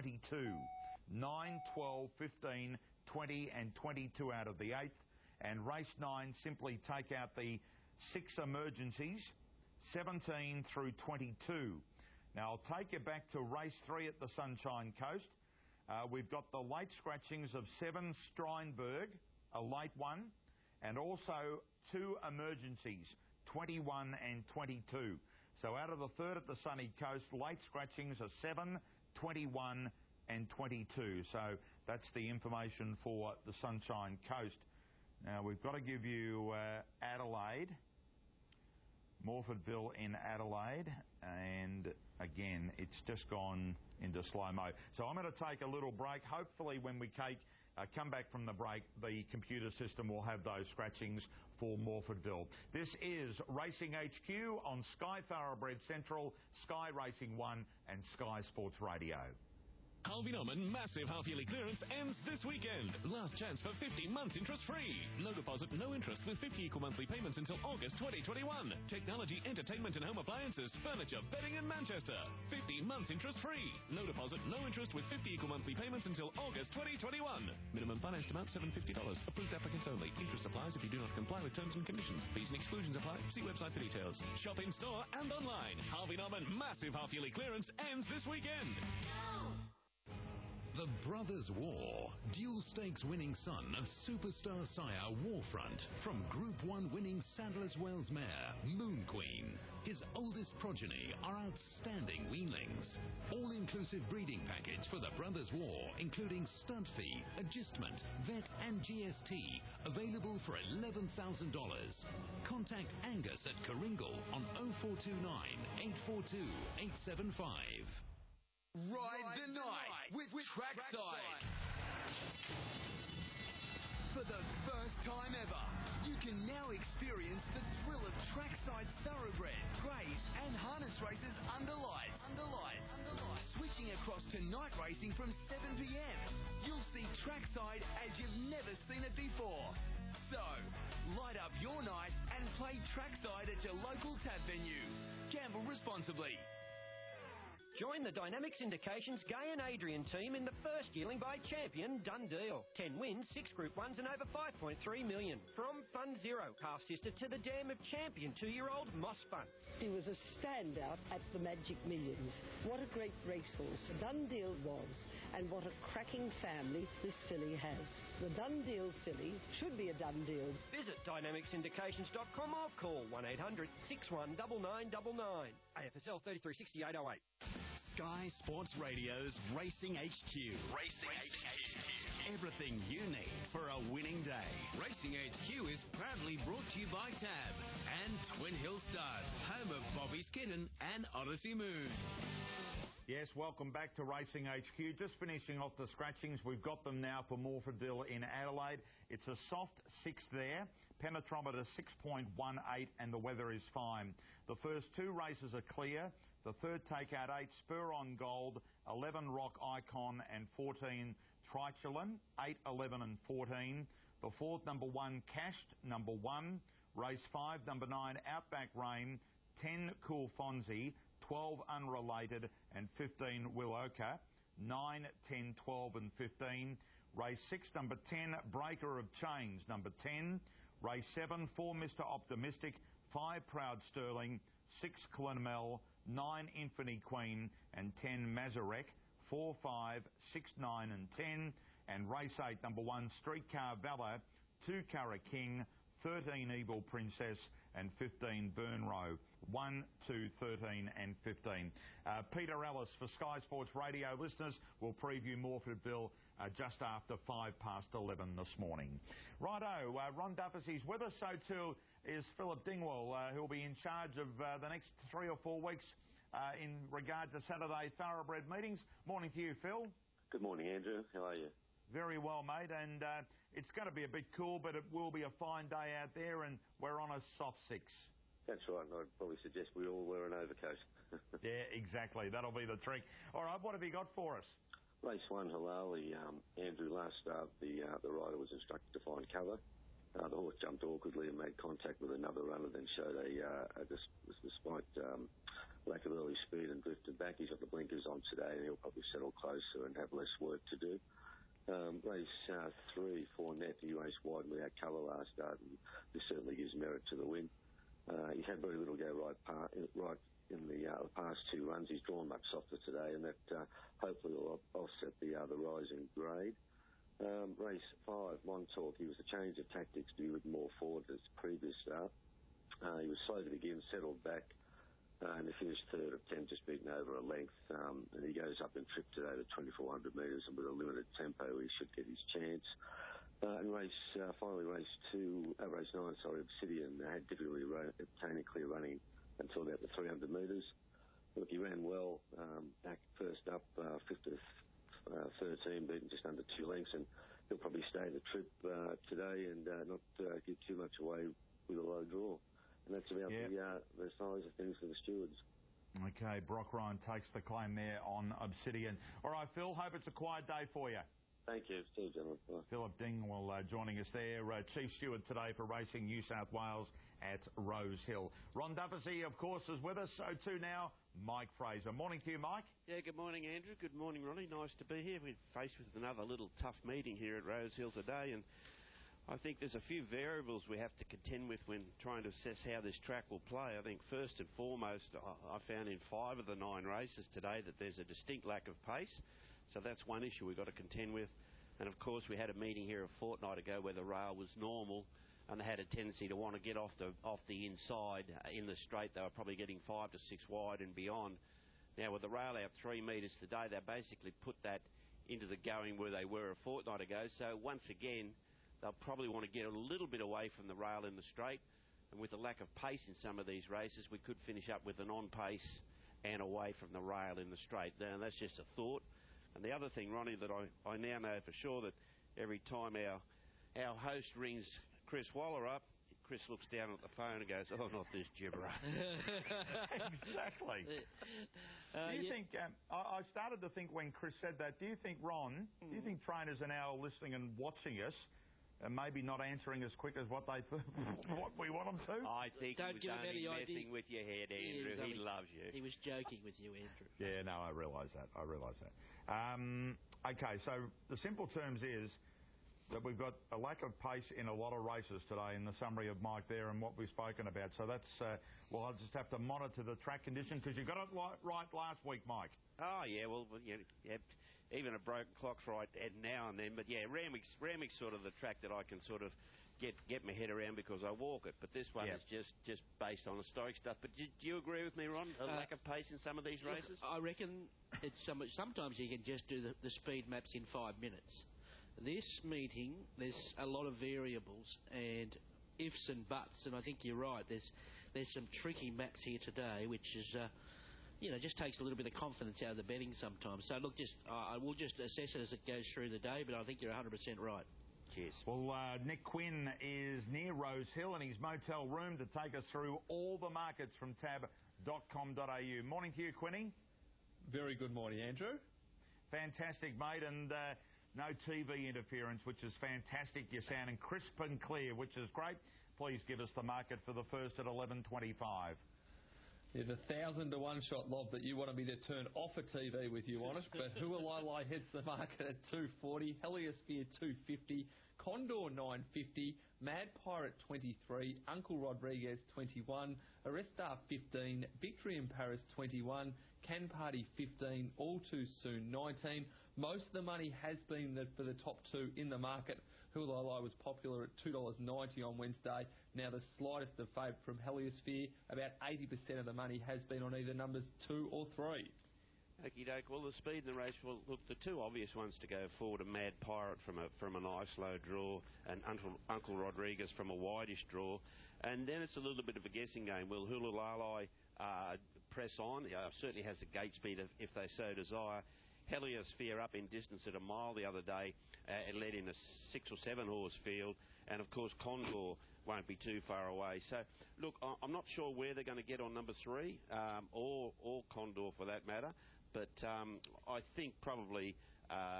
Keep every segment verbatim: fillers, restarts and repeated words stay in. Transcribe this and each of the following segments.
twenty-two. nine, twelve, fifteen, twenty and twenty-two out of the eighth. And race nine, simply take out the six emergencies, seventeen through twenty-two. Now, I'll take you back to race three at the Sunshine Coast. Uh, we've got the late scratchings of seven Streinberg, a late one, and also two emergencies, twenty-one and twenty-two. So out of the third at the Sunny Coast, late scratchings are seven, twenty-one and twenty-two. So that's the information for the Sunshine Coast. Now, we've got to give you uh, Adelaide. Morfordville in Adelaide, and again, it's just gone into slow-mo. So I'm going to take a little break. Hopefully when we take, uh, come back from the break, the computer system will have those scratchings for Morfordville. This is Racing H Q on Sky Thoroughbred Central, Sky Racing one and Sky Sports Radio. Harvey Norman massive half-yearly clearance ends this weekend. Last chance for fifty months interest-free. No deposit, no interest with fifty equal monthly payments until August twenty twenty-one. Technology, entertainment and home appliances, furniture, bedding in Manchester. fifty months interest-free. No deposit, no interest with fifty equal monthly payments until August twenty twenty-one. Minimum financed amount seven hundred fifty dollars. Approved applicants only. Interest applies if you do not comply with terms and conditions. Fees and exclusions apply. See website for details. Shop in store and online. Harvey Norman massive half-yearly clearance ends this weekend. No. The Brothers War, dual stakes winning son of superstar sire Warfront, from Group one winning Sadler's Wells mare Moon Queen. His oldest progeny are outstanding weanlings. All-inclusive breeding package for the Brothers War, including stud fee, agistment, vet and G S T, available for eleven thousand dollars. Contact Angus at Coringal on oh four two nine, eight four two, eight seven five. Ride, Ride the, the night, night with, with Trackside. Trackside. For the first time ever, you can now experience the thrill of Trackside Thoroughbred, Greys and harness races under lights. Under lights. Under lights. Switching across to night racing from seven p m. You'll see Trackside as you've never seen it before. So, light up your night and play Trackside at your local tab venue. Gamble responsibly. Join the Dynamic Syndication's Gay and Adrian team in the first yearling by champion Dundeel. Ten wins, six Group ones and over five point three million. From Fun Zero, half-sister to the dam of champion two-year-old Moss Fun. He was a standout at the Magic Millions. What a great racehorse Dundeel was, and what a cracking family this filly has. The Dundeel filly should be a done deal. Visit dynamic syndications dot com or call one eight hundred, six one nine nine nine nine. A F S L thirty-three sixty-eight oh eight. Sky Sports Radio's Racing H Q. Racing H Q. Everything you need for a winning day. Racing H Q is proudly brought to you by Tab and Twin Hill Stud, home of Bobby Skinner and Odyssey Moon. Yes, welcome back to Racing H Q. Just finishing off the scratchings. We've got them now for Morfordville in Adelaide. It's a soft six there. Penetrometer six point one eight and the weather is fine. The first two races are clear. The third take out eight Spur on Gold, eleven Rock Icon and fourteen Trichulin, eight, eleven and fourteen. The fourth, number one, Cashed, number one. Race five, number nine, Outback Rain, ten Cool Fonzie, twelve Unrelated and fifteen Willoka, nine, ten, twelve and fifteen. Race six, number ten, Breaker of Chains, number ten. Race seven, four Mister Optimistic, five Proud Sterling, six Clonmel, nine Infinity Queen and ten Mazarek, four, five, six, nine and ten. And race eight, number one, Streetcar Valor, two Cara King, thirteen Evil Princess and fifteen Burn Row. one, two, thirteen and fifteen. Uh, Peter Ellis for Sky Sports Radio listeners will preview Morfordville uh, just after five past eleven this morning. Righto, uh, Ron Duffus is with us, so too is Philip Dingwall, uh, who'll be in charge of uh, the next three or four weeks uh, in regard to Saturday Thoroughbred meetings. Morning to you, Phil. Good morning, Andrew. How are you? Very well, mate, and uh, it's going to be a bit cool, but it will be a fine day out there, and we're on a soft six. That's right, and I'd probably suggest we all wear an overcoat. Yeah, exactly. That'll be the trick. All right, what have you got for us? Race one, Halali. Um, Andrew, last start, the uh, the rider was instructed to find cover. Uh, the horse jumped awkwardly and made contact with another runner, then showed a, uh, a dis- despite um, lack of early speed and drifted back. He's got the blinkers on today, and he'll probably settle closer and have less work to do. Um, race uh, three, four net, he raced wide without colour last start, and this certainly gives merit to the win. Uh, he's had very little go right, par- right in the uh, past two runs. He's drawn much softer today, and that uh, hopefully will offset the uh, the rising grade. Um, race five, Montauk, he was a change of tactics to be more forward than his previous start. Uh, he was slow to begin, settled back, uh, and he finished third of ten, just beaten over a length. Um, and he goes up and tripped today to twenty-four hundred metres, and with a limited tempo, he should get his chance. Uh, and race, uh, finally race two, uh, race nine, sorry, Obsidian, uh, had difficulty ro- obtaining clear running until about the three hundred metres. Look, he ran well, um, back first up, uh, fifth of Uh, thirteen, beaten just under two lengths, and he'll probably stay the trip uh, today and uh, not uh, give too much away with a low draw. And that's about yep. the, uh, the size of things for the stewards. Okay, Brock Ryan takes the claim there on Obsidian. All right, Phil, hope it's a quiet day for you. Thank you. See you, gentlemen. Bye. Philip Dingwall uh, joining us there, uh, Chief Steward today for Racing New South Wales at Rose Hill. Ron Dufficy, of course, is with us. So too now, Mike Fraser. Morning to you, Mike. Yeah, good morning, Andrew. Good morning, Ronnie. Nice to be here. We're faced with another little tough meeting here at Rose Hill today, and I think there's a few variables we have to contend with when trying to assess how this track will play. I think first and foremost, I found in five of the nine races today that there's a distinct lack of pace. So that's one issue we've got to contend with. And of course, we had a meeting here a fortnight ago where the rail was normal, and they had a tendency to want to get off the off the inside in the straight. They were probably getting five to six wide and beyond. Now, with the rail out three metres today, they basically put that into the going where they were a fortnight ago. So once again, they'll probably want to get a little bit away from the rail in the straight. And with the lack of pace in some of these races, we could finish up with an on-pace and away from the rail in the straight. Now, that's just a thought. And the other thing, Ronnie, that I, I now know for sure that every time our our host rings Chris Waller up, Chris looks down at the phone and goes, "Oh, not this gibberer." Exactly. Uh, do you yeah. think, um, I, I started to think when Chris said that, do you think, Ron, mm. do you think trainers are now listening and watching us and maybe not answering as quick as what they th- what we want them to? I think Don't he was only messing idea. with your head, Andrew. He, he loves you. He was joking with you, Andrew. Yeah, no, I realise that. I realise that. Um, okay, so the simple terms is that we've got a lack of pace in a lot of races today in the summary of Mike there and what we've spoken about. So that's, uh, well, I'll just have to monitor the track condition because you got it right last week, Mike. Oh, yeah, well, yeah, yeah, even a broken clock's right at now and then. But, yeah, Randwick's, Randwick's sort of the track that I can sort of get get my head around because I walk it. But this one yeah. is just, just based on historic stuff. But do, do you agree with me, Ron? A uh, lack of pace in some of these look, races? I reckon it's so much, sometimes you can just do the, the speed maps in five minutes. This meeting, there's a lot of variables and ifs and buts, and I think you're right. There's there's some tricky maps here today, which is, uh, you know, just takes a little bit of confidence out of the betting sometimes. So look, just uh, I will just assess it as it goes through the day, but I think you're one hundred percent right. Cheers. Well, uh, Nick Quinn is near Rose Hill in his motel room to take us through all the markets from tab dot com dot a u. Morning to you, Quinny. Very good morning, Andrew. Fantastic, mate, and uh, no T V interference, which is fantastic. You're sounding crisp and clear, which is great. Please give us the market for the first at eleven twenty-five. Yeah, the thousand to one shot lob that you wanted me to turn off a T V with you on it, but Hualalai heads the market at two forty, Heliosphere two fifty, Condor nine fifty, Mad Pirate twenty-three, Uncle Rodriguez twenty-one, Arestar fifteen, Victory in Paris twenty-one, Can Party fifteen, All Too Soon nineteen. Most of the money has been the, for the top two in the market. Hualalai was popular at two dollars ninety on Wednesday. Now the slightest of favour from Heliosphere. About eighty percent of the money has been on either numbers two or three. Okie doke. Well, the speed in the race, well, look, the two obvious ones to go forward are Mad Pirate from a from a nice low draw and Uncle, Uncle Rodriguez from a wideish draw. And then it's a little bit of a guessing game. Will Hualalai uh, press on? Uh, certainly has the gate speed if, if they so desire. Heliosphere up in distance at a mile the other day uh, and led in a six or seven horse field, and of course Condor won't be too far away. So look, I'm not sure where they're going to get on number three um, or or Condor for that matter, but um, I think probably uh,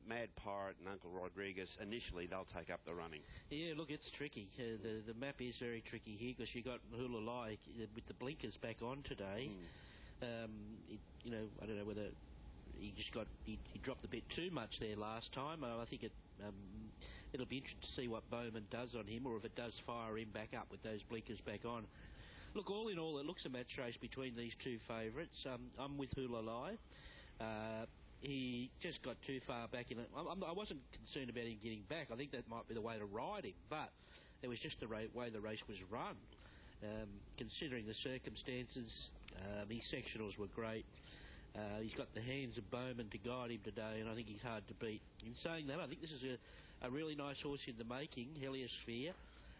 Mad Pirate and Uncle Rodriguez, initially they'll take up the running. Yeah, look, it's tricky. Uh, the the map is very tricky here because you got Hulalai with the blinkers back on today. Mm. Um, it, you know, I don't know whether he just got he, he dropped a bit too much there last time. Uh, I think it um, it'll be interesting to see what Bowman does on him, or if it does fire him back up with those blinkers back on. Look, all in all, it looks a match race between these two favourites. Um, I'm with Hulalai. Uh, he just got too far back in it. I, I wasn't concerned about him getting back. I think that might be the way to ride him, but it was just the ra- way the race was run. Um, considering the circumstances, uh, these sectionals were great. Uh, he's got the hands of Bowman to guide him today, and I think he's hard to beat. In saying that, I think this is a, a really nice horse in the making, Heliosphere.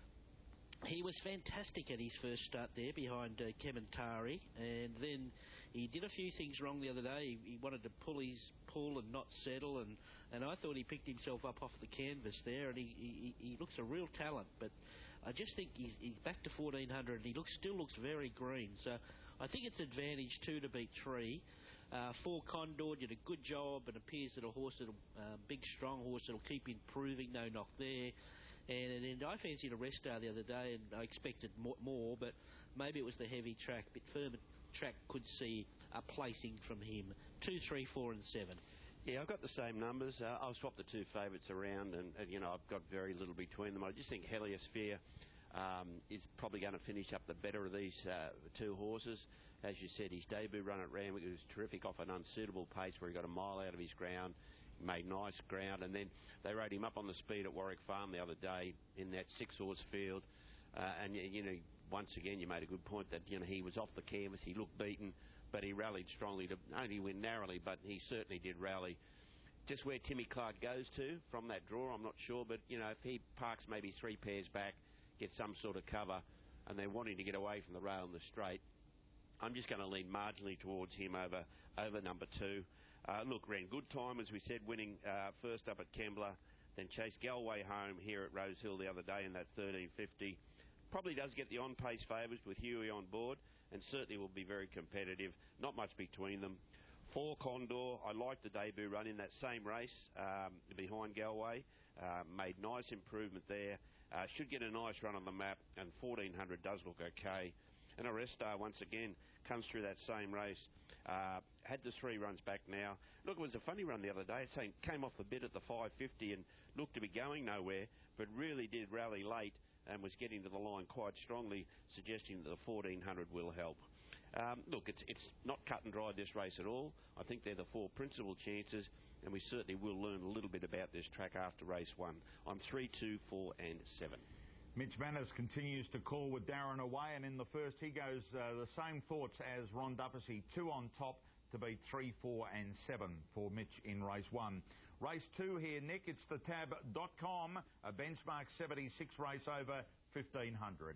He was fantastic at his first start there behind uh, Kementari, and then he did a few things wrong the other day. He, he wanted to pull his pull and not settle, and, and I thought he picked himself up off the canvas there, and he, he, he looks a real talent, but I just think he's, he's back to fourteen hundred, and he looks still looks very green, so I think it's advantage two to beat three. Uh, four Condor did a good job and appears that a horse, that'll, uh, big strong horse that'll keep improving, no knock there. And, and I fancied a Restar the other day, and I expected more, more, but maybe it was the heavy track. But firmer track could see a placing from him. Two, three, four, and seven. Yeah, I've got the same numbers. Uh, I'll swap the two favourites around, and, and you know I've got very little between them. I just think Heliosphere um, is probably going to finish up the better of these uh, two horses. As you said, his debut run at Randwick was terrific off an unsuitable pace where he got a mile out of his ground. Made nice ground, and then they rode him up on the speed at Warwick Farm the other day in that six-horse field. Uh, and, you know, once again, you made a good point that, you know, he was off the canvas, he looked beaten, but he rallied strongly to only win narrowly, but he certainly did rally. Just where Timmy Clark goes to from that draw, I'm not sure, but, you know, if he parks maybe three pairs back, gets some sort of cover, and they're wanting to get away from the rail in the straight, I'm just going to lean marginally towards him over, over number two. Uh, look, ran good time, as we said, winning uh, first up at Kembla, then chased Galway home here at Rosehill the other day in that thirteen fifty. Probably does get the on-pace favours with Huey on board, and certainly will be very competitive. Not much between them. Four Condor, I like the debut run in that same race um, behind Galway. Uh, made nice improvement there. Uh, should get a nice run on the map, and fourteen hundred does look okay. And Arestar, once again, comes through that same race. Uh, had the three runs back now. Look, it was a funny run the other day. It came off the bit at the five fifty and looked to be going nowhere, but really did rally late and was getting to the line quite strongly, suggesting that the fourteen hundred will help. Um, look, it's it's not cut and dry, this race at all. I think they're the four principal chances, and we certainly will learn a little bit about this track after race one. I'm three, two, four, and seven. Mitch Manners continues to call with Darren away, and in the first he goes uh, the same thoughts as Ron Duffy. Two on top to beat three, four and seven for Mitch in race one. Race two here, Nick, it's the tab dot com, a benchmark seventy-six race over fifteen hundred.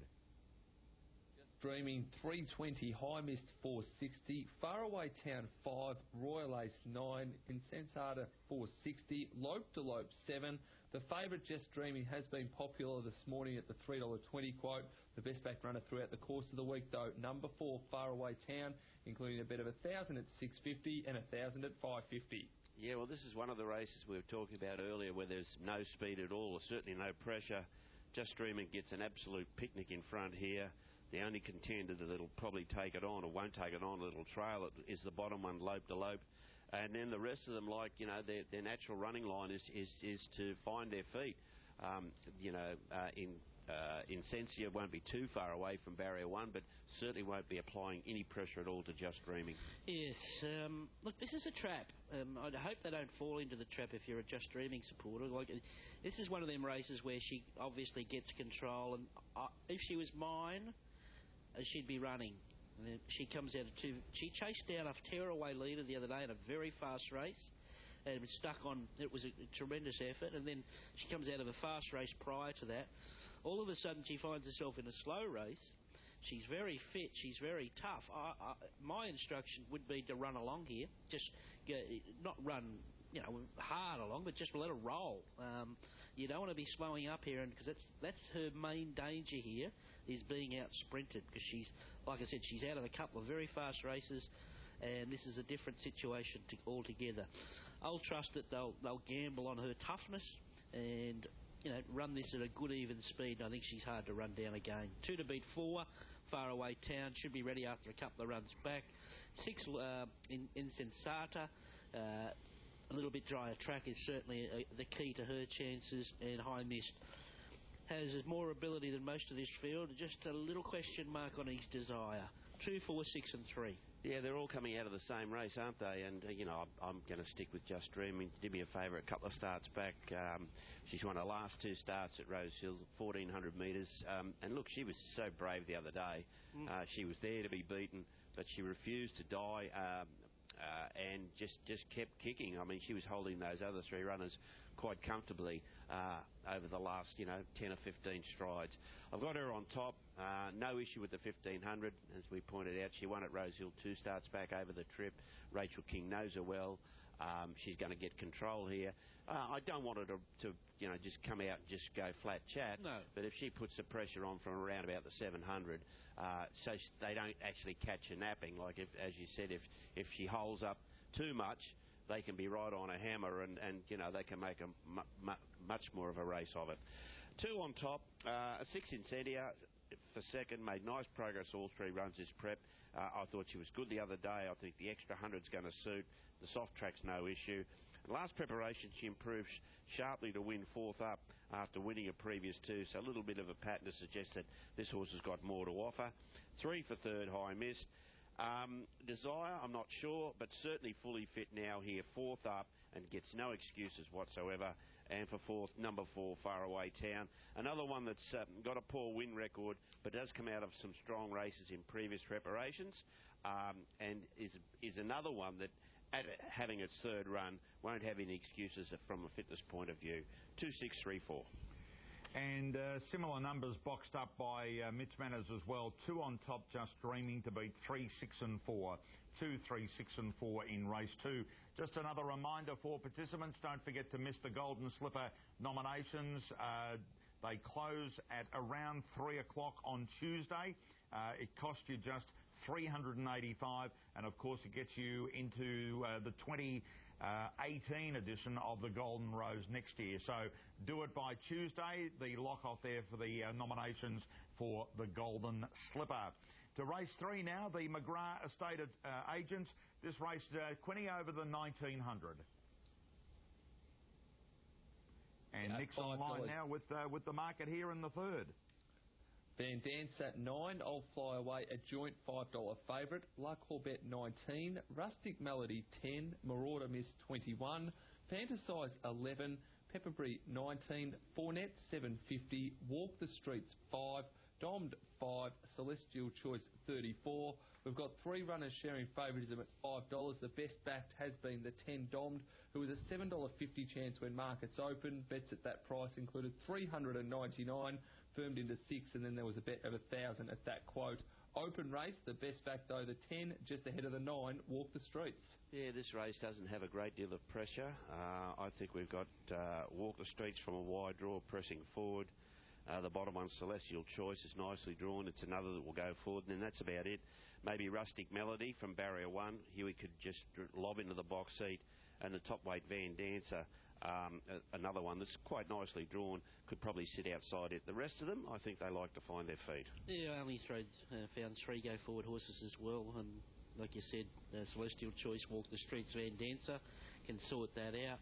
Just dreaming three twenty, High Mist four sixty, Faraway Town five, Royal Ace nine, Insensata four sixty, Lope de Lope seven. The favourite, Just Dreaming, has been popular this morning at the three dollars twenty quote. The best back runner throughout the course of the week, though, number four, Faraway Town, including a bet of one thousand at six fifty and one thousand at five fifty. Yeah, well, this is one of the races we were talking about earlier where there's no speed at all, or certainly no pressure. Just Dreaming gets an absolute picnic in front here. The only contender that'll probably take it on, or won't take it on a little trail, is the bottom one, Lope de Lope. And then the rest of them, like, you know, their, their natural running line is, is, is to find their feet. Um, you know, uh, in uh, Insensia won't be too far away from barrier one, but certainly won't be applying any pressure at all to Just Dreaming. Yes, um, look, this is a trap. Um, I hope they don't fall into the trap if you're a Just Dreaming supporter. Like, this is one of them races where she obviously gets control, and uh, if she was mine, uh, she'd be running. She comes out of two. She chased down a tearaway leader the other day in a very fast race and was stuck on. It was a, a tremendous effort, and then she comes out of a fast race prior to that. All of a sudden, she finds herself in a slow race. She's very fit. She's very tough. I, I, my instruction would be to run along here. Just go, not run, you know, hard along, but just let her roll. Um, you don't want to be slowing up here, and because that's that's her main danger here, is being out sprinted, because she's, like I said, she's out of a couple of very fast races, and this is a different situation to, altogether. I'll trust that they'll they'll gamble on her toughness and, you know, run this at a good even speed. And I think she's hard to run down again. Two to beat four. Faraway Town should be ready after a couple of runs back. Six uh, in Insensata. Uh, a little bit drier track is certainly uh, the key to her chances. And High Mist has more ability than most of this field. Just a little question mark on his Desire. Two, four, six, and three. Yeah, they're all coming out of the same race, aren't they? And, uh, you know, I'm, I'm going to stick with Just Dreaming. Did me a favour a couple of starts back. Um, she's won her last two starts at Rose Hills, fourteen hundred metres. Um, and, look, she was so brave the other day. Mm. Uh, she was there to be beaten, but she refused to die um, uh, and just, just kept kicking. I mean, she was holding those other three runners quite comfortably uh, over the last, you know, ten or fifteen strides. I've got her on top. Uh, no issue with the fifteen hundred, as we pointed out. She won at Rose Hill two starts back over the trip. Rachel King knows her well. Um, she's going to get control here. Uh, I don't want her to, to, you know, just come out and just go flat chat. No. But if she puts the pressure on from around about the seven hundred, uh, so sh- they don't actually catch her napping, like if, as you said, if if she holds up too much, they can be right on a hammer and, and you know, they can make a mu- mu- much more of a race of it. Two on top, uh, a six in Incendia for second, made nice progress all three runs this prep. Uh, I thought she was good the other day. I think the extra hundred's going to suit. The soft track's no issue. And last preparation, she improved sh- sharply to win fourth up after winning a previous two, so a little bit of a pattern to suggest that this horse has got more to offer. Three for third, High Miss. Um, Desire, I'm not sure, but certainly fully fit now here, fourth up, and gets no excuses whatsoever. And for fourth, number four, Faraway Town. Another one that's uh, got a poor win record, but does come out of some strong races in previous preparations, um, and is is another one that, at having its third run, won't have any excuses from a fitness point of view. Two, six, three, four. And uh, similar numbers boxed up by uh, Mitch Manners as well. Two on top, Just Dreaming to beat three, six and four. Two, three, six and four in race two. Just another reminder for participants, don't forget to miss the Golden Slipper nominations. Uh, they close at around three o'clock on Tuesday. Uh, it cost you just three hundred eighty-five, and of course it gets you into uh, the twenty eighteen edition of the Golden Rose next year. So do it by Tuesday. The lock off there for the uh, nominations for the Golden Slipper. To race three now, the McGrath Estate uh, Agents. This race, uh, Quinny over the nineteen hundred. And yeah, Nick's online now with uh, with the market here in the third. Van Dance at nine, I'll Fly Away a joint five dollar favourite. La Corbett nineteen, Rustic Melody ten, Marauder Miss twenty-one, Fantasize eleven, Pepperbury nineteen, Fournette seven fifty, Walk the Streets five, Domed five, Celestial Choice thirty-four. We've got three runners sharing favouritism at five dollars. The best backed has been the ten Domed, who was a seven dollars fifty chance when markets open. Bets at that price included three hundred ninety-nine, firmed into six, and then there was a bet of one thousand at that quote. Open race, the best back though, the ten, just ahead of the nine, Walk the Streets. Yeah, this race doesn't have a great deal of pressure. Uh, I think we've got uh, Walk the Streets from a wide draw pressing forward. Uh, the bottom one, Celestial Choice, is nicely drawn. It's another that will go forward, and then that's about it. Maybe Rustic Melody from Barrier one. Here we could just lob into the box seat. And the top weight Van Dancer, um, a- another one that's quite nicely drawn, could probably sit outside it. The rest of them, I think they like to find their feet. Yeah, I only throw, uh, found three go forward horses as well. And like you said, uh, Celestial Choice, Walk the Streets, Van Dancer can sort that out.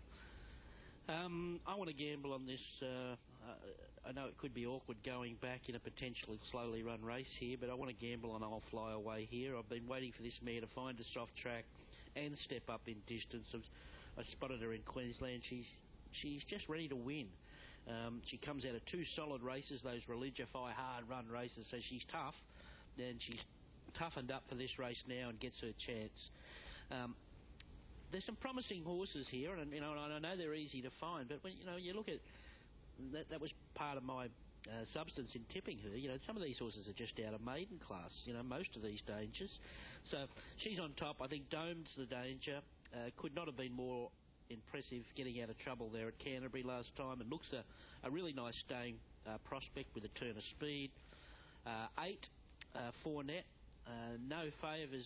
Um, I want to gamble on this. Uh, uh, I know it could be awkward going back in a potentially slowly run race here, but I want to gamble on I'll Fly Away here. I've been waiting for this mare to find a soft track and step up in distance. I've, I spotted her in Queensland. She's she's just ready to win. Um, she comes out of two solid races, those Religify hard run races, so she's tough. And she's toughened up for this race now and gets her chance. Um, there's some promising horses here, and you know, and I know they're easy to find, but when you know you look at that, that was part of my uh, substance in tipping her. You know, some of these horses are just out of maiden class. You know, most of these dangers. So she's on top. I think Dome's the danger. Uh, could not have been more impressive getting out of trouble there at Canterbury last time, and looks a, a really nice staying uh, prospect with a turn of speed. Uh, eight, uh, Fournette. Uh, no favours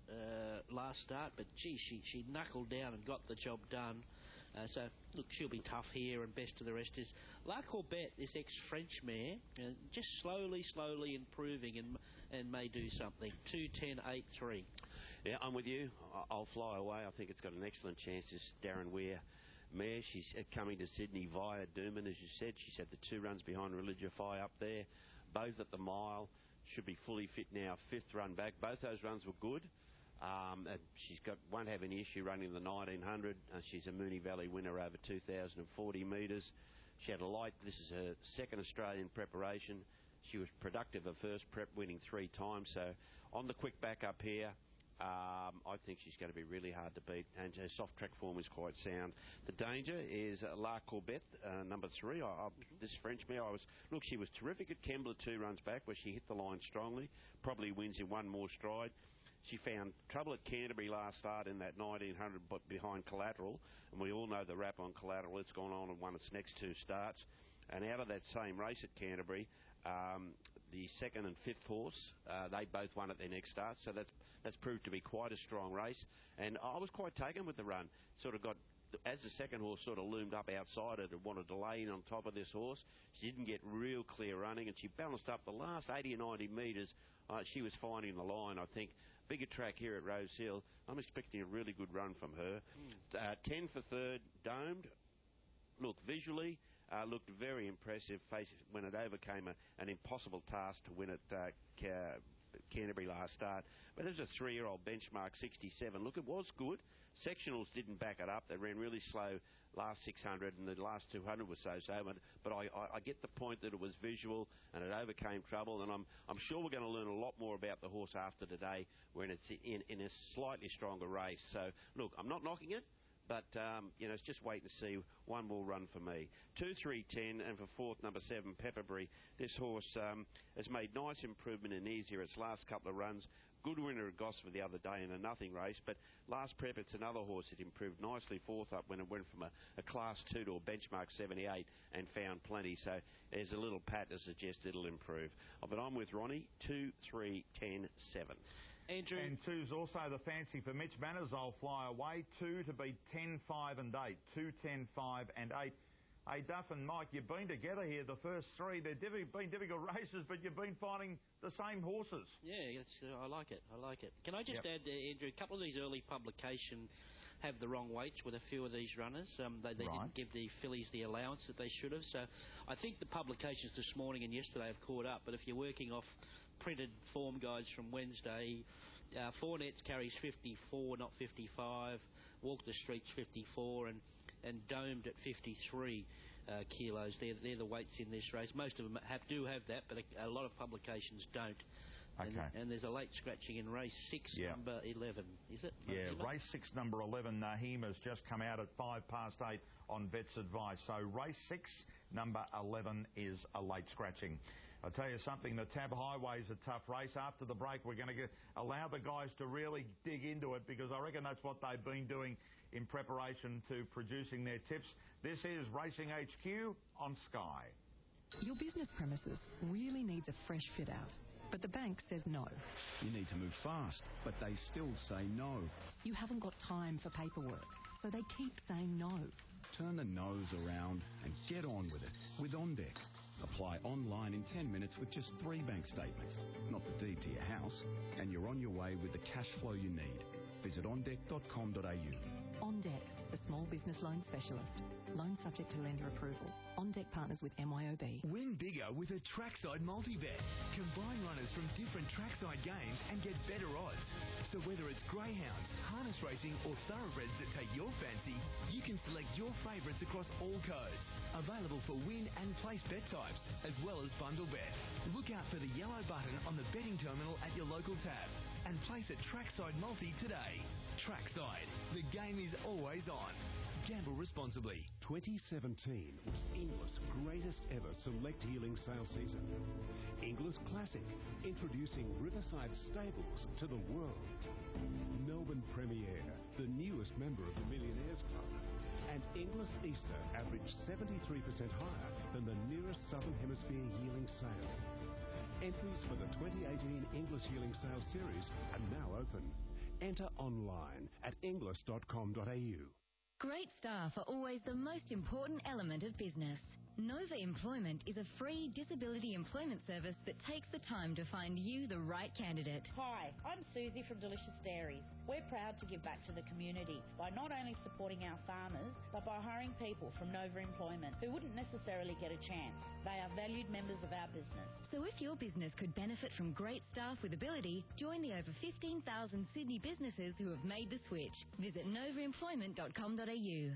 uh, last start, but gee, she, she knuckled down and got the job done. Uh, so, look, she'll be tough here, and best of the rest is La Corbette, this ex-French mare, uh, just slowly, slowly improving and and may do something. two ten eight three. Yeah, I'm with you. I'll fly away. I think it's got an excellent chance. This Darren Weir mare. She's coming to Sydney via Dooman, as you said. She's had the two runs behind Religify up there, both at the mile. Should be fully fit now. Fifth run back. Both those runs were good. Um, and she's got won't have any issue running the nineteen hundred. Uh, she's a Moonee Valley winner over two thousand forty metres. She had a light. This is her second Australian preparation. She was productive her first prep, winning three times. So on the quick back up here, um, I think she's going to be really hard to beat, and her soft track form is quite sound. The danger is uh, La Corbette, uh, number three. I, I, this French mare, I was look, she was terrific at Kembla two runs back, where she hit the line strongly. Probably wins in one more stride. She found trouble at Canterbury last start in that nineteen hundred, but behind Collateral, and we all know the rap on Collateral. It's gone on and won its next two starts. And out of that same race at Canterbury, um, the second and fifth horse, uh, they both won at their next start, so that's that's proved to be quite a strong race. And I was quite taken with the run. Sort of got, as the second horse sort of loomed up outside it and wanted to lay in on top of this horse, she didn't get real clear running, and she balanced up the last eighty or ninety metres. Uh, she was finding the line, I think. Bigger track here at Rose Hill. I'm expecting a really good run from her. Mm. Uh, ten for third, domed. Look, visually, uh, looked very impressive face when it overcame a, an impossible task to win at uh, Ca- Canterbury last start. But there's a three-year-old benchmark, sixty-seven. Look, it was good. Sectionals didn't back it up. They ran really slow last six hundred, and the last two hundred was so-so. But, but I, I, I get the point that it was visual and it overcame trouble. And I'm I'm sure we're going to learn a lot more about the horse after today, when it's in, in a slightly stronger race. So, look, I'm not knocking it. But, um, you know, it's just wait and see. One more run for me. two, three, ten, and for fourth, number seven, Pepperberry. This horse um, has made nice improvement in easier its last couple of runs. Good winner at Gosford the other day in a nothing race. But last prep, it's another horse that improved nicely fourth up when it went from a, a class two to a benchmark seventy-eight and found plenty. So there's a little pat to suggest it'll improve. Oh, but I'm with Ronnie. two, three, ten, seven. Andrew. And two's also the fancy for Mitch Manners. I'll fly away. Two to beat ten, five and eight. Two, ten, five and eight. Hey, Duff and Mike, you've been together here the first three. They've diff- been difficult races, but you've been fighting the same horses. Yeah, it's, uh, I like it. I like it. Can I just yep. add, uh, Andrew, a couple of these early publications have the wrong weights with a few of these runners. Um, they they right. didn't give the fillies the allowance that they should have. So I think the publications this morning and yesterday have caught up. But if you're working off printed form guides from Wednesday, uh, Fournette carries fifty-four, not fifty-five. Walk the Street's fifty-four, and and Domed at fifty-three uh, kilos. They're they're the weights in this race. Most of them have do have that, but a, a lot of publications don't. Okay. And, and there's a late scratching in race six, yeah. number eleven, is it? Yeah, Nahima? Race six, number eleven, Nahima, has just come out at five past eight on Vet's advice. So race six, number eleven, is a late scratching. I'll tell you something, the Tab Highway is a tough race. After the break, we're going to allow the guys to really dig into it, because I reckon that's what they've been doing in preparation to producing their tips. This is Racing H Q on Sky. Your business premises really needs a fresh fit out, but the bank says no. You need to move fast, but they still say no. You haven't got time for paperwork, so they keep saying no. Turn the no's around and get on with it with OnDeck. Apply online in ten minutes with just three bank statements, not the deed to your house, and you're on your way with the cash flow you need. Visit on deck dot com dot a u. OnDeck, the small business loan specialist. Loan subject to lender approval. OnDeck partners with M Y O B. Win bigger with a Trackside multi-bet. Combine runners from different Trackside games and get better odds. So whether it's greyhounds, harness racing or thoroughbreds that take your fancy, you can select your favourites across all codes. Available for win and place bet types, as well as bundle bet. Look out for the yellow button on the betting terminal at your local tab and place a Trackside multi today. Trackside, the game is always on. Gamble responsibly. twenty seventeen was Inglis' greatest ever select healing sale season. Inglis Classic, introducing Riverside Stables to the world. Melbourne Premier, the newest member of the Millionaires Club. And Inglis Easter averaged seventy-three percent higher than the nearest Southern Hemisphere healing sale. Entries for the twenty eighteen Inglis Healing Sale Series are now open. Enter online at inglis dot com dot a u. Great staff are always the most important element of business. Nova Employment is a free disability employment service that takes the time to find you the right candidate. Hi, I'm Susie from Delicious Dairies. We're proud to give back to the community by not only supporting our farmers, but by hiring people from Nova Employment who wouldn't necessarily get a chance. They are valued members of our business. So if your business could benefit from great staff with ability, join the over fifteen thousand Sydney businesses who have made the switch. Visit nova employment dot com dot a u.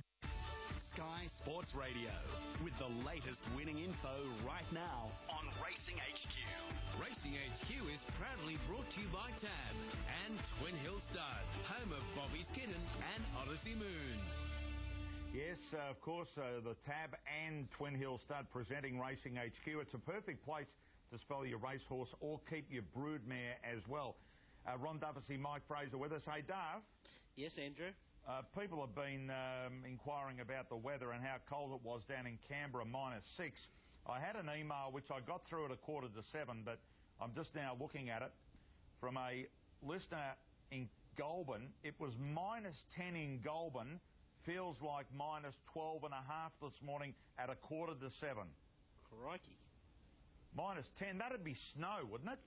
Sky Sports Radio, with the latest winning info right now on Racing H Q. Racing H Q is proudly brought to you by Tab and Twin Hill Stud, home of Bobby Skinner and Odyssey Moon. Yes, uh, of course, uh, the Tab and Twin Hill Stud presenting Racing H Q. It's a perfect place to spell your racehorse or keep your broodmare as well. Uh, Ron Duffy, Mike Fraser with us. Hey, Dave. Yes, Andrew. Uh, people have been um, inquiring about the weather and how cold it was down in Canberra, minus six. I had an email which I got through at a quarter to seven, but I'm just now looking at it, from a listener in Goulburn. It was minus ten in Goulburn, feels like minus twelve and a half this morning at a quarter to seven. Crikey. Minus ten, that'd be snow, wouldn't it?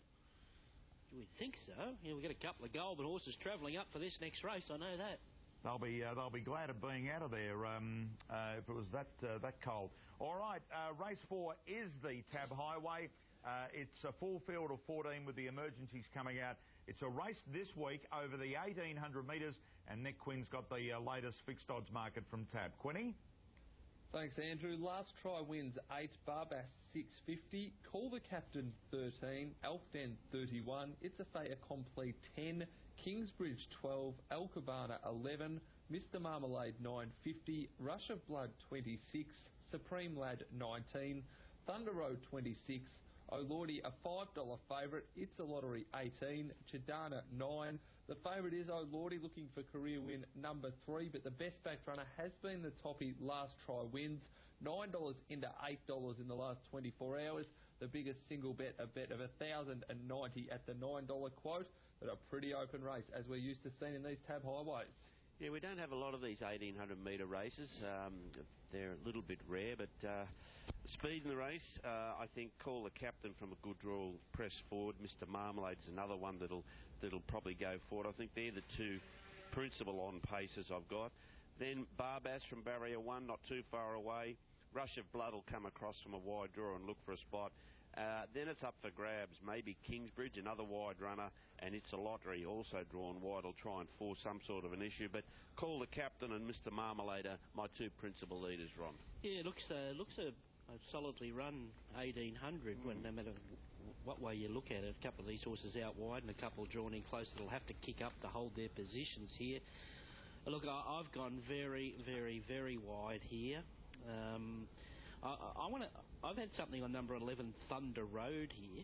We'd think so. Yeah, we've got a couple of Goulburn horses travelling up for this next race, I know that. They'll be uh, they'll be glad of being out of there um, uh, if it was that uh, that cold. All right, uh, race four is the Tab Highway. Uh, it's a full field of fourteen with the emergencies coming out. It's a race this week over the eighteen hundred metres, and Nick Quinn's got the uh, latest fixed odds market from Tab. Quinny? Thanks, Andrew. Last try wins eight, Barbass six fifty, Call the Captain thirteen, Alfden thirty-one, It's a Fait Accompli ten, Kingsbridge twelve, El Cabana eleven, Mister Marmalade nine fifty, Rush of Blood twenty-six, Supreme Lad nineteen, Thunder Road twenty-six, O'Lordy a five dollar favourite, It's a Lottery eighteen, Chidana nine. The favourite is O'Lordy, looking for career win number three, but the best backed runner has been the toppy. Last try wins nine dollars into eight dollars in the last twenty-four hours. The biggest single bet, a bet of one thousand ninety at the nine dollar quote. But a pretty open race, as we're used to seeing in these Tab highways. Yeah, we don't have a lot of these eighteen hundred metre races. Um, they're a little bit rare, but uh, speed in the race, uh, I think Call the Captain from a good draw will press forward. Mister Marmalade's another one that'll that'll probably go forward. I think they're the two principal on paces I've got. Then Barbass from Barrier one, not too far away. Rush of Blood will come across from a wide draw and look for a spot. Uh, then it's up for grabs. Maybe Kingsbridge, another wide runner, and It's a Lottery, also drawn wide, will try and force some sort of an issue. But Call the Captain and Mister Marmalade are my two principal leaders, Ron. Yeah, it looks, uh, looks a, a solidly run eighteen hundred, mm. when no matter what way you look at it. A couple of these horses out wide and a couple drawn in close that'll have to kick up to hold their positions here. Look, I, I've gone very, very, very wide here. Um... I, I want to. I've had something on number eleven, Thunder Road here.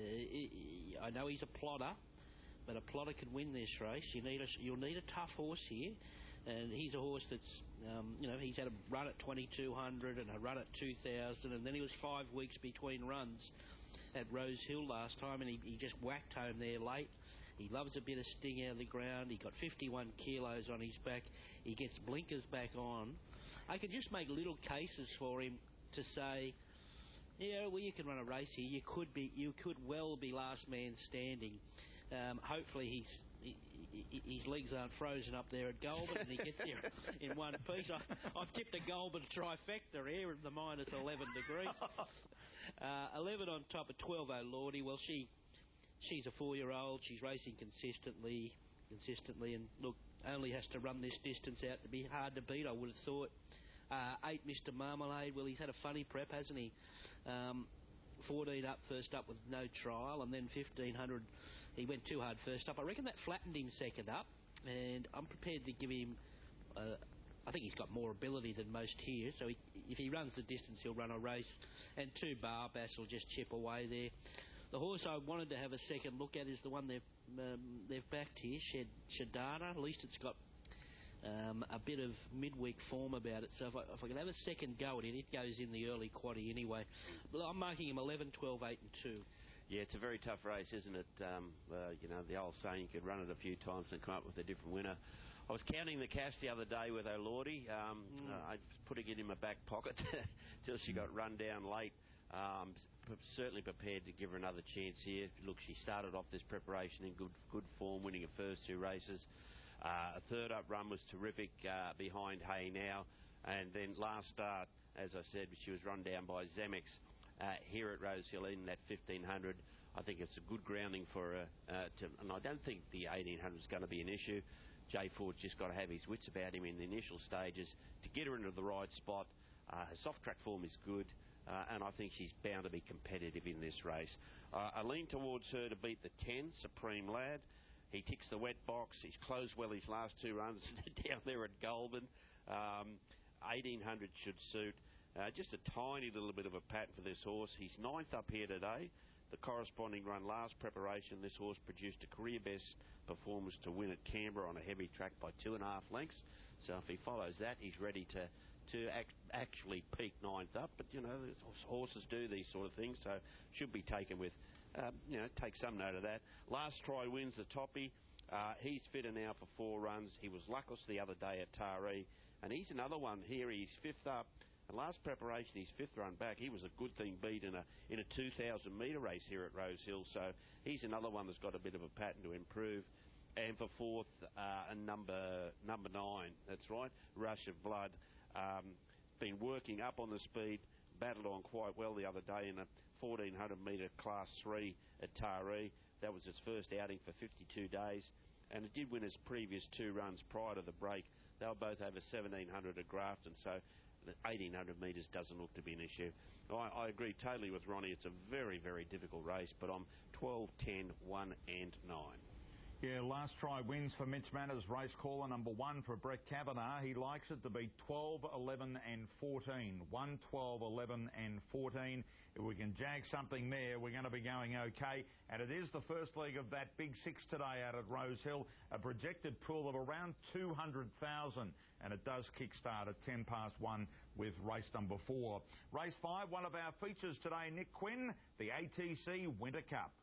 Uh, I know he's a plotter, but a plotter can win this race. You need a, you'll need a tough horse here, and he's a horse that's, um, you know, he's had a run at twenty-two hundred and a run at two thousand, and then he was five weeks between runs at Rose Hill last time, and he, he just whacked home there late. He loves a bit of sting out of the ground. He got fifty-one kilos on his back. He gets blinkers back on. I could just make little cases for him to say, yeah, well, you can run a race here. You could be, you could well be last man standing. Um, hopefully, he's, he, he, his legs aren't frozen up there at Goulburn, and he gets there in one piece. I, I've tipped a Goulburn trifecta here at the minus eleven degrees. Uh, eleven on top of twelve, O'Lordy. Well, she, she's a four-year-old. She's racing consistently, consistently, and look, only has to run this distance out to be hard to beat, I would have thought. Uh, eight, Mister Marmalade. Well, he's had a funny prep, hasn't he? Um, fourteen up, first up with no trial, and then fifteen hundred. He went too hard first up. I reckon that flattened him second up, and I'm prepared to give him. Uh, I think he's got more ability than most here, so he, if he runs the distance, he'll run a race. And two, Barbass will just chip away there. The horse I wanted to have a second look at is the one they've um, they've backed here, Shed, Shadana. At least it's got Um, a bit of midweek form about it, so if I, if I can have a second go at it, it goes in the early quaddie anyway. But I'm marking him eleven, twelve, eight and two. Yeah, it's a very tough race, isn't it? Um, uh, you know, the old saying, you could run it a few times and come up with a different winner. I was counting the cash the other day with O'Lordy. Um, mm. uh, I was putting it in my back pocket till she got run down late. Um, p- certainly prepared to give her another chance here. Look, she started off this preparation in good good form, winning her first two races. Uh, a third up run was terrific uh, behind Hey Now. And then last start, as I said, she was run down by Zemex uh, here at Rosehill in that fifteen hundred. I think it's a good grounding for her. Uh, to, and I don't think the eighteen hundred is going to be an issue. Jay Ford's just got to have his wits about him in the initial stages to get her into the right spot. Uh, her soft track form is good. Uh, and I think she's bound to be competitive in this race. Uh, I lean towards her to beat the ten, Supreme Lad. He ticks the wet box. He's closed well his last two runs down there at Goulburn. Um, eighteen hundred should suit. Uh, just a tiny little bit of a pattern for this horse. He's ninth up here today. The corresponding run last preparation, this horse produced a career best performance to win at Canberra on a heavy track by two and a half lengths. So if he follows that, he's ready to to act, actually peak ninth up. But, you know, horses do these sort of things, so should be taken with, um, you know, take some note of that. Last Try wins the Toppy. Uh, he's fitter now for four runs. He was luckless the other day at Taree, and he's another one here. He's fifth up. And last preparation, his fifth run back, he was a good thing beat in a in a two thousand metre race here at Rosehill. So he's another one that's got a bit of a pattern to improve. And for fourth, uh, and number number nine, that's right, Rush of Blood. Um, been working up on the speed, battled on quite well the other day in a fourteen hundred metre class three at Taree. That was its first outing for fifty-two days, and it did win its previous two runs prior to the break. They were both over seventeen hundred at Grafton, so the eighteen hundred metres doesn't look to be an issue. I, I agree totally with Ronnie. It's a very, very difficult race, but I'm twelve, ten, one and nine. Yeah, Last Try wins for Mitch Manners, race caller number one for Brett Kavanagh. He likes it to be twelve, eleven and fourteen. one, twelve, eleven and fourteen. If we can jag something there, we're going to be going okay. And it is the first leg of that Big Six today out at Rosehill. A projected pool of around two hundred thousand. And it does kickstart at ten past one with race number four. Race five, one of our features today, Nick Quinn, the A T C Winter Cup.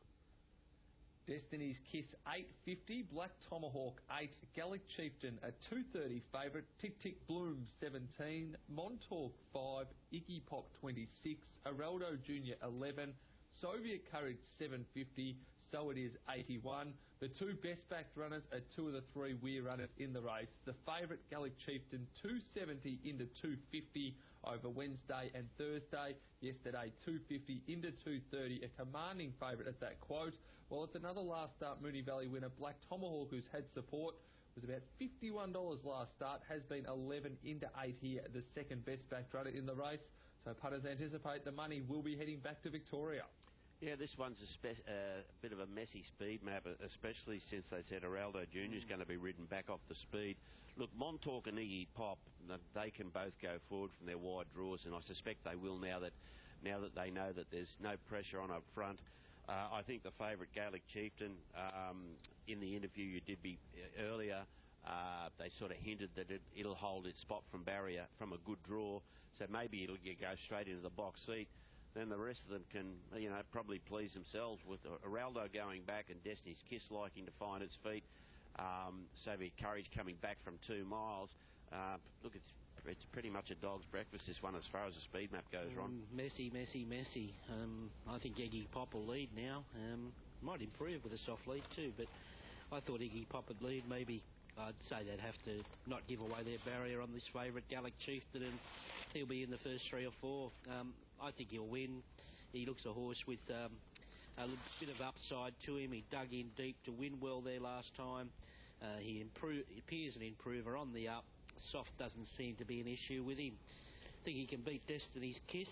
Destiny's Kiss eight fifty, Black Tomahawk eight, Gallic Chieftain a two thirty favourite, Tick Tick Bloom seventeen, Montauk five, Iggy Pop twenty-six, Araldo Junior eleven, Soviet Courage seven fifty, So It Is eighty-one. The two best backed runners are two of the three weir runners in the race. The favourite Gallic Chieftain two seventy into two fifty over Wednesday and Thursday. Yesterday two fifty into two thirty, a commanding favourite at that quote. Well, it's another last start Moonee Valley winner, Black Tomahawk, who's had support, was about fifty-one dollars last start, has been eleven into eight here, the second best backed runner in the race. So punters anticipate the money will be heading back to Victoria. Yeah, this one's a spe- uh, bit of a messy speed map, especially since they said Araldo Junior is mm. going to be ridden back off the speed. Look, Montauk and Iggy Pop, they can both go forward from their wide draws, and I suspect they will now that now that they know that there's no pressure on up front. Uh, I think the favourite Gaelic Chieftain, um, in the interview you did be uh, earlier, uh, they sort of hinted that it, it'll hold its spot from barrier from a good draw, so maybe it'll go straight into the box seat. Then the rest of them can, you know, probably please themselves with Araldo going back and Destiny's Kiss liking to find its feet. Um, Soviet Courage coming back from two miles. Uh, look, it's it's pretty much a dog's breakfast, this one, as far as the speed map goes, Ron. Um, messy, messy, messy. Um, I think Iggy Pop will lead now. Um, might improve with a soft lead too, but I thought Iggy Pop would lead. Maybe I'd say they'd have to not give away their barrier on this favourite Gallic Chieftain, and he'll be in the first three or four. Um, I think he'll win. He looks a horse with um, a bit of upside to him. He dug in deep to win well there last time. Uh, he improve, appears an improver on the up. Soft doesn't seem to be an issue with him. I think he can beat Destiny's Kiss.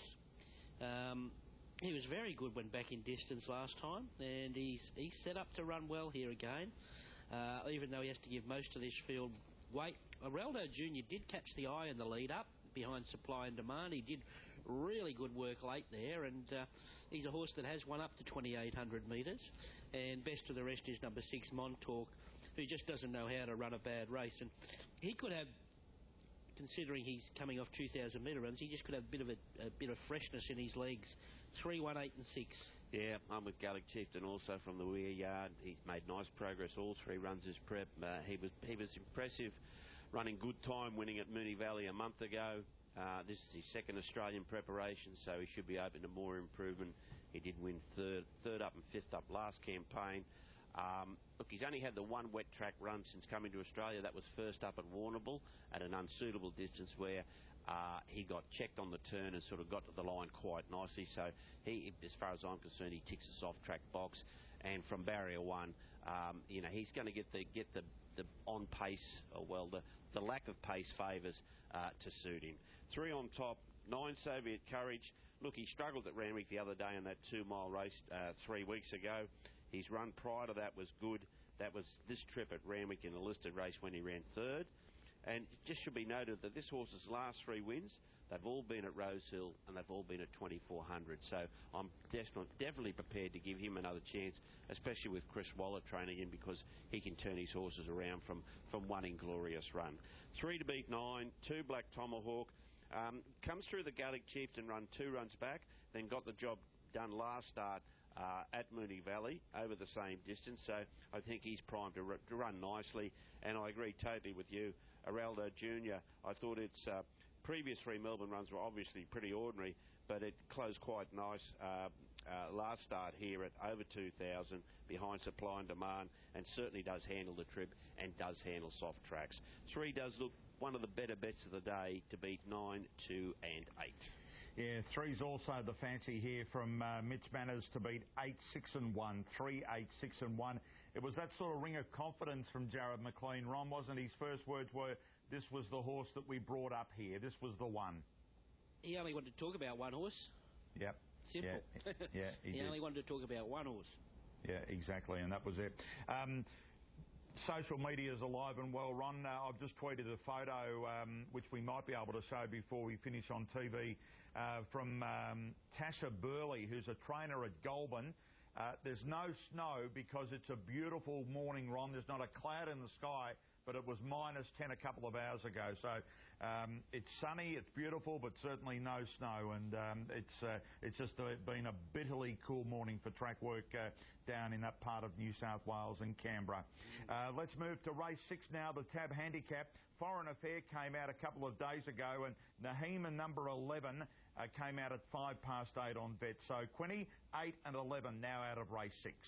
Um, he was very good when back in distance last time, and he's he's set up to run well here again, uh, even though he has to give most of this field weight. Araldo Junior did catch the eye in the lead up behind Supply and Demand. He did really good work late there, and uh, he's a horse that has won up to twenty-eight hundred metres, and best of the rest is number six, Montauk, who just doesn't know how to run a bad race, and he could have considering he's coming off two thousand metre runs, he just could have a bit of a, a bit of freshness in his legs. Three, one, eight, and six. Yeah, I'm with Gaelic Chieftain also from the rear yard. He's made nice progress all three runs as prep. Uh, he was he was impressive, running good time, winning at Moonee Valley a month ago. Uh, this is his second Australian preparation, so he should be open to more improvement. He did win third, third up and fifth up last campaign. Um, look, he's only had the one wet track run since coming to Australia. That was first up at Warrnambool at an unsuitable distance where uh, he got checked on the turn and sort of got to the line quite nicely. So he, as far as I'm concerned, he ticks a soft track box. And from barrier one, um, you know, he's going to get the get the, the on pace, or well, the the lack of pace favours uh, to suit him. Three on top, nine Soviet Courage. Look, he struggled at Randwick the other day in that two-mile race uh, three weeks ago. His run prior to that was good. That was this trip at Randwick in a listed race when he ran third. And it just should be noted that this horse's last three wins, they've all been at Rosehill and they've all been at twenty-four hundred. So I'm definitely, definitely prepared to give him another chance, especially with Chris Waller training him, because he can turn his horses around from, from one inglorious run. Three to beat nine, two Black Tomahawk. Um, comes through the Gaelic Chieftain run two runs back, then got the job done last start uh, at Moonee Valley over the same distance. So I think he's primed to, r to run nicely. And I agree totally with you. Araldo Junior, I thought its uh, previous three Melbourne runs were obviously pretty ordinary, but it closed quite nice uh, uh, last start here at over two thousand behind Supply and Demand, and certainly does handle the trip and does handle soft tracks. Three does look one of the better bets of the day to beat nine, two and eight. Yeah, three's also the fancy here from uh, Mitch Manners to beat eight, six and one. Three, eight, six and one. It was that sort of ring of confidence from Jared McLean, Ron, wasn't it? His first words were, this was the horse that we brought up here. This was the one. He only wanted to talk about one horse. Yep. Simple. Yeah, yeah he, he did. only wanted to talk about one horse. Yeah, exactly, and that was it. Um, Social media is alive and well, Ron. Uh, I've just tweeted a photo, um, which we might be able to show before we finish on T V, uh, from um, Tasha Burley, who's a trainer at Goulburn. Uh, there's no snow because it's a beautiful morning, Ron. There's not a cloud in the sky, but it was minus ten a couple of hours ago. So um, it's sunny, it's beautiful, but certainly no snow. And um, it's uh, it's just uh, been a bitterly cool morning for track work uh, down in that part of New South Wales and Canberra. Uh, let's move to race six now, the Tab Handicap. Foreign Affair came out a couple of days ago, and Nahima number eleven uh, came out at five past eight on bet. So Quinny, eight and eleven now out of race six.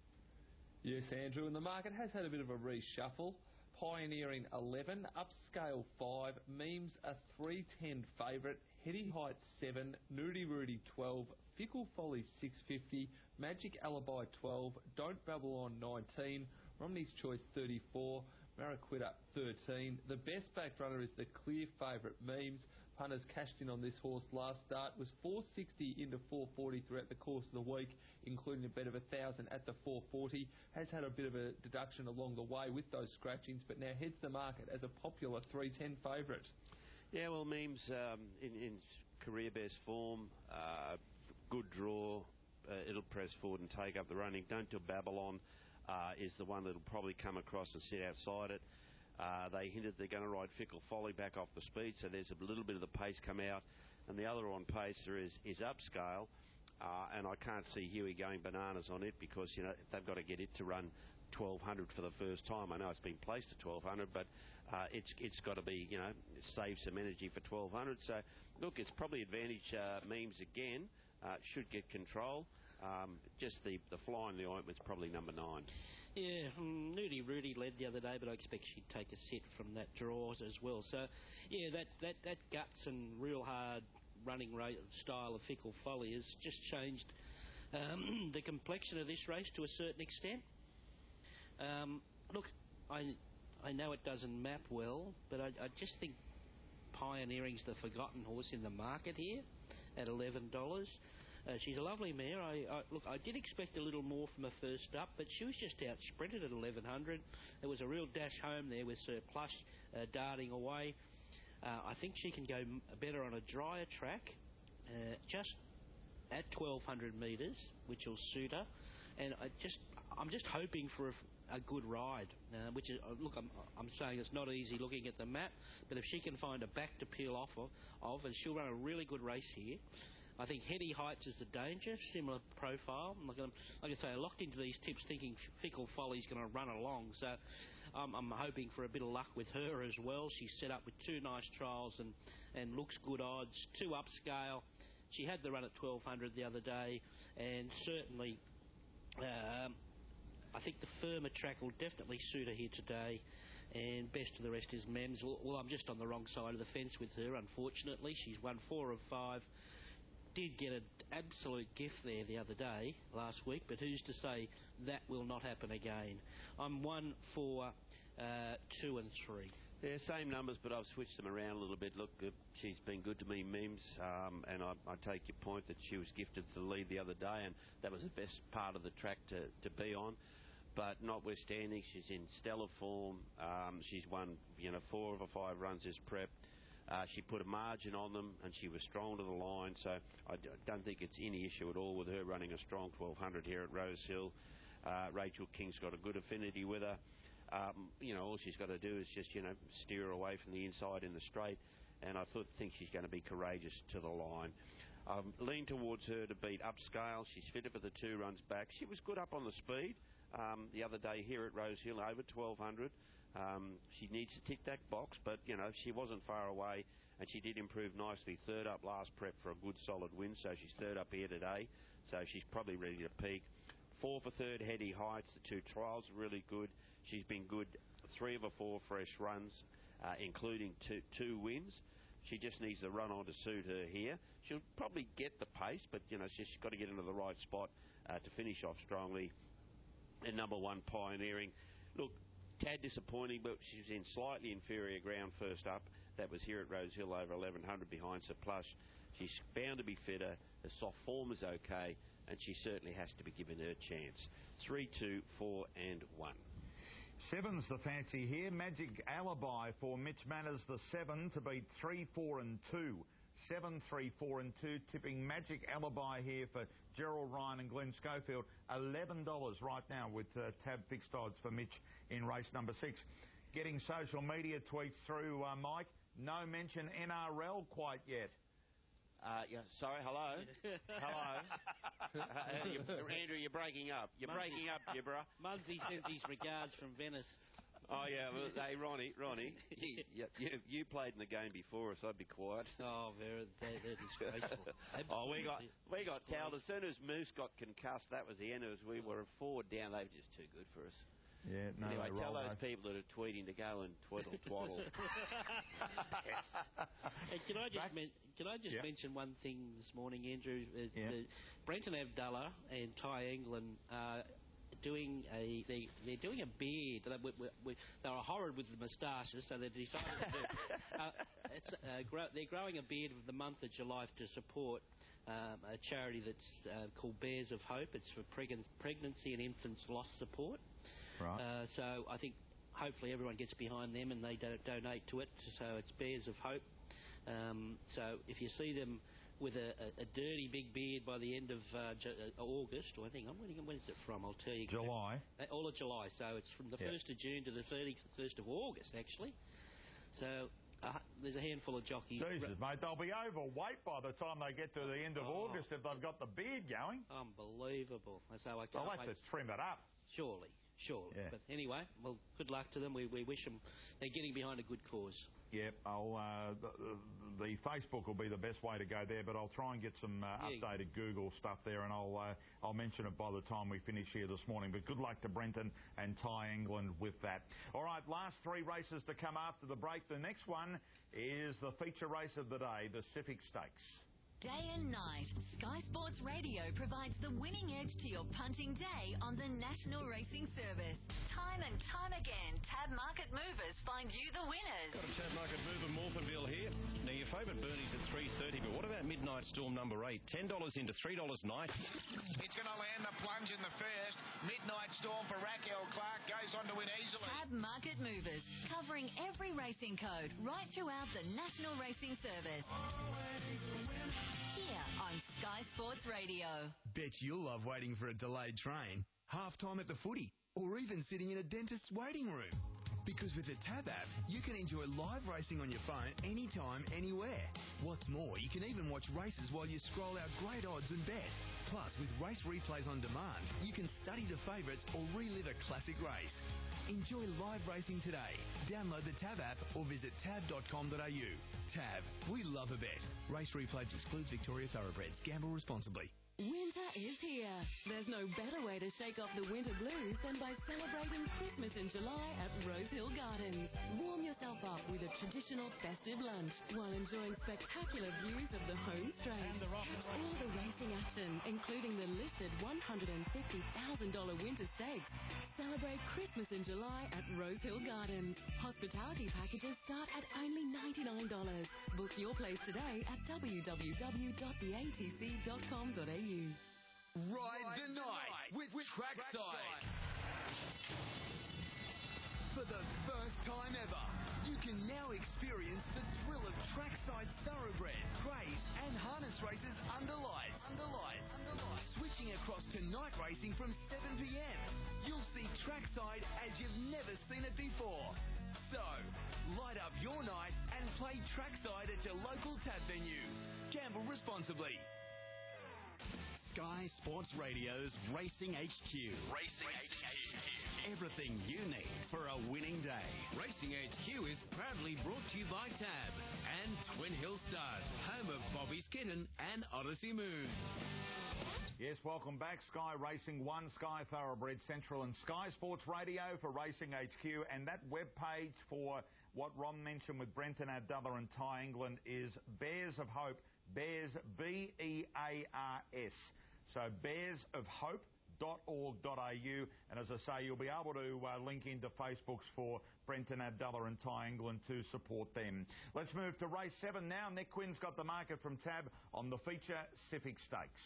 Yes, Andrew, and the market has had a bit of a reshuffle. Pioneering eleven, Upscale five, Memes a three ten favourite, Heady Height seven, Nudie Rudy twelve, Fickle Folly six fifty, Magic Alibi twelve, Don't Babble On nineteen, Romney's Choice thirty-four, Maraquita thirteen. The best back runner is the clear favourite Memes. Punters cashed in on this horse last start, was four sixty into four forty throughout the course of the week, including a bet of one thousand at the four forty. Has had a bit of a deduction along the way with those scratchings, but now heads the market as a popular three ten favourite. Yeah, well, Memes um, in, in career best form, uh, good draw. Uh, it'll press forward and take up the running. Don't Do Babylon uh, is the one that'll probably come across and sit outside it. Uh, they hinted they're going to ride Fickle Folly back off the speed, so there's a little bit of the pace come out. And the other on pace there is, is Upscale, uh, and I can't see Huey going bananas on it because, you know, they've got to get it to run twelve hundred for the first time. I know it's been placed at twelve hundred, but uh, it's it's got to be, you know, save some energy for twelve hundred. So, look, it's probably advantage uh, Memes again. Uh, should get control. Um, just the, the fly in the ointment's probably number nine. Yeah, um, Nudie Rudy led the other day, but I expect she'd take a set from that draws as well. So, yeah, that, that, that guts and real hard running rate style of Fickle Folly has just changed um, the complexion of this race to a certain extent. Um, look, I I know it doesn't map well, but I, I just think Pioneering's the forgotten horse in the market here at eleven dollars. Uh, she's a lovely mare. I, I, look, I did expect a little more from her first up, but she was just out sprinted at eleven hundred. There was a real dash home there with Sir Plush uh, darting away. Uh, I think she can go m better on a drier track, uh, just at twelve hundred metres, which will suit her. And I just, I'm just hoping for a, a good ride, uh, which is, uh, look, I'm, I'm saying it's not easy looking at the map, but if she can find a back to peel off of, of and she'll run a really good race here. I think Heady Heights is the danger, similar profile. Like, I'm, like I say, I locked into these tips thinking Fickle Folly's going to run along, so um, I'm hoping for a bit of luck with her as well. She's set up with two nice trials and, and looks good odds, two upscale. She had the run at twelve hundred the other day, and certainly um, I think the firmer track will definitely suit her here today. And best of the rest is Mems. Well, well, I'm just on the wrong side of the fence with her, unfortunately. She's won four of five. Did get an absolute gift there the other day, last week, but who's to say that will not happen again? I'm one, four, uh, two and three. Yeah, same numbers, but I've switched them around a little bit. Look, uh, she's been good to me, Mems, um, and I, I take your point that she was gifted the lead the other day, and that was the best part of the track to, to be on. But notwithstanding, she's in stellar form. Um, she's won, you know, four of her five runs as prep. Uh, she put a margin on them, and she was strong to the line, so I d- don't think it's any issue at all with her running a strong twelve hundred here at Rosehill. Uh, Rachel King's got a good affinity with her. Um, you know, all she's got to do is just, you know, steer her away from the inside in the straight, and I thought, think she's going to be courageous to the line. Um, lean towards her to beat Upscale. She's fitted for the two runs back. She was good up on the speed um, the other day here at Rosehill, over twelve hundred. Um, she needs to tick that box, but, you know, she wasn't far away, and she did improve nicely. Third up last prep for a good solid win, so she's third up here today, so she's probably ready to peak. Four for third, Heady Heights. The two trials are really good. She's been good three of her four fresh runs, uh, including two, two wins. She just needs the run on to suit her here. She'll probably get the pace, but, you know, she's got to get into the right spot uh, to finish off strongly. And number one, Pioneering. Look, tad disappointing, but she's in slightly inferior ground first up. That was here at Rosehill, over eleven hundred behind Sir Plush. She's bound to be fitter. Her soft form is okay, and she certainly has to be given her chance. Three, two, four, and one. Seven's the fancy here. Magic Alibi for Mitch Manners, the seven, to beat three, four, and two. Seven, three, four, and two. Tipping Magic Alibi here for Gerald Ryan and Glenn Schofield. Eleven dollars right now with uh, tab fixed odds for Mitch in race number six. Getting social media tweets through, uh, Mike. No mention N R L quite yet. Uh, yeah, sorry, hello? hello? uh, you, Andrew, you're breaking up. You're Mumsy. breaking up, Gibber. Mumsy sends his regards from Venice. Oh, yeah, well, hey, Ronnie, Ronnie, you, you, you played in the game before us, I'd be quiet. Oh, very, they're, they're disgraceful. oh, we got we got towed. As soon as Moose got concussed, that was the end of us. We were forward down. They were just too good for us. Yeah, no, anyway, tell those though. people that are tweeting to go and twiddle twaddle. Hey, can I just men- can I just yeah. mention one thing this morning, Andrew? Uh, yeah. uh, Brenton Avdulla and Ty England are doing a they they're doing a beard. They, we, we, they were horrid with the moustaches, so they decided to do. Uh, it's, uh, grow, they're growing a beard of the month of July to support um, a charity that's uh, called Bears of Hope. It's for preg- pregnancy and infants loss support. Right. Uh, so I think hopefully everyone gets behind them and they do- donate to it. So it's Bears of Hope. Um, so if you see them with a, a, a dirty big beard by the end of uh, Ju- uh, August, or I think I'm when, when is it from? I'll tell you. July. Uh, all of July. So it's from the yep. first of June to the thirty-first of August, actually. So uh, there's a handful of jockeys. Jesus, mate, they'll be overweight by the time they get to the end of Oh. August if they've got the beard going. Unbelievable. So I can't They'll have wait. to trim it up. Surely. Sure, yeah. But anyway, well, good luck to them. We, we wish them. They're getting behind a good cause. Yep, I'll, uh, the, the Facebook will be the best way to go there, but I'll try and get some uh, Yeah. updated Google stuff there, and I'll uh, I'll mention it by the time we finish here this morning. But good luck to Brenton and Ty England with that. All right, last three races to come after the break. The next one is the feature race of the day, the Pacific Stakes. Day and night, Sky Sports Radio provides the winning edge to your punting day on the National Racing Service. Time and time again, Tab Market Movers find you the winners. Got a Tab Market Mover Morphinville here. Now, your favourite Bernie's at three thirty, but what about Midnight Storm number eight? ten dollars into three dollars ninety. It's going to land the plunge in the first. Midnight Storm for Raquel Clark goes on to win easily. Tab Market Movers, covering every racing code right throughout the National Racing Service. Here on Sky Sports Radio. Bet you'll love waiting for a delayed train. Half time at the footy. or even sitting in a dentist's waiting room. Because with the Tab app, you can enjoy live racing on your phone anytime, anywhere. What's more, you can even watch races while you scroll out great odds and bet. Plus, with race replays on demand, you can study the favourites or relive a classic race. Enjoy live racing today. Download the Tab app or visit tab dot com dot a u. Tab, we love a bet. Race replays excludes Victoria Thoroughbreds. Gamble responsibly. Winter is here. There's no better way to shake off the winter blues than by celebrating Christmas in July at Rosehill Gardens. Warm yourself up with a traditional festive lunch while enjoying spectacular views of the home straight. Catch all the racing action, including the listed one hundred fifty thousand dollars winter stakes. Celebrate Christmas in July at Rosehill Gardens. Hospitality packages start at only ninety-nine dollars. Book your place today at w w w dot the a t c dot com dot a u. Ride, Ride the, the night, night with, with Trackside. Trackside. For the first time ever, you can now experience the thrill of Trackside thoroughbred, graze and harness races under lights. Under lights. Under lights. Switching across to night racing from seven p m. You'll see Trackside as you've never seen it before. So, light up your night and play Trackside at your local Tab venue. Gamble responsibly. Sky Sports Radio's Racing H Q. Racing H Q. Everything you need for a winning day. Racing H Q is proudly brought to you by Tab and Twin Hill Stud, home of Bobby Skinner and Odyssey Moon. Yes, welcome back. Sky Racing one, Sky Thoroughbred Central and Sky Sports Radio for Racing H Q. And that webpage for what Ron mentioned with Brenton Abdullah and Ty England is Bears of Hope. Bears, B E A R S. So bears of hope dot org dot a u. And as I say, you'll be able to uh, link into Facebooks for Brenton Abdullah and Ty England to support them. Let's move to race seven now. Nick Quinn's got the market from Tab on the feature Civic Stakes.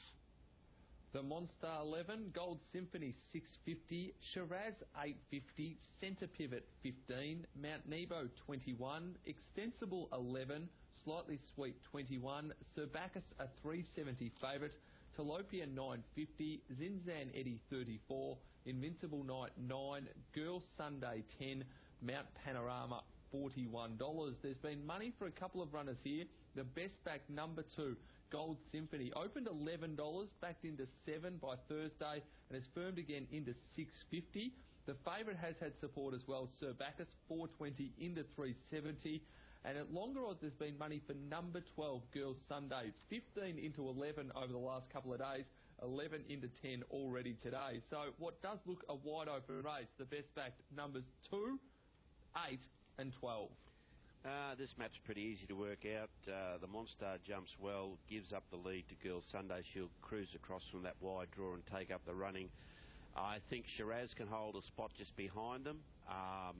The Monstar eleven, Gold Symphony six fifty, Shiraz eight fifty, Centre Pivot fifteen, Mount Nebo twenty-one, Extensible eleven, Slightly Sweet twenty-one, Sir Bacchus a three seventy favourite, Tilapia nine fifty, Zinzan Eddie thirty-four, Invincible Night nine, Girl Sunday ten, Mount Panorama forty-one dollars. There's been money for a couple of runners here. The best back number two, Gold Symphony, opened eleven dollars, backed into seven by Thursday, and has firmed again into six fifty. The favourite has had support as well, Sir Bacchus four twenty into three seventy. And at longer odds, there's been money for number twelve, Girls Sunday, fifteen into eleven over the last couple of days, eleven into ten already today. So what does look a wide open race, the best backed numbers two, eight and twelve. Uh, this map's pretty easy to work out. Uh, the Monstar jumps well, gives up the lead to Girls Sunday. She'll cruise across from that wide draw and take up the running. I think Shiraz can hold a spot just behind them. Um,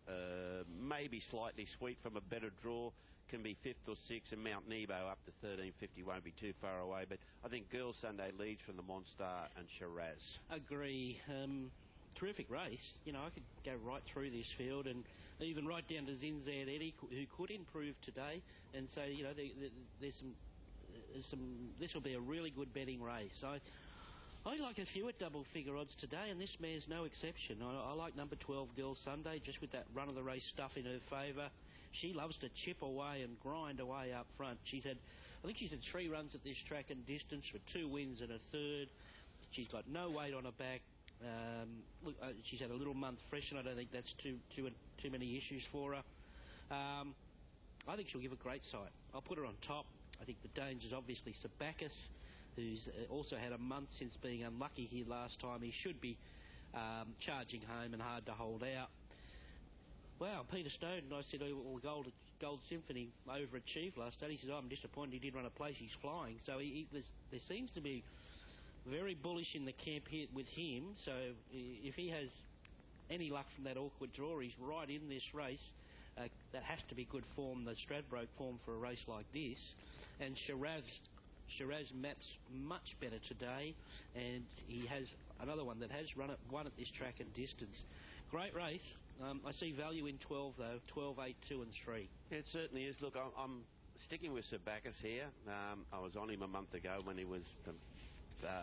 Uh, maybe Slightly Sweet from a better draw can be fifth or sixth, and Mount Nebo up to thirteen fifty won't be too far away. But I think Girls Sunday leads from the Monstar and Shiraz. Agree. Um, terrific race. You know, I could go right through this field and even right down to Zinzan Eddie, who could improve today. And so, you know, there, there, there's some, there's some. This will be a really good betting race. I. I like a few at double figure odds today, and this mare's no exception. I, I like number twelve, Girl Sunday, just with that run of the race stuff in her favour. She loves to chip away and grind away up front. She's had, I think she's had three runs at this track and distance with two wins and a third. She's got no weight on her back. Um, look, uh, she's had a little month fresh, and I don't think that's too too too many issues for her. Um, I think she'll give a great sight. I'll put her on top. I think the danger's obviously Sir Bacchus, who's also had a month since being unlucky here last time. He should be um, charging home and hard to hold out. Wow, Peter Snowden, I said, oh, well, Gold, Gold Symphony overachieved last day. He says, oh, I'm disappointed he did run a place, he's flying. So he, he, there seems to be very bullish in the camp here with him. So if he has any luck from that awkward draw, he's right in this race. Uh, that has to be good form, the Stradbroke form for a race like this. And Shiraz... Shiraz maps much better today, and he has another one that has run at one at this track and distance. Great race. Um, I see value in twelve though. twelve, eight, two, and three. It certainly is. Look, I'm, I'm sticking with Sir Bacchus here. Um, I was on him a month ago when he was the uh,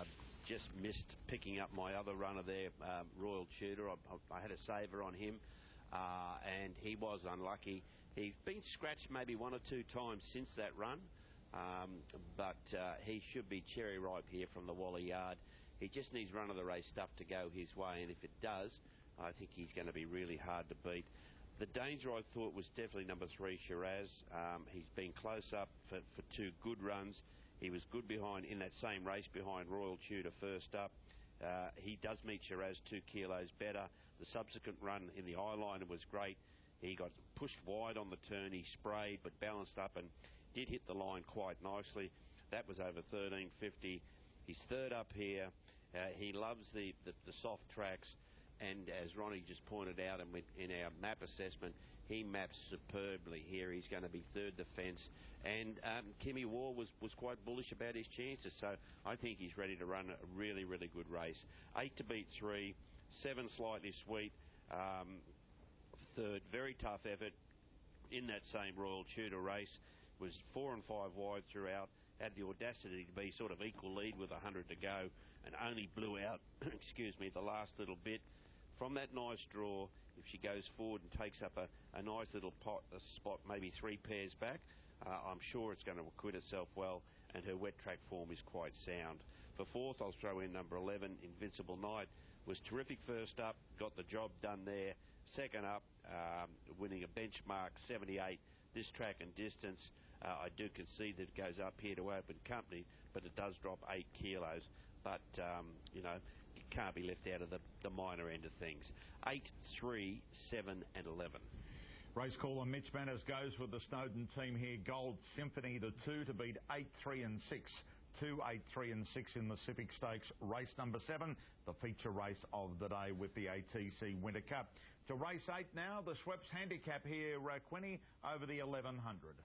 just missed picking up my other runner there, um, Royal Tudor. I, I, I had a saver on him, uh, and he was unlucky. He's been scratched maybe one or two times since that run, um, but uh, he should be cherry ripe here from the Wally Yard. He just needs run of the race stuff to go his way, and if it does, I think he's going to be really hard to beat. The danger, I thought, was definitely number three, Shiraz. Um, he's been close up for, for two good runs. He was good behind in that same race behind Royal Tudor first up. Uh, he does meet Shiraz two kilos better. The subsequent run in the eyeliner was great. He got pushed wide on the turn. He sprayed but balanced up and did hit the line quite nicely. That was over thirteen fifty. He's third up here. Uh, he loves the, the, the soft tracks. And as Ronnie just pointed out in, in our map assessment, he maps superbly here. He's going to be third defence. And um, Kimmy Waugh was, was quite bullish about his chances. So I think he's ready to run a really, really good race. Eight to beat three. Seven slightly sweet. Um, third, very tough effort in that same Royal Tudor race. Was four and five wide throughout. Had the audacity to be sort of equal lead with one hundred to go. And only blew out, excuse me, the last little bit. From that nice draw, if she goes forward and takes up a, a nice little pot, a spot, maybe three pairs back, uh, I'm sure it's going to acquit itself well, and her wet track form is quite sound. For fourth, I'll throw in number eleven, Invincible Knight. Was terrific first up, got the job done there. Second up, um, winning a benchmark seventy-eight. This track and distance, uh, I do concede that it goes up here to open company, but it does drop eight kilos. But, um, you know, it can't be left out of the, the minor end of things. eight, three, seven and eleven. Race caller Mitch Manners goes with the Snowden team here. Gold Symphony to two to beat eight, three and six. two, eight, three and six in the Civic Stakes. Race number seven, the feature race of the day with the A T C Winter Cup. To race eight now, the Schweppes handicap here, uh, Quinny, over the eleven hundred.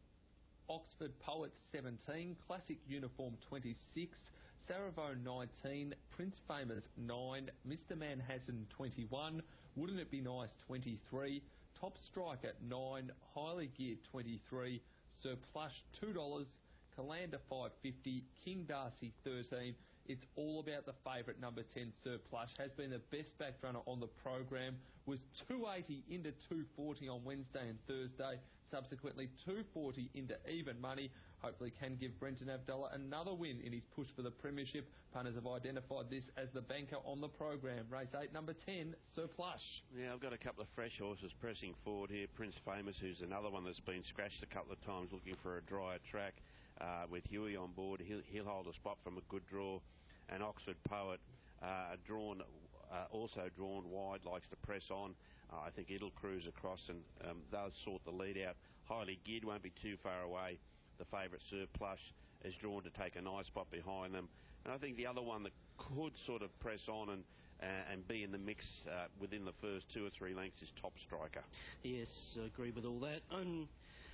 Oxford Poets seventeen, Classic Uniform twenty-six, Saravo nineteen, Prince Famous nine, Mister Manhattan twenty-one, Wouldn't It Be Nice twenty-three, Top Striker nine, Highly Geared twenty-three, Sir Plush two dollars, Calander five fifty, King Darcy thirteen. It's all about the favourite number ten, Sir Plush. Has been the best backed runner on the program. Was two eighty into two forty on Wednesday and Thursday. Subsequently two forty into even money. Hopefully can give Brenton Avdulla another win in his push for the premiership. Punters have identified this as the banker on the program. Race eight, number ten, Sir Plush. Yeah, I've got a couple of fresh horses pressing forward here. Prince Famous, who's another one that's been scratched a couple of times looking for a drier track. Uh, with Huey on board, he'll, he'll hold a spot from a good draw. And Oxford Poet, uh, drawn, uh, also drawn wide, likes to press on. Uh, I think it'll cruise across and um, they'll sort the lead out. Highly Geared won't be too far away. The favourite, Sir Plush, is drawn to take a nice spot behind them. And I think the other one that could sort of press on and uh, and be in the mix uh, within the first two or three lengths is Top Striker. Yes, I agree with all that. Um,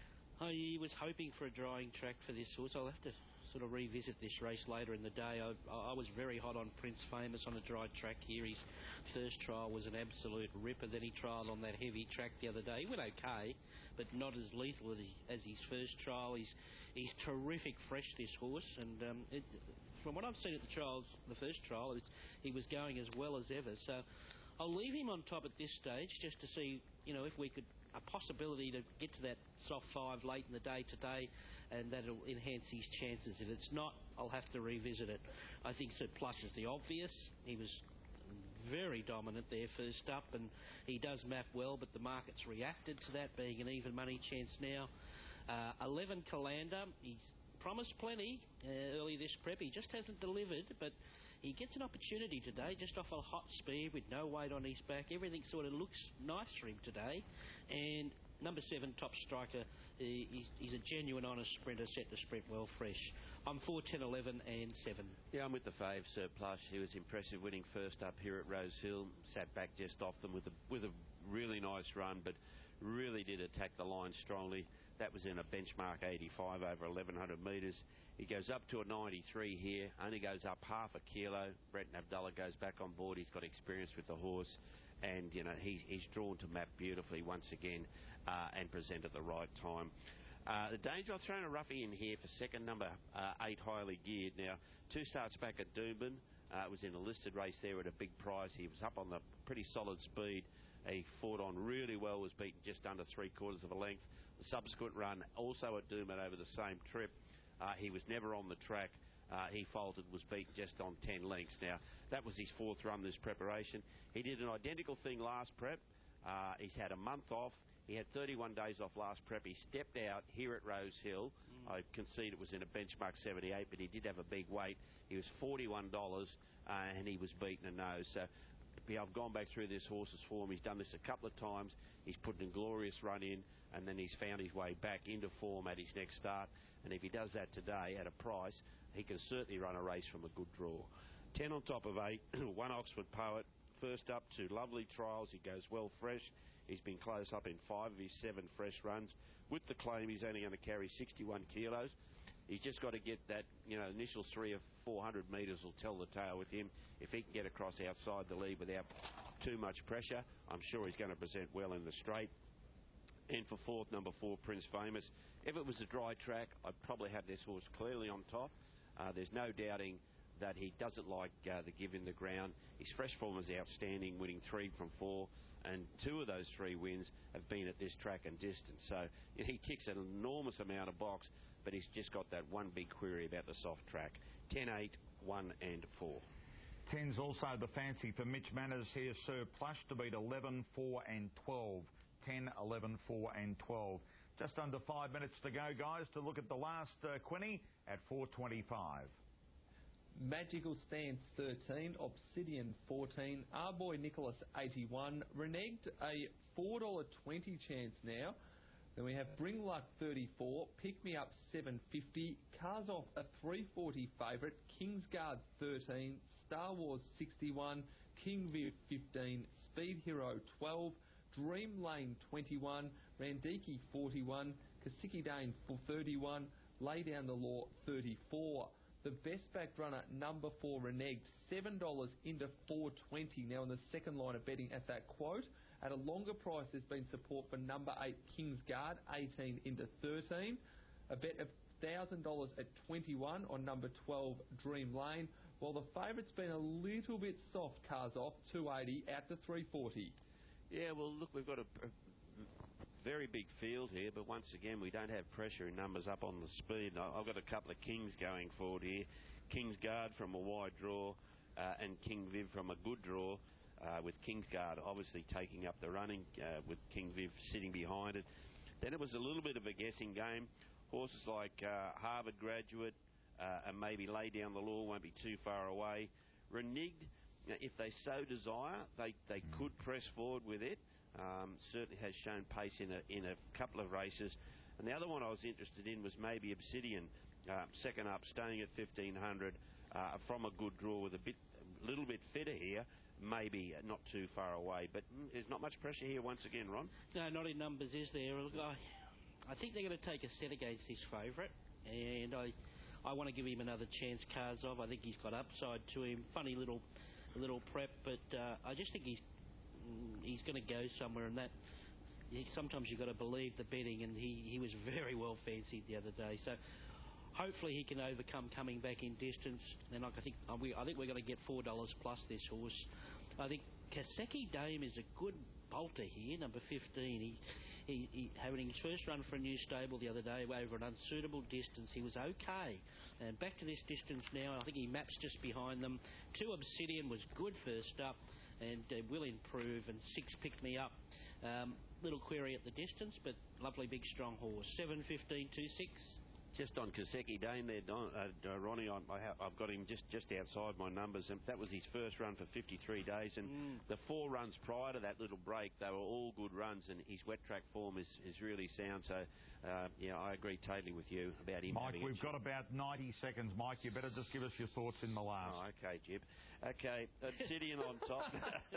I was hoping for a drying track for this horse. I'll have to sort of revisit this race later in the day. I, I was very hot on Prince Famous on a dry track here. His first trial was an absolute ripper. Then he trialled on that heavy track the other day. He went okay, but not as lethal as, as his first trial. He's, he's terrific fresh, this horse. And um, it, from what I've seen at the trials, the first trial, was, he was going as well as ever. So I'll leave him on top at this stage just to see, you know, if we could a possibility to get to that soft five late in the day today, and that'll enhance his chances. If it's not, I'll have to revisit it. I think Sir Plush is the obvious. He was very dominant there first up, and he does map well, but the market's reacted to that, being an even money chance now. Uh, eleven Calander, he's promised plenty uh, early this prep. He just hasn't delivered, but he gets an opportunity today, just off a hot speed with no weight on his back. Everything sort of looks nice for him today. And number seven, Top Striker, he's, he's a genuine honest sprinter, set to sprint well fresh. I'm four, ten, eleven and seven. Yeah, I'm with the fave, Sir Plush. He was impressive winning first up here at Rose Hill. Sat back just off them with a, with a really nice run, but really did attack the line strongly. That was in a benchmark eighty-five over eleven hundred metres. He goes up to a ninety-three here, only goes up half a kilo. Brenton Avdulla goes back on board. He's got experience with the horse, and you know he's, he's drawn to map beautifully once again uh, and present at the right time. Uh, the danger, I've thrown a roughie in here for second, number uh, eight, Highly Geared. Now, two starts back at Doomben. Uh, it was in a listed race there at a big price. He was up on the pretty solid speed. He fought on really well, was beaten just under three quarters of a length. The subsequent run, also at Doomben over the same trip, uh, he was never on the track. Uh, he faltered, was beaten just on ten lengths. Now, that was his fourth run this preparation. He did an identical thing last prep. Uh, he's had a month off. He had thirty-one days off last prep. He stepped out here at Rose Hill. Mm. I concede it was in a benchmark seventy-eight, but he did have a big weight. He was forty-one dollars, uh, and he was beaten a nose. So yeah, I've gone back through this horse's form. He's done this a couple of times. He's put an glorious run in, and then he's found his way back into form at his next start. And if he does that today at a price, he can certainly run a race from a good draw. ten on top of eight, one Oxford Poet. First up to Lovely Trials. He goes well fresh. He's been close up in five of his seven fresh runs. With the claim, he's only going to carry sixty-one kilos. He's just got to get that, you know, initial three or four hundred metres will tell the tale with him. If he can get across outside the lead without too much pressure, I'm sure he's going to present well in the straight. And for fourth, number four, Prince Famous. If it was a dry track, I'd probably have this horse clearly on top. Uh, there's no doubting that he doesn't like uh, the give in the ground. His fresh form is outstanding, winning three from four. And two of those three wins have been at this track and distance. So you know, he ticks an enormous amount of box, but he's just got that one big query about the soft track. ten, eight, one and four. ten's also the fancy for Mitch Manners here, Sir Plush, to beat eleven, four and twelve. ten, eleven, four and twelve. Just under five minutes to go, guys, to look at the last uh, Quinny at four twenty-five. Magical Stance thirteen, Obsidian fourteen, Our Boy Nicholas eighty-one, Reneged a four dollars twenty chance now. Then we have Bring Luck thirty-four, Pick Me Up seven fifty, Cars Off a three forty favourite, Kingsguard thirteen, Star Wars sixty-one, King Viv fifteen, Speed Hero twelve, Dream Lane twenty-one, Randiki forty-one, Kasiki Dane for thirty-one, Lay Down the Law thirty-four. The best backed runner, number four, Reneged, seven dollars into four twenty. Now in the second line of betting at that quote. At a longer price, there's been support for number eight, Kingsguard, eighteen into thirteen. A bet of one thousand dollars at twenty-one on number twelve, Dream Lane. While the favourite's been a little bit soft, Cars Off, two eighty out to three forty. Yeah, well, look, we've got a, a very big field here, but once again, we don't have pressure in numbers up on the speed. I've got a couple of Kings going forward here. Kingsguard from a wide draw uh, and King Viv from a good draw, uh, with Kingsguard obviously taking up the running, uh, with King Viv sitting behind it. Then it was a little bit of a guessing game. Horses like uh, Harvard Graduate uh, and maybe Lay Down the Law won't be too far away. Reneged, if they so desire, they, they mm. could press forward with it. Um, certainly has shown pace in a, in a couple of races. And the other one I was interested in was maybe Obsidian, uh, second up, staying at fifteen hundred uh, from a good draw with a bit, a little bit fitter here, maybe not too far away. But mm, there's not much pressure here once again, Ron. No, not in numbers, is there? Look, I, I think they're going to take a set against this favourite, and I I want to give him another chance, Cars Off. I think he's got upside to him. Funny little little prep, but uh, I just think he's he's going to go somewhere, and that sometimes you've got to believe the betting, and he, he was very well fancied the other day. So hopefully he can overcome coming back in distance. And I think I think we're going to get four dollars plus this horse. I think Kaseki Dame is a good bolter here, number fifteen. He, he, he having his first run for a new stable the other day over an unsuitable distance. He was okay. And back to this distance now. I think he maps just behind them. Two Obsidian was good first up, and uh, will improve, and six Picked Me Up. Um, little query at the distance, but lovely big strong horse. seven fifteen two six. Just on Kaseki Dane there, Don, uh, Ronnie, I, I have, I've got him just, just outside my numbers, and that was his first run for fifty-three days, and mm. the four runs prior to that little break, they were all good runs, and his wet track form is, is really sound. So uh, yeah, I agree totally with you about him. Mike, we've got about ninety seconds. Mike, you better just give us your thoughts in the last. Oh, okay, Jib. Okay, Obsidian on top.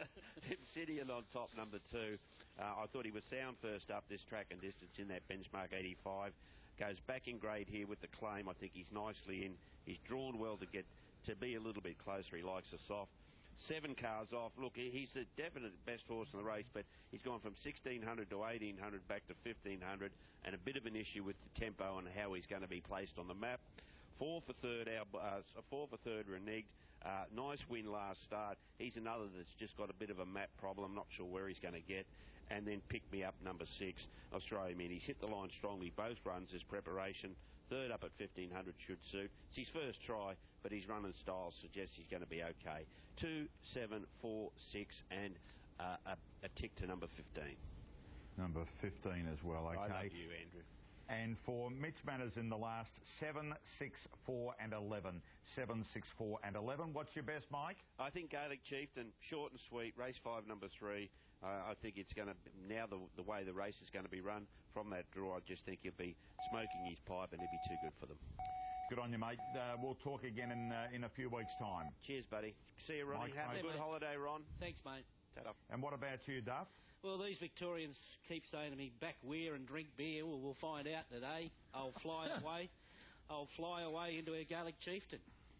Obsidian on top, number two. Uh, I thought he was sound first up this track and distance in that benchmark eighty-five. Goes back in grade here with the claim. I think he's nicely in. He's drawn well to get to be a little bit closer. He likes a soft. Seven Cars Off. Look, he's the definite best horse in the race, but he's gone from sixteen hundred to eighteen hundred back to fifteen hundred, and a bit of an issue with the tempo and how he's going to be placed on the map. Four for third, our, uh, four for third, Reneged. Uh, nice win last start. He's another that's just got a bit of a map problem. Not sure where he's going to get. And then Pick Me Up, number six. I'll throw him in. He's hit the line strongly. Both runs as preparation. Third up at fifteen hundred should suit. It's his first try, but his running style suggests he's going to be okay. Two, seven, four, six, and uh, a, a tick to number fifteen. Number fifteen as well, okay. I love you, Andrew. And for Mitch Manners in the last, seven, six, four and eleven. seven, six, four and eleven. What's your best, Mike? I think Gaelic Chieftain, short and sweet, race five, number three. Uh, I think it's going to, now the, the way the race is going to be run from that draw, I just think he'll be smoking his pipe and it'll be too good for them. Good on you, mate. Uh, we'll talk again in uh, in a few weeks' time. Cheers, buddy. See you, Ronnie. Mike, Have mate. a good holiday, Ron. Thanks, mate. Ta-da. And what about you, Duff? Well, these Victorians keep saying to me, back where and drink beer. Well, we'll find out today. I'll fly away. I'll fly away into a Gaelic Chieftain.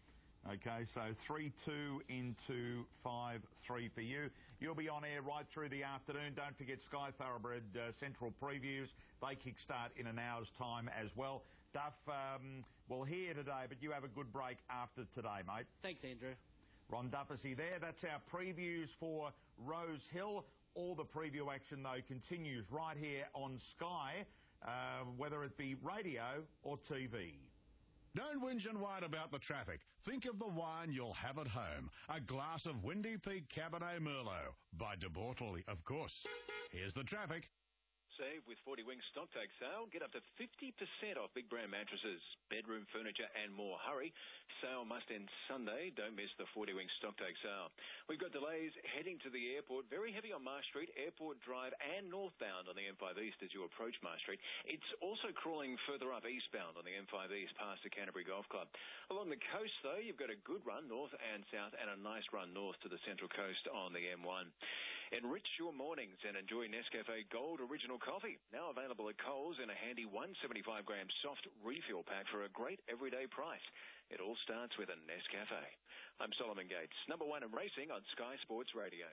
Okay, so three two into five three for you. You'll be on air right through the afternoon. Don't forget Sky Thoroughbred uh, Central previews. They kickstart in an hour's time as well. Duff, um, we'll hear today, but you have a good break after today, mate. Thanks, Andrew. Ron Duffy there. That's our previews for Rose Hill. All the preview action, though, continues right here on Sky, uh, whether it be radio or T V. Don't whinge and whine about the traffic. Think of the wine you'll have at home. A glass of Windy Peak Cabernet Merlot by De Bortoli, of course. Here's the traffic. Save with forty Wings Stocktake sale. Get up to fifty percent off big brand mattresses, bedroom furniture and more. Hurry. Sale must end Sunday. Don't miss the forty Wings Stocktake sale. We've got delays heading to the airport. Very heavy on Marsh Street, Airport Drive and northbound on the M five East as you approach Marsh Street. It's also crawling further up eastbound on the M five East past the Canterbury Golf Club. Along the coast, though, you've got a good run north and south and a nice run north to the Central Coast on the M one. Enrich your mornings and enjoy Nescafe Gold Original Coffee. Now available at Coles in a handy one hundred seventy-five gram soft refill pack for a great everyday price. It all starts with a Nescafe. I'm Solomon Gates, number one in racing on Sky Sports Radio.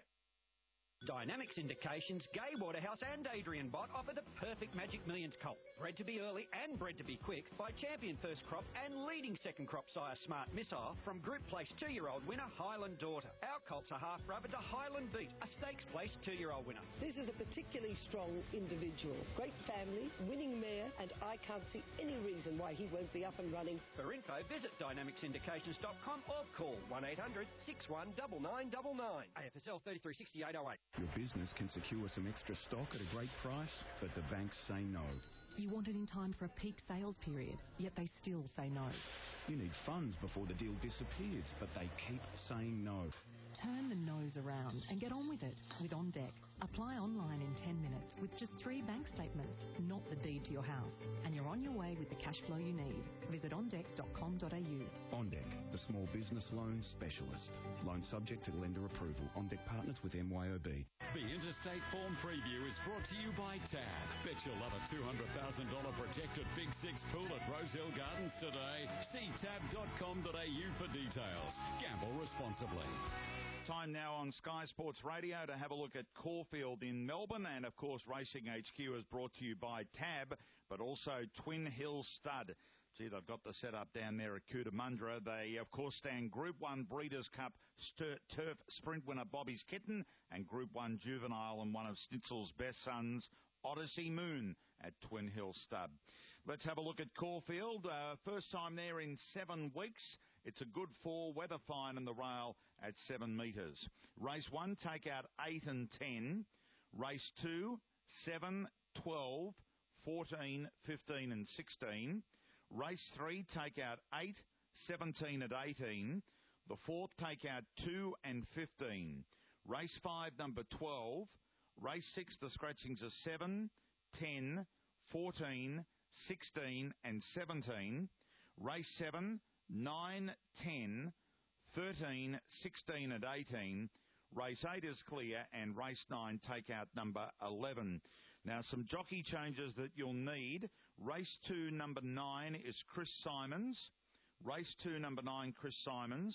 Dynamics Indications, Gay Waterhouse and Adrian Bott offer the perfect Magic Millions colt. Bred to be early and bred to be quick by champion first crop and leading second crop sire Smart Missile from Group Place two-year-old winner Highland Daughter. Our colts are half brother to Highland Beat, a stakes place two-year-old winner. This is a particularly strong individual. Great family, winning mare, and I can't see any reason why he won't be up and running. For info, visit dynamics indications dot com or call one eight hundred six one nine nine nine nine. A F S L thirty-three sixty-eight oh eight. Your business can secure some extra stock at a great price, but the banks say no. You want it in time for a peak sales period, yet they still say no. You need funds before the deal disappears, but they keep saying no. Turn the nose around and get on with it with On Deck. Apply online in ten minutes with just three bank statements, not the deed to your house. And you're on your way with the cash flow you need. Visit on deck dot com dot a u. On Deck, the small business loan specialist. Loan subject to lender approval. On Deck partners with M Y O B. The Interstate Form Preview is brought to you by Tab. Bet you'll love a two hundred thousand dollars protected Big Six pool at Rosehill Gardens today. See tab dot com dot a u for details. Gamble responsibly. Time now on Sky Sports Radio to have a look at Caulfield in Melbourne, and of course Racing H Q is brought to you by Tab, but also Twin Hill Stud. Gee, they've got the setup down there at Cootamundra. They, of course, stand Group one Breeders' Cup Stur- Turf Sprint winner Bobby's Kitten and Group one Juvenile and one of Schnitzel's best sons, Odyssey Moon, at Twin Hill Stud. Let's have a look at Caulfield. Uh, first time there in seven weeks. It's a good four, weather fine in the rail at seven metres. Race one, take out eight and ten. Race two, seven, twelve, fourteen, fifteen and sixteen. Race three, take out eight, seventeen and eighteen. The fourth, take out two and fifteen. Race five, number twelve. Race six, the scratchings are seven, ten, fourteen, sixteen and seventeen. Race seven, nine, ten, thirteen, sixteen and eighteen. Race eight is clear and race nine take out number eleven. Now some jockey changes that you'll need. Race two, number nine is Chris Simons. Race two, number nine, Chris Simons.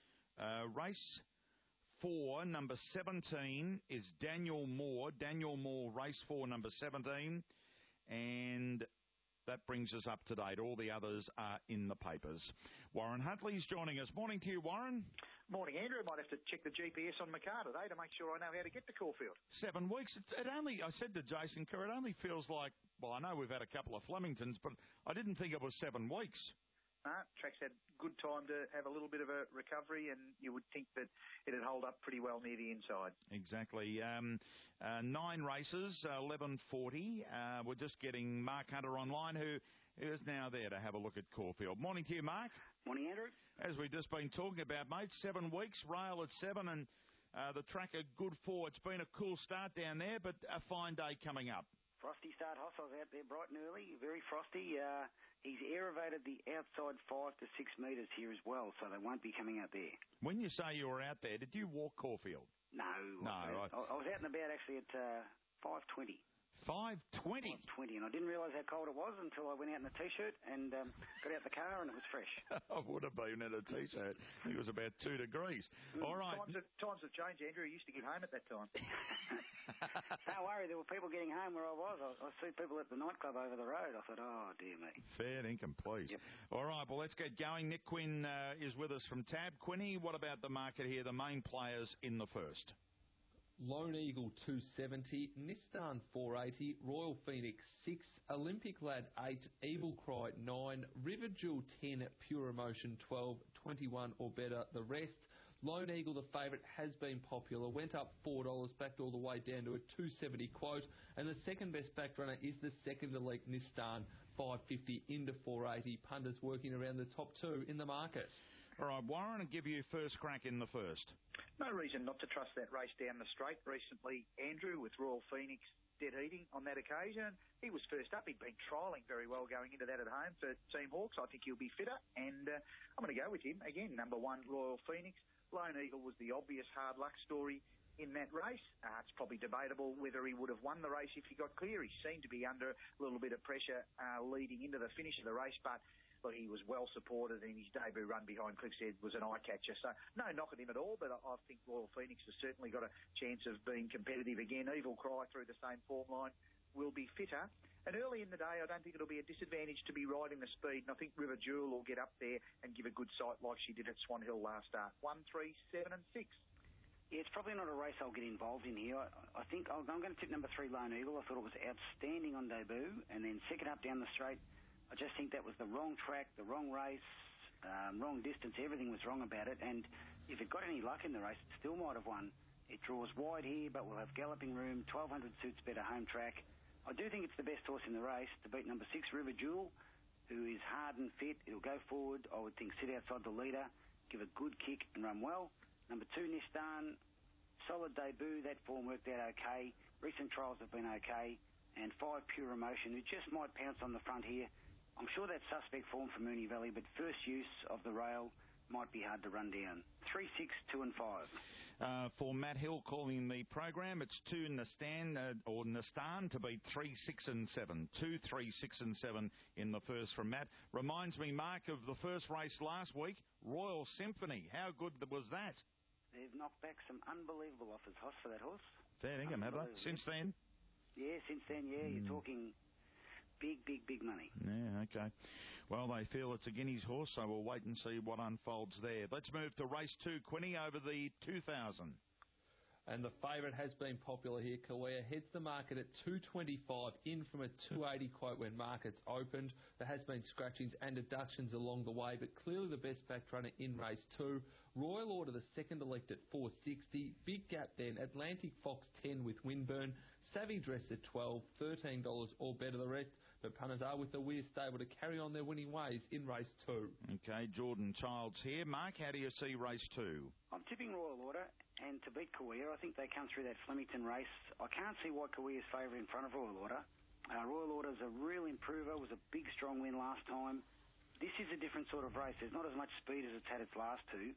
Uh, race four, number seventeen is Daniel Moore. Daniel Moore, race four, number seventeen. And that brings us up to date. All the others are in the papers. Warren Huntley's joining us. Morning to you, Warren. Morning, Andrew. I might have to check the G P S on my car today to make sure I know how to get to Caulfield. Seven weeks. It, it only, I said to Jason Kerr, it only feels like, well, I know we've had a couple of Flemingtons, but I didn't think it was seven weeks. No, track's had good time to have a little bit of a recovery, and you would think that it'd hold up pretty well near the inside. Exactly. Um, uh, nine races, eleven forty. Uh, we're just getting Mark Hunter online, who is now there to have a look at Caulfield. Morning to you, Mark. Morning, Andrew. As we've just been talking about, mate, seven weeks, rail at seven, and uh, the track a good four. It's been a cool start down there, but a fine day coming up. Frosty start, Hoss. I was out there bright and early, very frosty. Uh, he's aerated the outside five to six metres here as well, so they won't be coming out there. When you say you were out there, did you walk Caulfield? No. No. I, I, I was out and about actually at uh, five twenty. five twenty? five twenty, and I didn't realise how cold it was until I went out in a T-shirt and um, got out the car and it was fresh. I would have been in a T-shirt. I think it was about two degrees. Mm, All right. Times have, times have changed, Andrew. I used to get home at that time. Don't worry, there were people getting home where I was. I, I see people at the nightclub over the road. I thought, oh, dear me. Fair income, please. Yep. All right, well, let's get going. Nick Quinn uh, is with us from Tab. Quinny, what about the market here, the main players in the first? Lone Eagle two seventy, Nistan four eighty, Royal Phoenix six, Olympic Lad eight, Evil Cry nine, River Jewel ten, Pure Emotion twelve, twenty-one or better the rest. Lone Eagle, the favourite, has been popular, went up four dollars, backed all the way down to a two seventy quote, and the second best backed runner is the second elite Nistan five fifty into four eighty. Punters working around the top two in the market. All right, Warren, I'll give you first crack in the first. No reason not to trust that race down the straight. Recently, Andrew with Royal Phoenix dead heating on that occasion. He was first up. He'd been trialling very well going into that at home for Team Hawkes. I think he'll be fitter, and uh, I'm going to go with him. Again, number one, Royal Phoenix. Lone Eagle was the obvious hard luck story in that race. Uh, it's probably debatable whether he would have won the race if he got clear. He seemed to be under a little bit of pressure uh, leading into the finish of the race, but But he was well supported, and his debut run behind Cliffshead was an eye-catcher. So no knock at him at all, but I, I think Royal Phoenix has certainly got a chance of being competitive again. Evil Cry through the same form line will be fitter. And early in the day, I don't think it'll be a disadvantage to be riding the speed, and I think River Jewel will get up there and give a good sight like she did at Swan Hill last start. One, three, seven and six. Yeah, it's probably not a race I'll get involved in here. I, I think I'll, I'm going to tip number three, Lone Eagle. I thought it was outstanding on debut, and then second up down the straight, I just think that was the wrong track, the wrong race, um, wrong distance. Everything was wrong about it. And if it got any luck in the race, it still might have won. It draws wide here, but we'll have galloping room. twelve hundred suits better home track. I do think it's the best horse in the race to beat number six, River Jewel, who is hard and fit. It'll go forward. I would think sit outside the leader, give a good kick and run well. Number two, Nistan, solid debut. That form worked out okay. Recent trials have been okay. And five, Pure Emotion, who just might pounce on the front here. I'm sure that's suspect form for Moonee Valley, but first use of the rail might be hard to run down. Three, six, two and five. Uh, for Matt Hill calling the program, it's two Nistan, uh, or Nistan to beat three, six and seven. Two, three, six and seven in the first from Matt. Reminds me, Mark, of the first race last week, Royal Symphony. How good was that? They've knocked back some unbelievable offers, Hoss, for that horse. Fair dinkum, have they? Since then? Yeah, since then, yeah. Mm. You're talking big, big, big money. Yeah, okay. Well, they feel it's a Guineas horse, so we'll wait and see what unfolds there. Let's move to race two, Quinny, over the two thousand. And the favourite has been popular here. Kalia heads the market at two twenty-five, in from a two eighty quote when markets opened. There has been scratchings and deductions along the way, but clearly the best backed runner in race two. Royal Order, the second elect at four sixty. Big gap then. Atlantic Fox ten with Winburn. Savvy Dress at twelve, thirteen dollars or better the rest. But punters are with the Weir stable to carry on their winning ways in race two. Okay, Jordan Childs here. Mark, how do you see race two? I'm tipping Royal Order, and to beat Kaweah, I think they come through that Flemington race. I can't see why Kaweah's favourite in front of Royal Order. Uh, Royal Order's a real improver, was a big, strong win last time. This is a different sort of race. There's not as much speed as it's had its last two,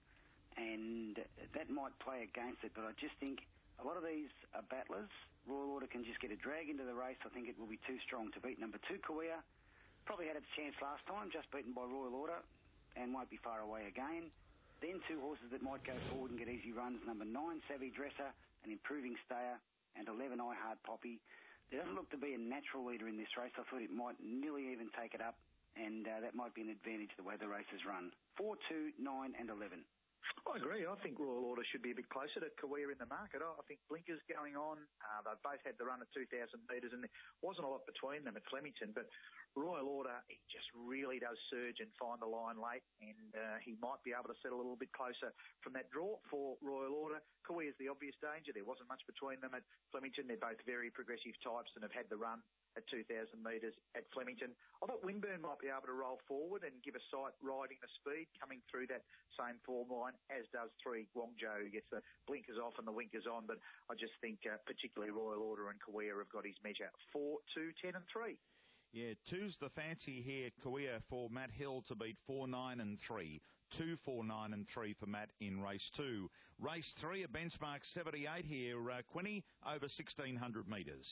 and that might play against it, but I just think a lot of these are battlers. Royal Order can just get a drag into the race. I think it will be too strong to beat number two, Kaweah. Probably had its chance last time, just beaten by Royal Order, and won't be far away again. Then two horses that might go forward and get easy runs, number nine, Savvy Dresser, an improving stayer, and eleven, I Hard Poppy. There doesn't look to be a natural leader in this race. I thought it might nearly even take it up, and uh, that might be an advantage the way the race is run. four, two, nine, and eleven. I agree. I think Royal Order should be a bit closer to Kawea in the market. I think Blinkers going on. Uh, they've both had the run at two thousand metres, and there wasn't a lot between them at Flemington. But Royal Order, he just really does surge and find the line late, and uh, he might be able to settle a little bit closer from that draw for Royal Order. Kawea's the obvious danger. There wasn't much between them at Flemington. They're both very progressive types and have had the run at two thousand metres at Flemington. I thought Winburn might be able to roll forward and give a sight riding the speed coming through that same form line, as does three Guangzhou, who gets the blinkers off and the winkers on. But I just think uh, particularly Royal Order and Kawea have got his measure. Four, two, ten and three. Yeah, two's the fancy here. Kawea for Matt Hill to beat four, nine and three. Two, four, nine and three for Matt in race two. Race three, a benchmark seventy-eight here. Uh, Quinny, over sixteen hundred metres.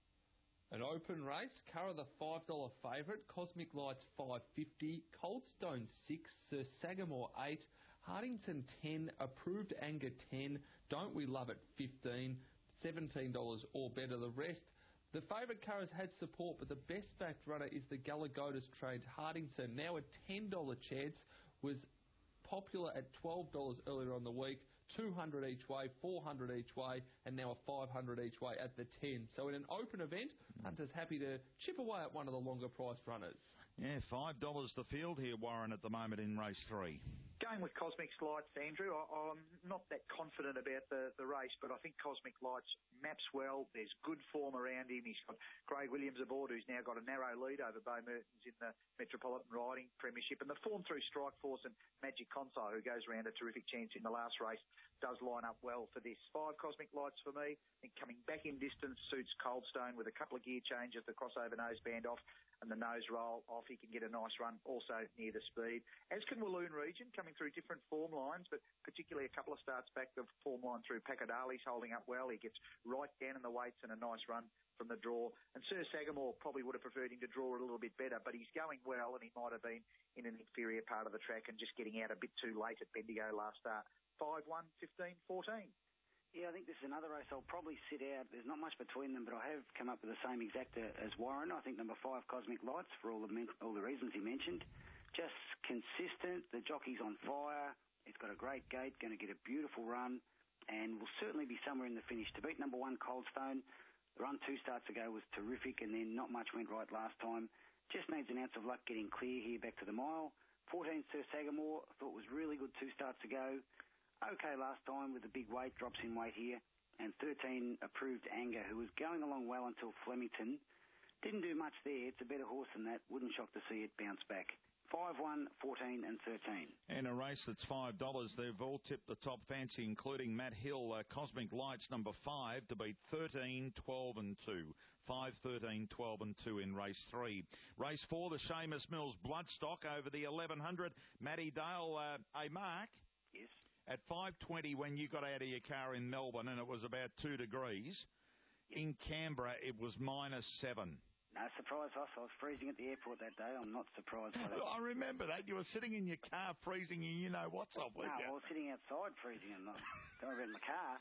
An open race, Curra the five dollar favourite, Cosmic Lights five fifty, Coldstone six, Sir Sagamore eight, Hardington ten, Approved Anger ten, Don't We Love It fifteen, seventeen dollars or better the rest. The favourite Curra's had support, but the best backed runner is the Galagotas Trades Hardington, now a ten dollar chance, was popular at twelve dollars earlier on the week. two hundred each way, four hundred each way, and now a five hundred each way at the ten. So in an open event, Hunter's happy to chip away at one of the longer priced runners. Yeah, five dollars the field here, Warren, at the moment in race three. Going with Cosmic Lights, Andrew, I, I'm not that confident about the, the race, but I think Cosmic Lights maps well. There's good form around him. He's got Craig Williams aboard, who's now got a narrow lead over Bo Mertens in the Metropolitan Riding Premiership. And the form through Strike Force and Magic Console, who goes around a terrific chance in the last race, does line up well for this. Five Cosmic Lights for me. I think coming back in distance suits Coldstone with a couple of gear changes, the crossover noseband off and the nose roll off. He can get a nice run also near the speed. As can Walloon Region, coming through different form lines, but particularly a couple of starts back, the form line through Pacadali's holding up well. He gets right down in the weights and a nice run from the draw. And Sir Sagamore probably would have preferred him to draw a little bit better, but he's going well, and he might have been in an inferior part of the track and just getting out a bit too late at Bendigo last start. five, one, fifteen, fourteen. Yeah, I think this is another race I'll probably sit out. There's not much between them, but I have come up with the same exact as Warren. I think number five, Cosmic Lights, for all the men- all the reasons he mentioned. Just consistent. The jockey's on fire. It's got a great gate, going to get a beautiful run, and will certainly be somewhere in the finish. To beat number one, Coldstone, the run two starts ago was terrific, and then not much went right last time. Just needs an ounce of luck getting clear here back to the mile. fourteen, Sir Sagamore, I thought was really good two starts ago. Okay last time with the big weight, drops in weight here. And thirteen, Approved Anger, who was going along well until Flemington. Didn't do much there. It's a better horse than that. Wouldn't shock to see it bounce back. five, one, fourteen and thirteen. In a race that's five dollars, they've all tipped the top fancy, including Matt Hill, uh, Cosmic Lights, number five, to beat thirteen, twelve and two. five, thirteen, twelve and two in race three. Race four, the Seamus Mills Bloodstock over the eleven hundred. Matty Dale, uh, a mark. Yes. At five twenty, when you got out of your car in Melbourne and it was about two degrees, in Canberra it was minus seven. No surprise, us. I was freezing at the airport that day. I'm not surprised by that. I remember that. You were sitting in your car freezing and you know what's up with no, you. I was sitting outside freezing and not going around my car.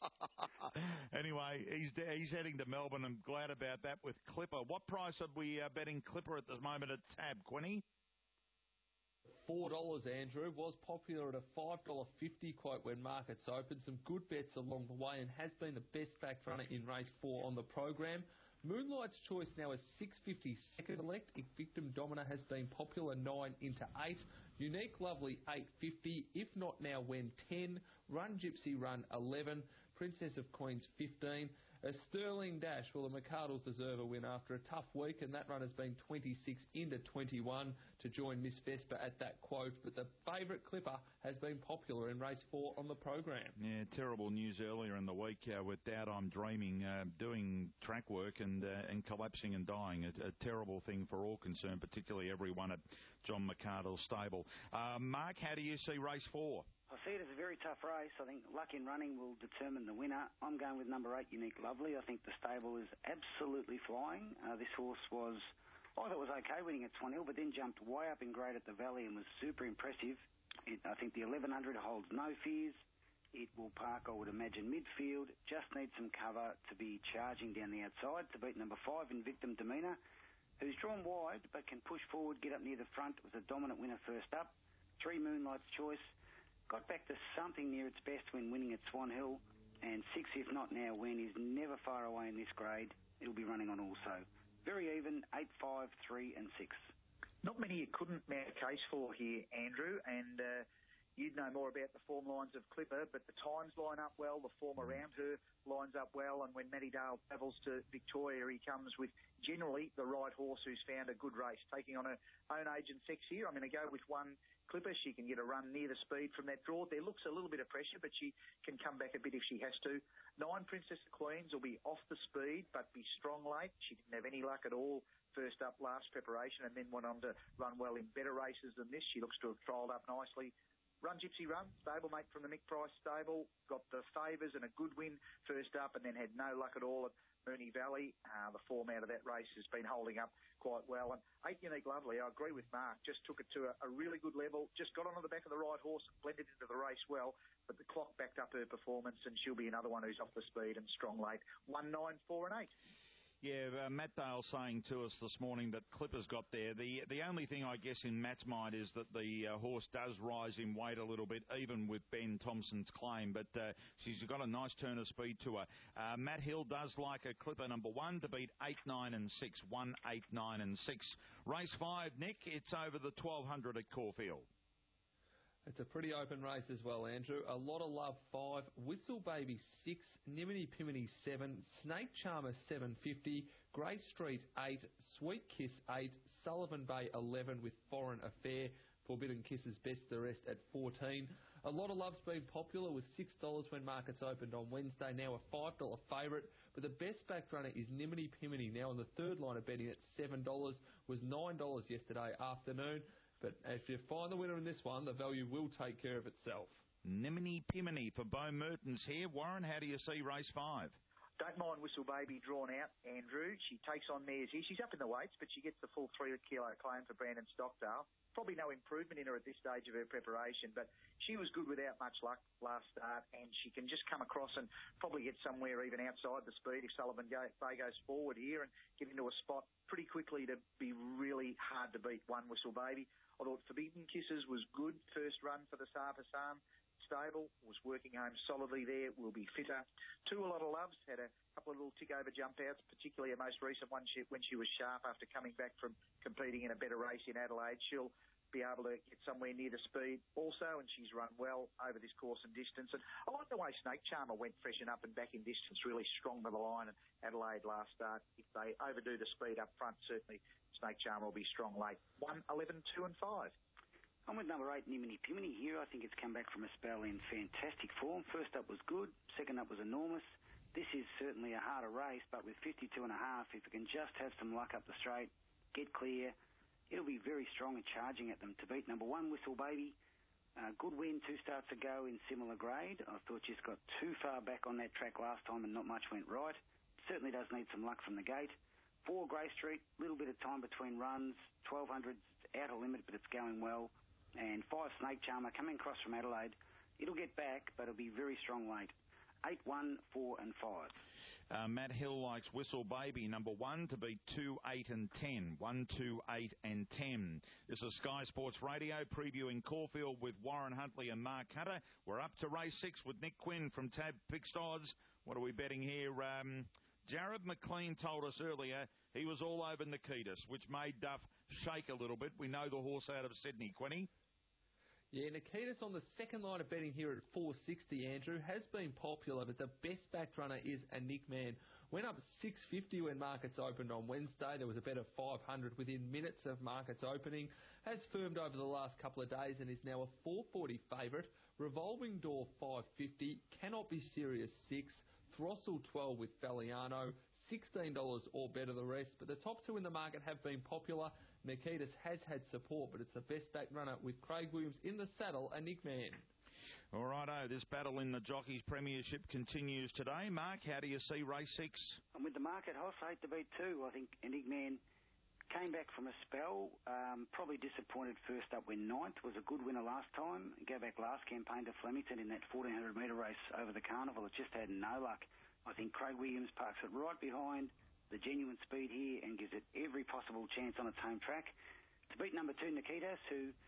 Anyway, he's he's heading to Melbourne. I'm glad about that with Clipper. What price are we uh, betting Clipper at the moment at Tab, Quinny? four dollars, Andrew, was popular at a five dollars fifty quote when markets open. Some good bets along the way and has been the best backed runner in race four on the program. Moonlight's Choice now is six fifty second elect. Victim Domina has been popular nine into eight. Unique Lovely eight fifty. If not now, when ten. Run Gypsy Run eleven. Princess of Queens fifteen. A Sterling Dash. Well, the McArdles deserve a win after a tough week, and that run has been twenty-six into twenty-one to join Miss Vespa at that quote. But the favourite Clipper has been popular in race four on the program. Yeah, terrible news earlier in the week uh, with Dad I'm Dreaming uh, doing track work and uh, and collapsing and dying. A, a terrible thing for all concerned, particularly everyone at John McArdle's stable. Uh, Mark, how do you see race four? I see it as a very tough race. I think luck in running will determine the winner. I'm going with number eight, Unique Lovely. I think the stable is absolutely flying. Uh, this horse was, I thought it was okay winning at Swan Hill, but then jumped way up in grade at the Valley and was super impressive. It, I think the eleven hundred holds no fears. It will park, I would imagine, midfield. Just needs some cover to be charging down the outside to beat number five in Victim Demeanor, who's drawn wide but can push forward, get up near the front. Was a dominant winner first up. Three, Moonlight's Choice. got back to something near its best when winning at Swan Hill, and six, if not now, when is never far away in this grade. It'll be running on also. Very even, eight, five, three and six. Not many you couldn't mount a case for here, Andrew, and uh, you'd know more about the form lines of Clipper, but the times line up well, the form around her lines up well, and when Matty Dale travels to Victoria, he comes with generally the right horse who's found a good race. Taking on her own age and sex here, I'm going to go with one Clipper. She can get a run near the speed from that draw. There looks a little bit of pressure, but she can come back a bit if she has to. Nine Princess of Queens will be off the speed, but be strong late. She didn't have any luck at all first up last preparation, and then went on to run well in better races than this. She looks to have trialled up nicely. Run Gypsy Run, stablemate from the Mick Price stable, got the favours and a good win first up, and then had no luck at all at Moonee Valley. Uh, the form out of that race has been holding up quite well. And eight Unique Lovely, I agree with Mark, just took it to a, a really good level, just got onto the back of the right horse, blended into the race well, but the clock backed up her performance, and she'll be another one who's off the speed and strong late. One, nine, four and eight. Yeah, uh, Matt Dale saying to us this morning that Clipper's got there. The the only thing, I guess, in Matt's mind is that the uh, horse does rise in weight a little bit, even with Ben Thompson's claim, but uh, she's got a nice turn of speed to her. Uh, Matt Hill does like a Clipper number one to beat eight, nine and six. one, eight, nine and six. Race five, Nick, it's over the twelve hundred at Caulfield. It's a pretty open race as well, Andrew. A Lot of Love five, Whistle Baby six, Nimini Pimini seven, Snake Charmer seven fifty, Grey Street eight, Sweet Kiss eight, Sullivan Bay eleven with Foreign Affair, Forbidden Kisses best the rest at fourteen. A Lot of Love's been popular with six dollars when markets opened on Wednesday, now a five dollar favourite, but the best backed runner is Nimini Pimini, now on the third line of betting at seven dollars, was nine dollars yesterday afternoon. But if you find the winner in this one, the value will take care of itself. Nimini Pimini for Bo Mertens here. Warren, how do you see race five? Don't mind Whistle Baby drawn out, Andrew. She takes on mares here. She's up in the weights, but she gets the full three kilo claim for Brandon Stockdale. Probably no improvement in her at this stage of her preparation, but she was good without much luck last start, and she can just come across and probably get somewhere even outside the speed if Sullivan Bay goes forward here and get into a spot pretty quickly to be really hard to beat. One Whistle Baby. I thought Forbidden Kisses was good first run for the Saar Hassan stable, was working home solidly there, will be fitter. Two A Lot of Loves had a couple of little tick-over jump outs, particularly a most recent one she, when she was sharp after coming back from competing in a better race in Adelaide. She'll be able to get somewhere near the speed also, and she's run well over this course and distance. And I like the way Snake Charmer went freshen up and back in distance, really strong to the line at Adelaide last start. If they overdo the speed up front, certainly Snake Charmer will be strong late. one, eleven, two and five. I'm with number eight, Nimini Pimini here. I think it's come back from a spell in fantastic form. First up was good, second up was enormous. This is certainly a harder race, but with fifty-two and a half, if it can just have some luck up the straight, get clear, it'll be very strong and charging at them to beat number one, Whistle Baby. Uh, good win two starts ago in similar grade. I thought she's got too far back on that track last time and not much went right. Certainly does need some luck from the gate. Four, Grey Street, little bit of time between runs. twelve hundred's out of limit, but it's going well. And five, Snake Charmer, coming across from Adelaide. It'll get back, but it'll be very strong late. Eight, one, four and five. Uh, Matt Hill likes Whistle Baby, number one, to beat two, eight and ten. One, two, eight and ten. This is Sky Sports Radio previewing Caulfield with Warren Huntley and Mark Hunter. We're up to race six with Nick Quinn from Tab Fixed Odds. What are we betting here? Um, Jared McLean told us earlier he was all over Nikitas, which made Duff shake a little bit. We know the horse out of Sydney, Quinny. Yeah, Nikitas on the second line of betting here at four sixty, Andrew, has been popular, but the best backed runner is a Nick Man. Went up six fifty when markets opened on Wednesday. There was a bet of five hundred within minutes of markets opening. Has firmed over the last couple of days and is now a four forty favourite. Revolving Door five fifty. Cannot Be Serious six. Throstle twelve with Valiano. sixteen dollars or better the rest. But the top two in the market have been popular. Nikitas has had support, but it's the best back runner with Craig Williams in the saddle, a Nick Man. All righto, this battle in the Jockeys Premiership continues today. Mark, how do you see race six? I'm with the market, Hoss, eight to beat two. I think a Nick Man came back from a spell, um, probably disappointed first up when ninth, was a good winner last time. Go back last campaign to Flemington in that fourteen hundred metre race over the Carnival. It just had no luck. I think Craig Williams parks it right behind the genuine speed here and gives it every possible chance on its home track. To beat number two, Nikitas, who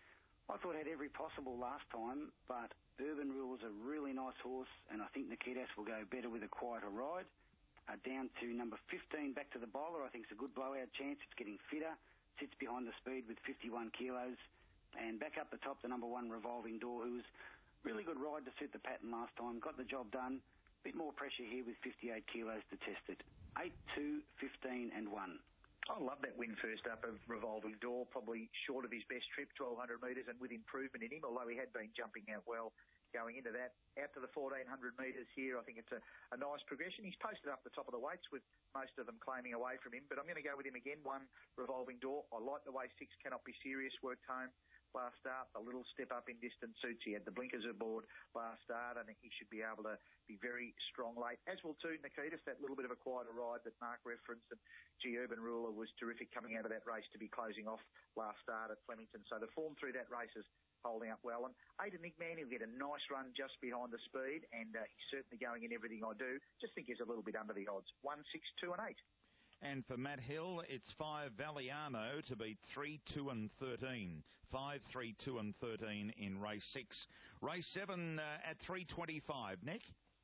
I thought had every possible last time, but Urban Rule is a really nice horse, and I think Nikitas will go better with a quieter ride. Uh, down to number fifteen, Back to the Bowler, I think it's a good blowout chance. It's getting fitter, sits behind the speed with fifty-one kilos. And back up the top, the number one, Revolving Door, who was really good ride to suit the pattern last time. Got the job done. Bit more pressure here with fifty-eight kilos to test it. eight, two, fifteen and one. I love that win first up of Revolving Door, probably short of his best trip, twelve hundred metres, and with improvement in him, although he had been jumping out well going into that. Out to the fourteen hundred metres here, I think it's a, a nice progression. He's posted up the top of the weights with most of them claiming away from him, but I'm going to go with him again, one Revolving Door. I like the way six Cannot Be Serious worked home last start. A little step up in distance suits. He had the blinkers aboard last start. I think he should be able to be very strong late, as will too Nikitas, that little bit of a quieter ride that Mark referenced. And G Urban Ruler was terrific coming out of that race to be closing off last start at Flemington. So the form through that race is holding up well. And eight Enigman, he'll get a nice run just behind the speed, and uh, he's certainly going in everything I do. Just think he's a little bit under the odds. One, six, two and eight. And for Matt Hill, it's five Valiano to beat three, two and thirteen. five, three, two and thirteen in race six. Race seven uh, at three twenty-five. Nick?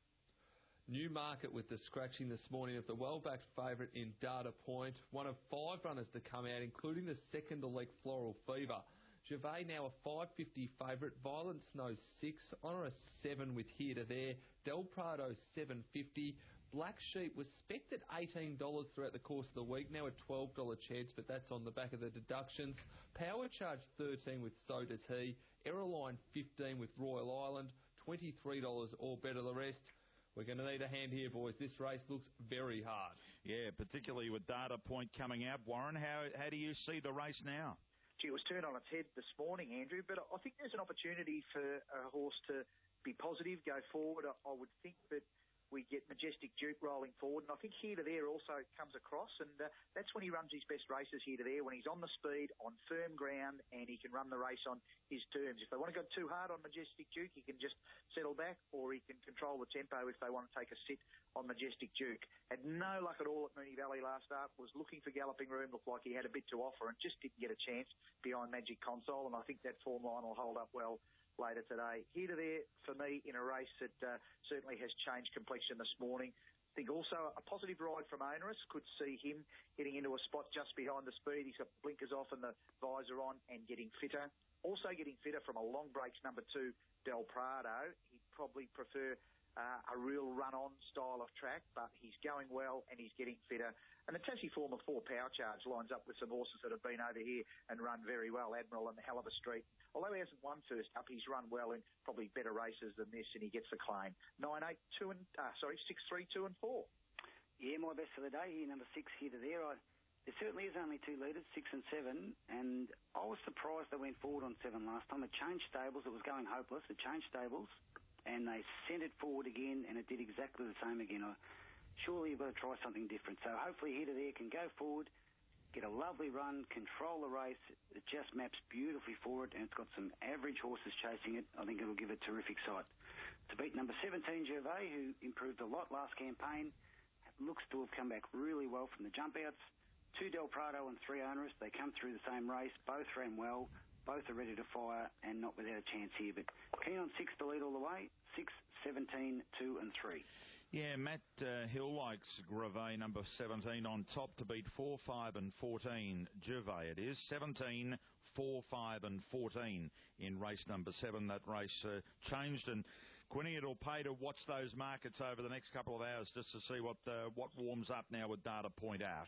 Newmarket with the scratching this morning of the well-backed favourite in Data Point. One of five runners to come out, including the second elect Floral Fever. Gervais now a five fifty favourite. Violent Snow six. Honour a seven with Here to There. Del Prado seven fifty. Black Sheep was spec'd at eighteen dollars throughout the course of the week, now a twelve dollars chance, but that's on the back of the deductions. Power Charge thirteen with So Does He. Aeroline fifteen with Royal Island, twenty-three dollars or better the rest. We're going to need a hand here, boys. This race looks very hard. Yeah, particularly with Data Point coming out. Warren, how, how do you see the race now? Gee, it was turned on its head this morning, Andrew, but I think there's an opportunity for a horse to be positive, go forward. I, I would think that we get Majestic Duke rolling forward, and I think Here to There also comes across, and uh, that's when he runs his best races, Here to There, when he's on the speed, on firm ground, and he can run the race on his terms. If they want to go too hard on Majestic Duke, he can just settle back, or he can control the tempo if they want to take a sit on Majestic Duke. Had no luck at all at Moonee Valley last start, was looking for galloping room, looked like he had a bit to offer, and just didn't get a chance behind Magic Console, and I think that form line will hold up well later today. Here to There, for me, in a race that uh, certainly has changed complexion this morning. I think also a positive ride from Onerous. Could see him getting into a spot just behind the speed. He's got blinkers off and the visor on and getting fitter. Also getting fitter from a long breaks number two, Del Prado. He'd probably prefer uh, a real run-on style of track, but he's going well and he's getting fitter. And the Tassie form of four Power Charge lines up with some horses that have been over here and run very well, Admiral and the Hell of a Street. Although he hasn't won first up, he's run well in probably better races than this, and he gets the claim. Nine, eight, two, and uh, sorry, six, three, two, and four. Yeah, my best for the day here, number six, Here to There. I, there certainly is only two leaders, six and seven, and I was surprised they went forward on seven last time. It changed stables. It was going hopeless. It changed stables, and they sent it forward again, and it did exactly the same again. I, surely you've got to try something different. So hopefully Here to There can go forward, get a lovely run, control the race. It just maps beautifully for it, and it's got some average horses chasing it. I think it'll give a terrific sight. To beat number seventeen, Gervais, who improved a lot last campaign, looks to have come back really well from the jump outs. Two Del Prado and three Onerous. They come through the same race. Both ran well. Both are ready to fire and not without a chance here. But keen on six to lead all the way. Six, seventeen, two and three. Yeah, Matt uh, Hill likes Gervais, number seventeen, on top to beat four, five and fourteen. Gervais it is. seventeen, four, five and fourteen in race number seven. That race uh, changed, and Quinny, it'll pay to watch those markets over the next couple of hours just to see what uh, what warms up now with Data Point out.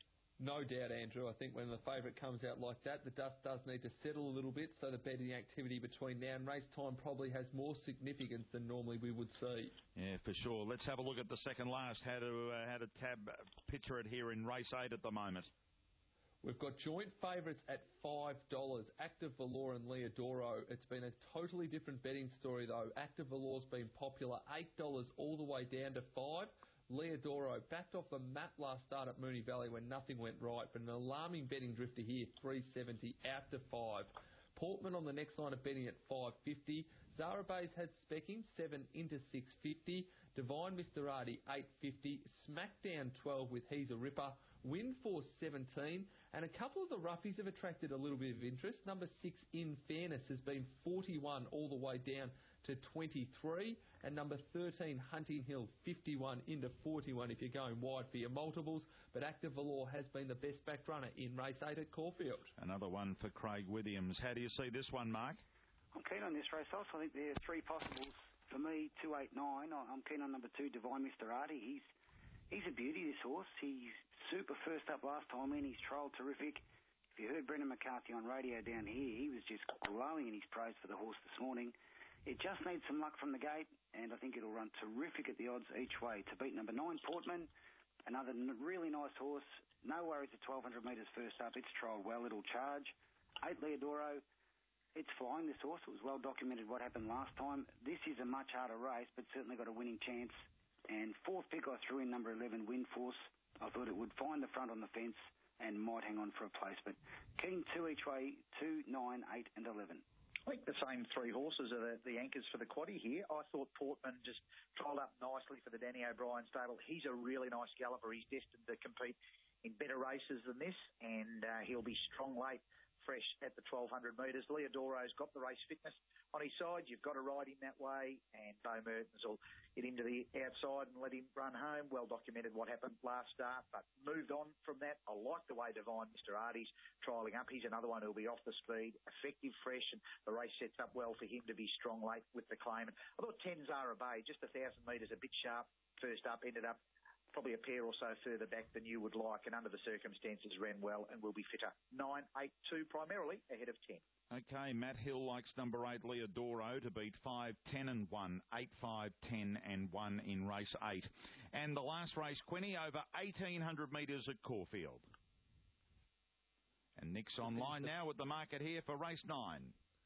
No doubt, Andrew. I think when the favourite comes out like that, the dust does need to settle a little bit, so the betting activity between now and race time probably has more significance than normally we would see. Yeah, for sure. Let's have a look at the second last. How to uh, how to tab picture it here in race eight at the moment. We've got joint favourites at five dollars. Active Valor and Leodoro. It's been a totally different betting story, though. Active Valor's been popular, eight dollars all the way down to five dollars. Leodoro backed off the map last start at Moonee Valley when nothing went right, but an alarming betting drifter here, three seventy out to five. Portman on the next line of betting at five fifty. Zara Bay's had specking, seven into six fifty. Divine Mister Artie, eight fifty. Smackdown, twelve with He's a Ripper. Windforce seventeen, and a couple of the roughies have attracted a little bit of interest. Number six, In Fairness, has been forty-one all the way down to twenty-three, and number thirteen, Hunting Hill, fifty-one into forty-one if you're going wide for your multiples, but Active Valor has been the best back runner in race eight at Caulfield. Another one for Craig Williams. How do you see this one, Mark? I'm keen on this race also. I think there are three possibles. For me, two eight nine, I'm keen on number two, Divine Mister Artie. He's He's a beauty, this horse. He's super first up last time in. He's trialled terrific. If you heard Brendan McCarthy on radio down here, he was just glowing in his praise for the horse this morning. It just needs some luck from the gate, and I think it'll run terrific at the odds each way. To beat number nine, Portman, another n- really nice horse. No worries at twelve hundred metres first up. It's trialled well. It'll charge. Eight, Leodoro. It's flying, this horse. It was well documented what happened last time. This is a much harder race, but certainly got a winning chance. And fourth pick, I threw in number eleven, Windforce. I thought it would find the front on the fence and might hang on for a place. But keen two each way, two, nine, eight and eleven. I think the same three horses are the, the anchors for the quaddie here. I thought Portman just trialled up nicely for the Danny O'Brien stable. He's a really nice galloper. He's destined to compete in better races than this, and uh, he'll be strong late, fresh at the twelve hundred metres. Leodoro's got the race fitness on his side. You've got to ride him that way, and Bo Mertens will get into the outside and let him run home. Well documented what happened last start, but moved on from that. I like the way Divine Mister Artie's trialling up. He's another one who'll be off the speed, effective, fresh, and the race sets up well for him to be strong late with the claim. And I thought ten Zara Bay, just a thousand metres, a bit sharp first up, ended up probably a pair or so further back than you would like, and under the circumstances ran well and will be fitter. nine, eight, two primarily ahead of ten. Okay, Matt Hill likes number eight, Leodoro, to beat five, ten and one, eight, five, ten and one in race eight. And the last race, Quinny, over eighteen hundred metres at Caulfield. And Nick's online now with the market here for race nine.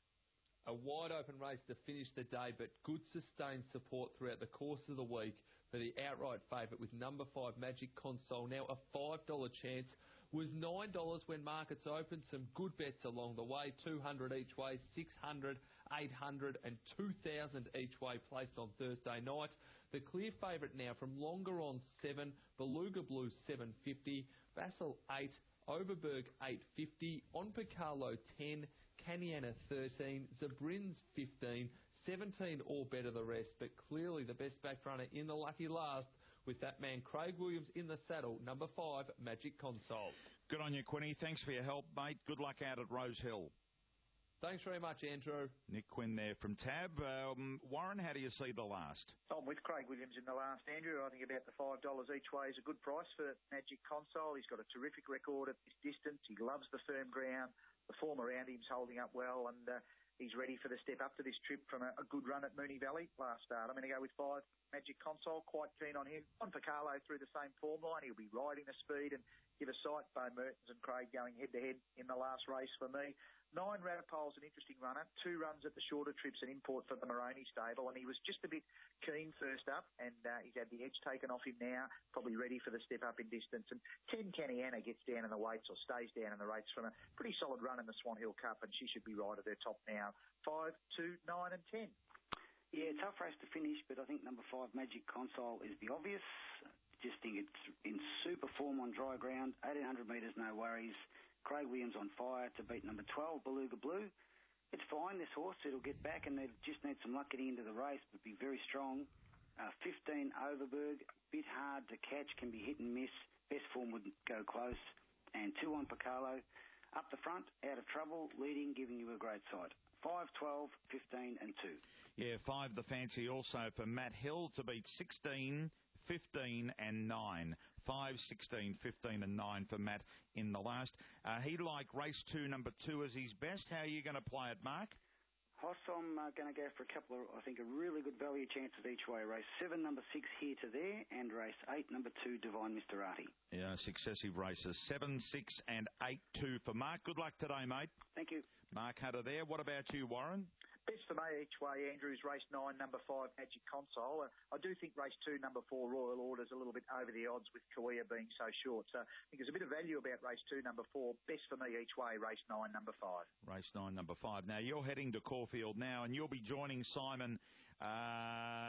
A wide open race to finish the day, but good sustained support throughout the course of the week for the outright favourite with number five, Magic Console. Now a five dollars chance, was nine dollars when markets opened. Some good bets along the way, two hundred each way, six hundred, eight hundred and two thousand each way placed on Thursday night. The clear favourite now from Longer On seven, Beluga Blue seven fifty, Vassal eight, Overberg eight fifty, On Picalo ten, Caniana thirteen, Zabrins fifteen, seventeen all better the rest, but clearly the best back runner in the lucky last with that man Craig Williams in the saddle, number five, Magic Console. Good on you, Quinny. Thanks for your help, mate. Good luck out at Rose Hill. Thanks very much, Andrew. Nick Quinn there from Tab. Um, Warren, how do you see the last? I'm with Craig Williams in the last, Andrew. I think about the five dollars each way is a good price for Magic Console. He's got a terrific record at this distance. He loves the firm ground. The form around him's holding up well, and uh, he's ready for the step up to this trip from a, a good run at Moonee Valley last start. I'm going to go with five, Magic Console. Quite keen on him. On Picalo through the same form line. He'll be riding the speed and give a sight. Bo Mertens and Craig going head-to-head in the last race for me. Nine, Ratapole's an interesting runner. Two runs at the shorter trips, an import for the Moroney stable, and he was just a bit keen first up, and uh, he's had the edge taken off him now, probably ready for the step up in distance. And ten, Caniana gets down in the weights or stays down in the rates from a pretty solid run in the Swan Hill Cup, and she should be right at her top now. Five, two, nine and ten. Yeah, tough race to finish, but I think number five, Magic Console, is the obvious. Just think it's in super form on dry ground. eighteen hundred metres, no worries. Craig Williams on fire to beat number twelve, Beluga Blue. It's fine, this horse. It'll get back, and they just need some luck getting into the race, but be very strong. Uh, fifteen, Overberg, bit hard to catch, can be hit and miss. Best form would go close. And two on Picalo. Up the front, out of trouble, leading, giving you a great sight. five, twelve, fifteen and two. Yeah, five the fancy also for Matt Hill to beat sixteen, fifteen and nine. five, sixteen, fifteen and nine for Matt in the last. Uh, he liked race two, number two as his best. How are you going to play it, Mark? Hoss, I'm uh, going to go for a couple of, I think, a really good value chances each way. Race seven, number six, Here to There, and race eight, number two, Divine Mister Artie. Yeah, successive races. seven, six and eight, two for Mark. Good luck today, mate. Thank you. Mark Hutter there. What about you, Warren? Best for me each way, Andrews, race nine, number five, Magic Console. Uh, I do think race two, number four, Royal Order's a little bit over the odds with Kauea being so short. So I think there's a bit of value about race two, number four. Best for me each way, race nine, number five. Race nine, number five. Now, you're heading to Caulfield now, and you'll be joining Simon uh,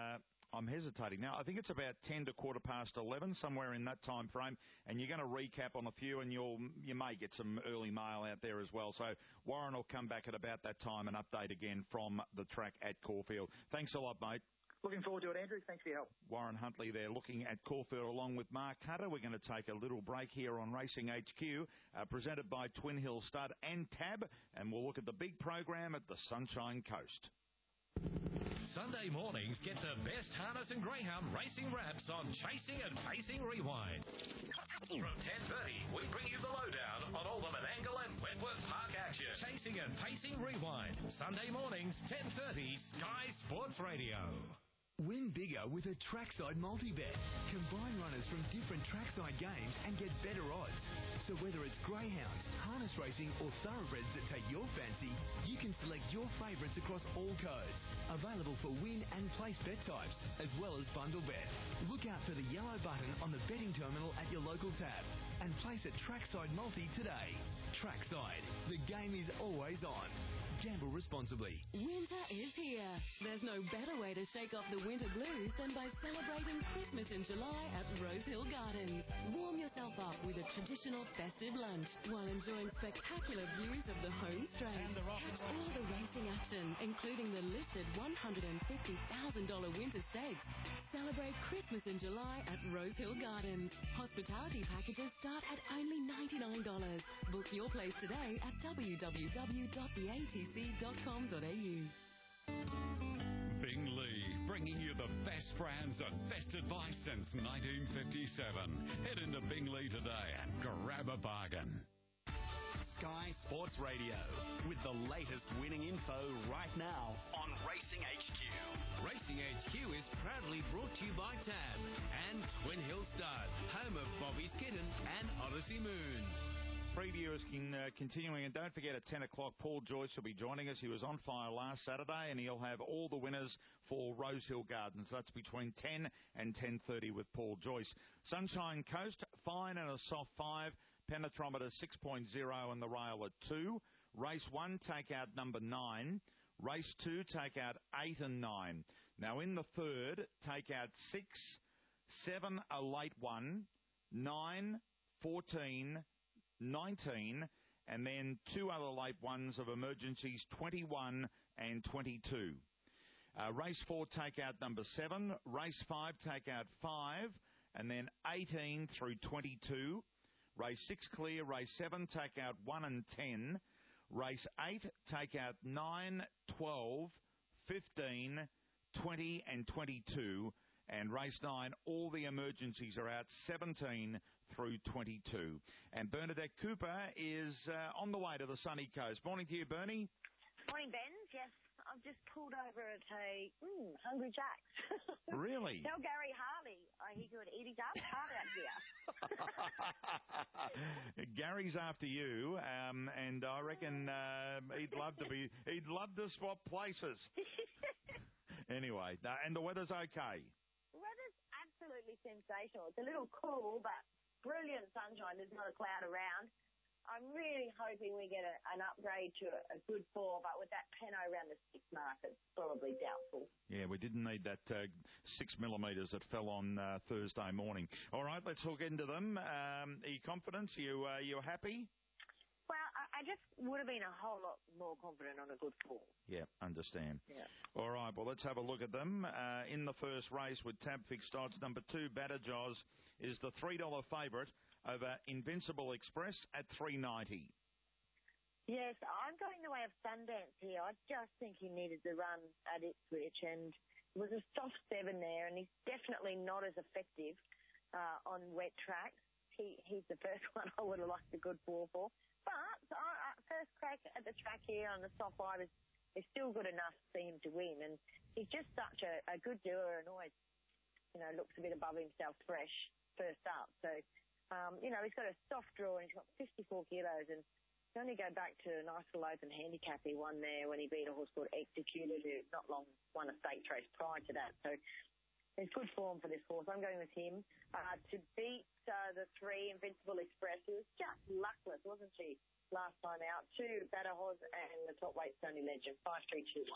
I'm hesitating now. I think it's about ten to quarter past eleven, somewhere in that time frame, and you're going to recap on a few, and you'll you may get some early mail out there as well. So Warren will come back at about that time and update again from the track at Caulfield. Thanks a lot, mate. Looking forward to it, Andrew. Thanks for your help. Warren Huntley there looking at Caulfield along with Mark Cutter. We're going to take a little break here on Racing H Q, uh, presented by Twin Hill Stud and Tab, and we'll look at the big program at the Sunshine Coast. Sunday mornings get the best harness and greyhound racing wraps on Chasing and Pacing Rewind. From ten thirty, we bring you the lowdown on all the Menangle and Wentworth Park action. Chasing and Pacing Rewind. Sunday mornings, ten thirty, Sky Sports Radio. Win bigger with a trackside multi-bet. Combine runners from different trackside games and get better odds. So whether it's greyhounds, harness racing or thoroughbreds that take your fancy, you can select your favourites across all codes. Available for win and place bet types, as well as bundle bet. Look out for the yellow button on the betting terminal at your local tab and place a trackside multi today. Trackside, the game is always on. Gamble responsibly. Winter is here. There's no better way to shake off the winter blues than by celebrating Christmas in July at Rosehill Gardens. Warm yourself up with a traditional festive lunch while enjoying spectacular views of the home straight. Catch all the racing action, including the listed one hundred fifty thousand dollars winter stakes. Celebrate Christmas in July at Rosehill Gardens. Hospitality packages start at only ninety-nine dollars. Book your place today at w w w dot the a t c dot com dot a u. Bingley, bringing you the best brands and best advice since nineteen fifty-seven. Head into Bingley today and grab a bargain. Sky Sports Radio, with the latest winning info right now on Racing H Q. Racing H Q is proudly brought to you by Tab and Twin Hill Stud, home of Bobby Skinner and Odyssey Moon. Preview is con- uh, continuing, and don't forget at ten o'clock, Paul Joyce will be joining us. He was on fire last Saturday, and he'll have all the winners for Rosehill Gardens. That's between ten and ten thirty with Paul Joyce. Sunshine Coast, fine and a soft five. Penetrometer six point oh and the rail at two. Race one, take out number nine. Race two, take out eight and nine. Now in the third, take out six, seven, a late one, nine, fourteen, nineteen, and then two other late ones of emergencies, twenty-one and twenty-two. Uh, race four, take out number seven. Race five, take out five, and then eighteen through twenty-two. Race six clear. Race seven, take out one and ten. Race eight, take out nine, twelve, fifteen, twenty and twenty-two. And race nine, all the emergencies are out, seventeen through twenty-two. And Bernadette Cooper is uh, on the way to the sunny coast. Morning to you, Bernie. Morning, Ben. Yes, I've just pulled over at a mm, Hungry Jack's. Really? Tell Gary Harley uh, he could eat it up hard out here. Gary's after you, um, and I reckon uh, he'd love to be. He'd love to swap places. Anyway, uh, and the weather's okay. The weather's absolutely sensational. It's a little cool, but brilliant sunshine. There's not a cloud around. I'm really hoping we get a, an upgrade to a, a good four, but with that Peno around the six mark, it's probably doubtful. Yeah, we didn't need that uh, six millimetres that fell on uh, Thursday morning. All right, let's hook into them. Um, are you confident? Are you, uh, you happy? Well, I, I just would have been a whole lot more confident on a good four. Yeah, understand. Yeah. All right, well, let's have a look at them. Uh, in the first race with tab fixed odds, number two, Batter Jaws, is the three dollar favourite over Invincible Express at three ninety. Yes, I'm going the way of Sundance here. I just think he needed to run at Ipswich, and it was a soft seven there, and he's definitely not as effective uh, on wet tracks. He, he's the first one I would have liked a good four for. But uh, first crack at the track here on the soft five is, is still good enough for him to win, and he's just such a, a good doer and always, you know, looks a bit above himself fresh first up. So, um, you know, he's got a soft draw and he's got fifty-four kilos, and you only go back to a nice little open handicap he won there when he beat a horse called Executed, who not long won a stakes race prior to that. So it's good form for this horse. I'm going with him. Uh, to beat uh, the three, Invincible Express, who was just luckless, wasn't she, last time out? Two, Batter Jaws, and the top weight, Sony Legend, five three two one.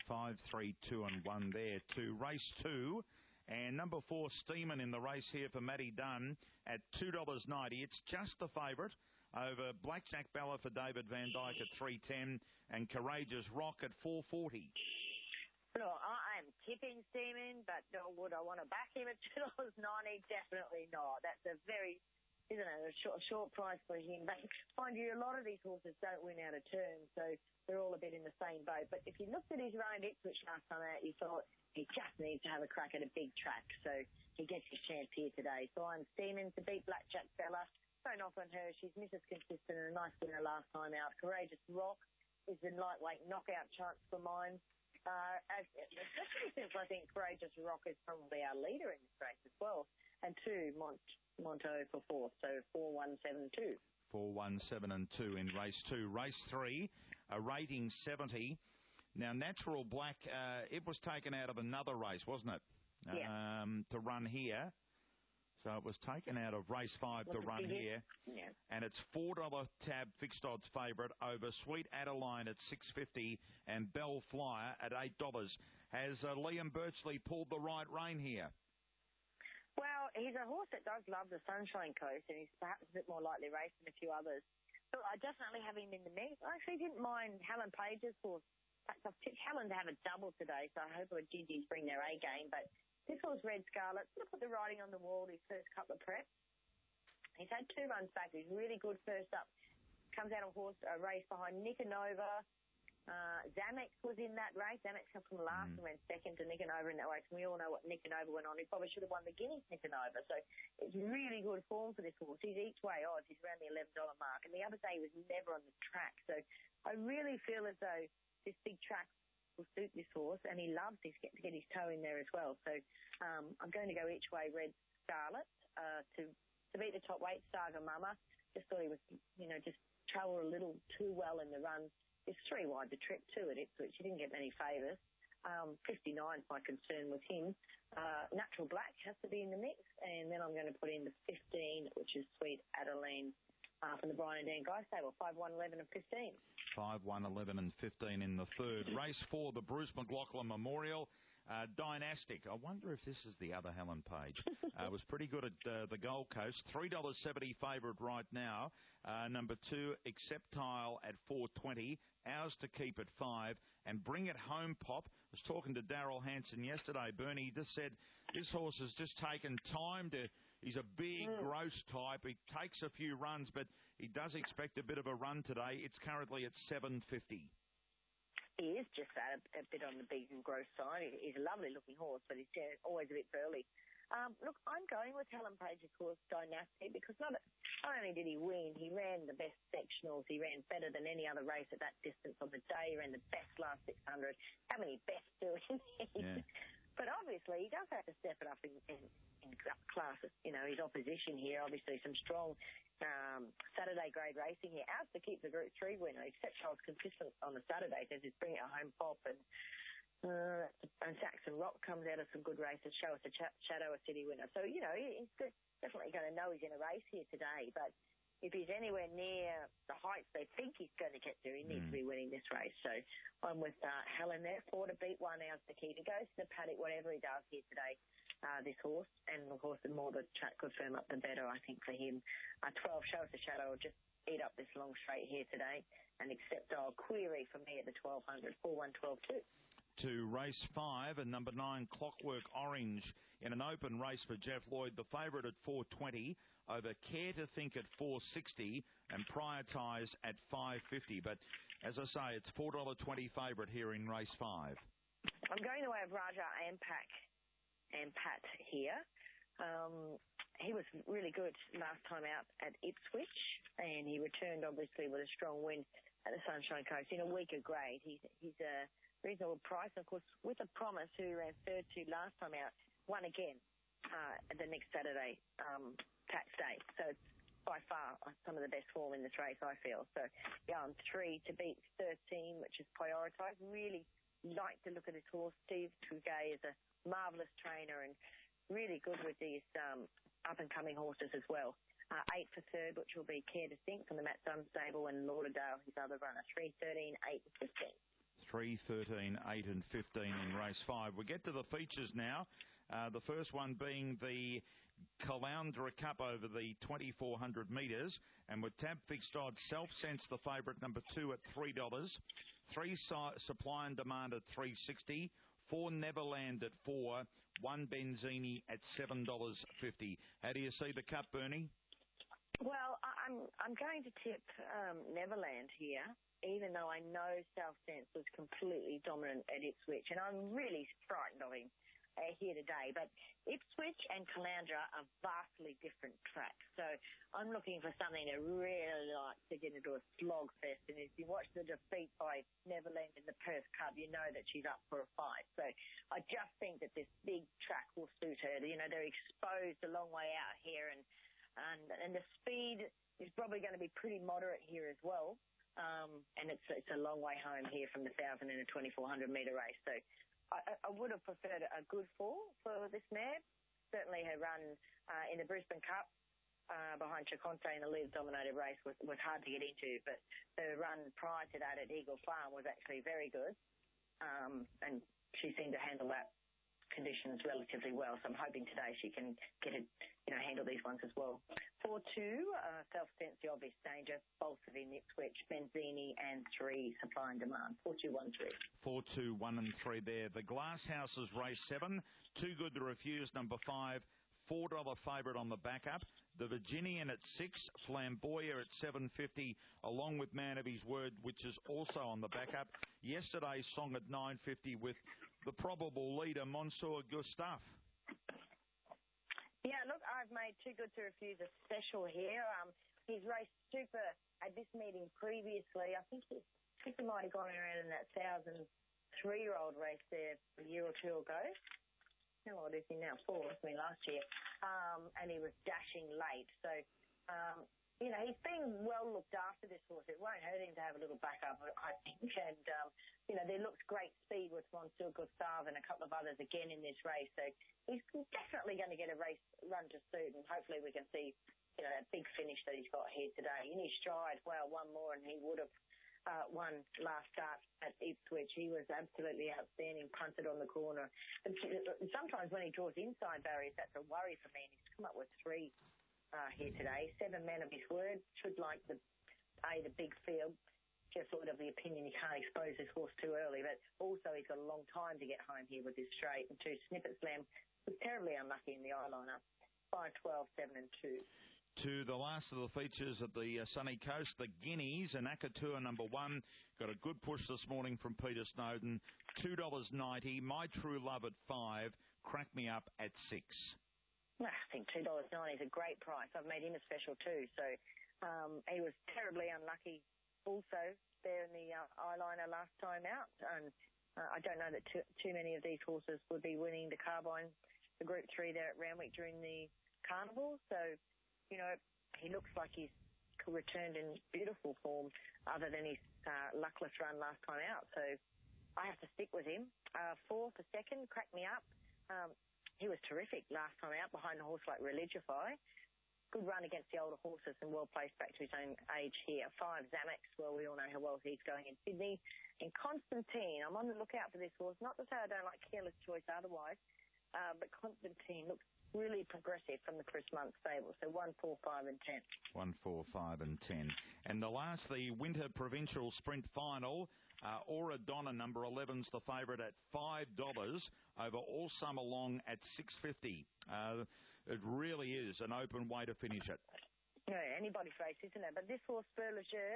Five, three, two, and one there to race two. And number four, Steeman in the race here for Matty Dunn at two dollars ninety. It's just the favourite over Blackjack Bella for David Van Dyke at three ten and Courageous Rock at four forty. Look, I am tipping Steeman, but would I want to back him at two dollars ninety? Definitely not. That's a very, isn't it, a short, short price for him. But mind you, a lot of these horses don't win out of turn, so they're all a bit in the same boat. But if you looked at his run at Ipswich last time out, you thought he just needs to have a crack at a big track. So he gets his chance here today. So I'm Steeman to beat Blackjack Bella. Don't knock on her. She's Missus Consistent and a nice winner last time out. Courageous Rock is the lightweight knockout chance for mine. Uh, as, especially since I think Courageous Rock is probably our leader in this race as well. And two, Mont, Monto for four. So four, one, seven, two. Four, one, seven, and two in race two. Race three, a rating seventy. Now, Natural Black, uh, it was taken out of another race, wasn't it? Yeah. Um, to run here. So it was taken out of race five What's to run here. Yeah. And it's four dollar tab fixed odds favourite over Sweet Adeline at six fifty and Bell Flyer at eight dollars. Has uh, Liam Birchley pulled the right rein here? Well, he's a horse that does love the Sunshine Coast, and he's perhaps a bit more lightly raced than a few others. But I definitely have him in the mix. I actually didn't mind Helen Page's horse. In fact, I've tipped Helen to have a double today, so I hope her Gingies bring their A game. But this horse, Red Scarlet, going to put the writing on the wall his first couple of preps. He's had two runs back. He's really good first up. Comes out of horse a race behind Nicanova. Uh, Zamex was in that race. Zamex come from last mm. and went second to Nicanova in that race. And we all know what Nicanova went on. He probably should have won the Guineas Nicanova. So it's really good form for this horse. He's each way odds. He's around the eleven dollar mark. And the other day he was never on the track. So I really feel as though this big track will suit this horse. And he loves this, get to get his toe in there as well. So um, I'm going to go each way Red Scarlet uh, to, to beat the top weight, Saga Mama. Just thought he was, you know, just travelled a little too well in the run. It's three wide the trip too at Ipswich. He didn't get many favours. Um, fifty-nine is my concern with him. Uh, Natural Black has to be in the mix. And then I'm going to put in the fifteen, which is Sweet Adeline uh, from the Brian and Dan Guy stable. five, one, eleven and fifteen. five, one, eleven and fifteen in the third. Race four, the Bruce McLaughlin Memorial. Uh, Dynastic. I wonder if this is the other Helen Page. Uh, was pretty good at uh, the Gold Coast. three dollars seventy favourite right now. Uh, number two, Acceptile at four twenty. Ours to keep at five. And Bring It Home Pop. I was talking to Daryl Hanson yesterday, Bernie. He just said this horse has just taken time to... He's a big, mm. gross type. He takes a few runs, but he does expect a bit of a run today. It's currently at seven fifty. He is just that, a, a bit on the big and gross side. He's a lovely-looking horse, but he's uh, always a bit burly. Um, look, I'm going with Helen Page's horse, Dynastic, because not, not only did he win, he ran the best sectionals. He ran better than any other race at that distance on the day. He ran the best last six hundred. How many best do he need? Yeah. But obviously, he does have to step it up in, in, in classes. You know, his opposition here, obviously some strong um, Saturday grade racing here. Ours to keep the Group three winner, except I was consistent on the Saturday. Says he's Bring It Home Pop and uh, and Saxon Rock comes out of some good races. Show Us a Ch- Shadow, a City winner. So, you know, he's good, definitely going to know he's in a race here today. But if he's anywhere near the heights they think he's going to get to, he needs mm. to be winning this race. So I'm with uh, Helen there. Four to beat, one Ours the key. He goes to the paddock, whatever he does here today, uh, this horse. And, of course, the more the track could firm up, the better, I think, for him. Uh, twelve, Show Us a Shadow, will just eat up this long straight here today. And Acceptile Query for me at the twelve hundred. four, one, twelve, two. To race five and number nine, Clockwork Orange, in an open race for Jeff Lloyd. The favourite at four twenty, over Care to Think at four sixty, and Prioritise at five fifty. But as I say, it's four dollars twenty favourite here in race five. I'm going the way of Raja Ampak, Ampat here. Um, he was really good last time out at Ipswich, and he returned obviously with a strong win at the Sunshine Coast in a weaker grade. He's he's a reasonable price, of course, with a Promise, who ran third to last time out, won again uh, the next Saturday um, tax day. So it's by far some of the best form in this race, I feel. So, yeah, I'm three to beat thirteen, which is Prioritise. Really like to look at his horse. Steve Truget is a marvellous trainer and really good with these um, up-and-coming horses as well. Uh, eight for third, which will be Care to Think from the Matt Dunn stable, and Lauderdale, his other runner. Three, thirteen, eight, and fifteen. three, thirteen, eight and fifteen in race five. We get to the features now. Uh, the first one being the Caloundra Cup over the twenty-four hundred metres. And with tab fixed odds, Self-Sense the favourite, number two at three dollars. Three si- Supply and Demand at three sixty. Four Neverland at four. One Benzini at seven dollars fifty. How do you see the Cup, Bernie? Well, I- I'm I'm going to tip um, Neverland here, even though I know Self-Sense was completely dominant at Ipswich, and I'm really frightened of him uh, here today. But Ipswich and Caloundra are vastly different tracks, so I'm looking for something that really likes to get into a slog fest. And if you watch the defeat by Neverland in the Perth Cup, you know that she's up for a fight. So I just think that this big track will suit her. You know, they're exposed a long way out here, and and, and the speed is probably going to be pretty moderate here as well. Um, and it's it's a long way home here from the one thousand and a twenty-four hundred metre race. So I, I would have preferred a good fall for this mare. Certainly her run uh, in the Brisbane Cup uh, behind Chaconte in a lead-dominated race was, was hard to get into, but her run prior to that at Eagle Farm was actually very good. Um, and she seemed to handle that conditions relatively well, so I'm hoping today she can get it, you know, handle these ones as well. four two, uh, Self-Sense, the obvious danger, Bolsovin, Ipswich, Benzini, and three, Supply and Demand. four two one three. four two one and three there. The Glass Houses race seven. Too Good to Refuse, number five. four dollars favourite on the backup. The Virginian at six, Flamboya at seven fifty, along with Man of His Word, which is also on the backup. Yesterday's Song at nine fifty with the probable leader, Monsieur Gustave. Yeah, look, I've made Too Good to Refuse a special here. Um, he's raced super at this meeting previously. I think he, I think he might have gone around in that thousand three-year-old race there a year or two ago. How old is he now? Four, I mean, last year. Um, and he was dashing late. So, um, you know, he's been well looked after, this horse. It won't hurt him to have a little backup, I think. And, um, you know, there looks great speed with Monsieur Gustave and a couple of others again in this race. So he's definitely going to get a race run to suit, and hopefully we can see, you know, that big finish that he's got here today. In his stride, well, one more and he would have uh, won last start at Ipswich. He was absolutely outstanding, punted on the corner. And sometimes when he draws inside barriers, that's a worry for me. And he's come up with three uh, here today. Seven Man of His Word, should like the, A, the big field. Just sort of the opinion you can't expose this horse too early, but also he's got a long time to get home here with his straight. And two, Snippet Slam was terribly unlucky in the eyeliner. five, twelve, seven and two. To the last of the features at the uh, sunny coast, the Guineas, and Akatua number one, got a good push this morning from Peter Snowden, two dollars ninety. My True Love at five, Crack Me Up at six. I think two dollars ninety is a great price. I've made him a special too. So um, he was terribly unlucky also there in the uh, eyeliner last time out. And uh, I don't know that too, too many of these horses would be winning the Carbine, the Group three there at Randwick during the Carnival. So, you know, he looks like he's returned in beautiful form other than his uh, luckless run last time out. So I have to stick with him. Uh, four for second, Crack Me Up. Um, he was terrific last time out behind a horse like Religify. Good run against the older horses and well placed back to his own age here. Five, Zamex. Well, we all know how well he's going in Sydney. And Constantine, I'm on the lookout for this horse. Not to say I don't like Careless Choice otherwise, uh, but Constantine looks really progressive from the Chris Muntz stable. So one, four, five and ten. One, four, five and ten. And the last, the Winter Provincial Sprint Final. Uh, Aura Donna, number eleven's the favourite at five dollars over all summer long at six fifty. Uh, it really is an open way to finish it. Yeah, anybody's race, isn't it? But this horse, Spur Leger,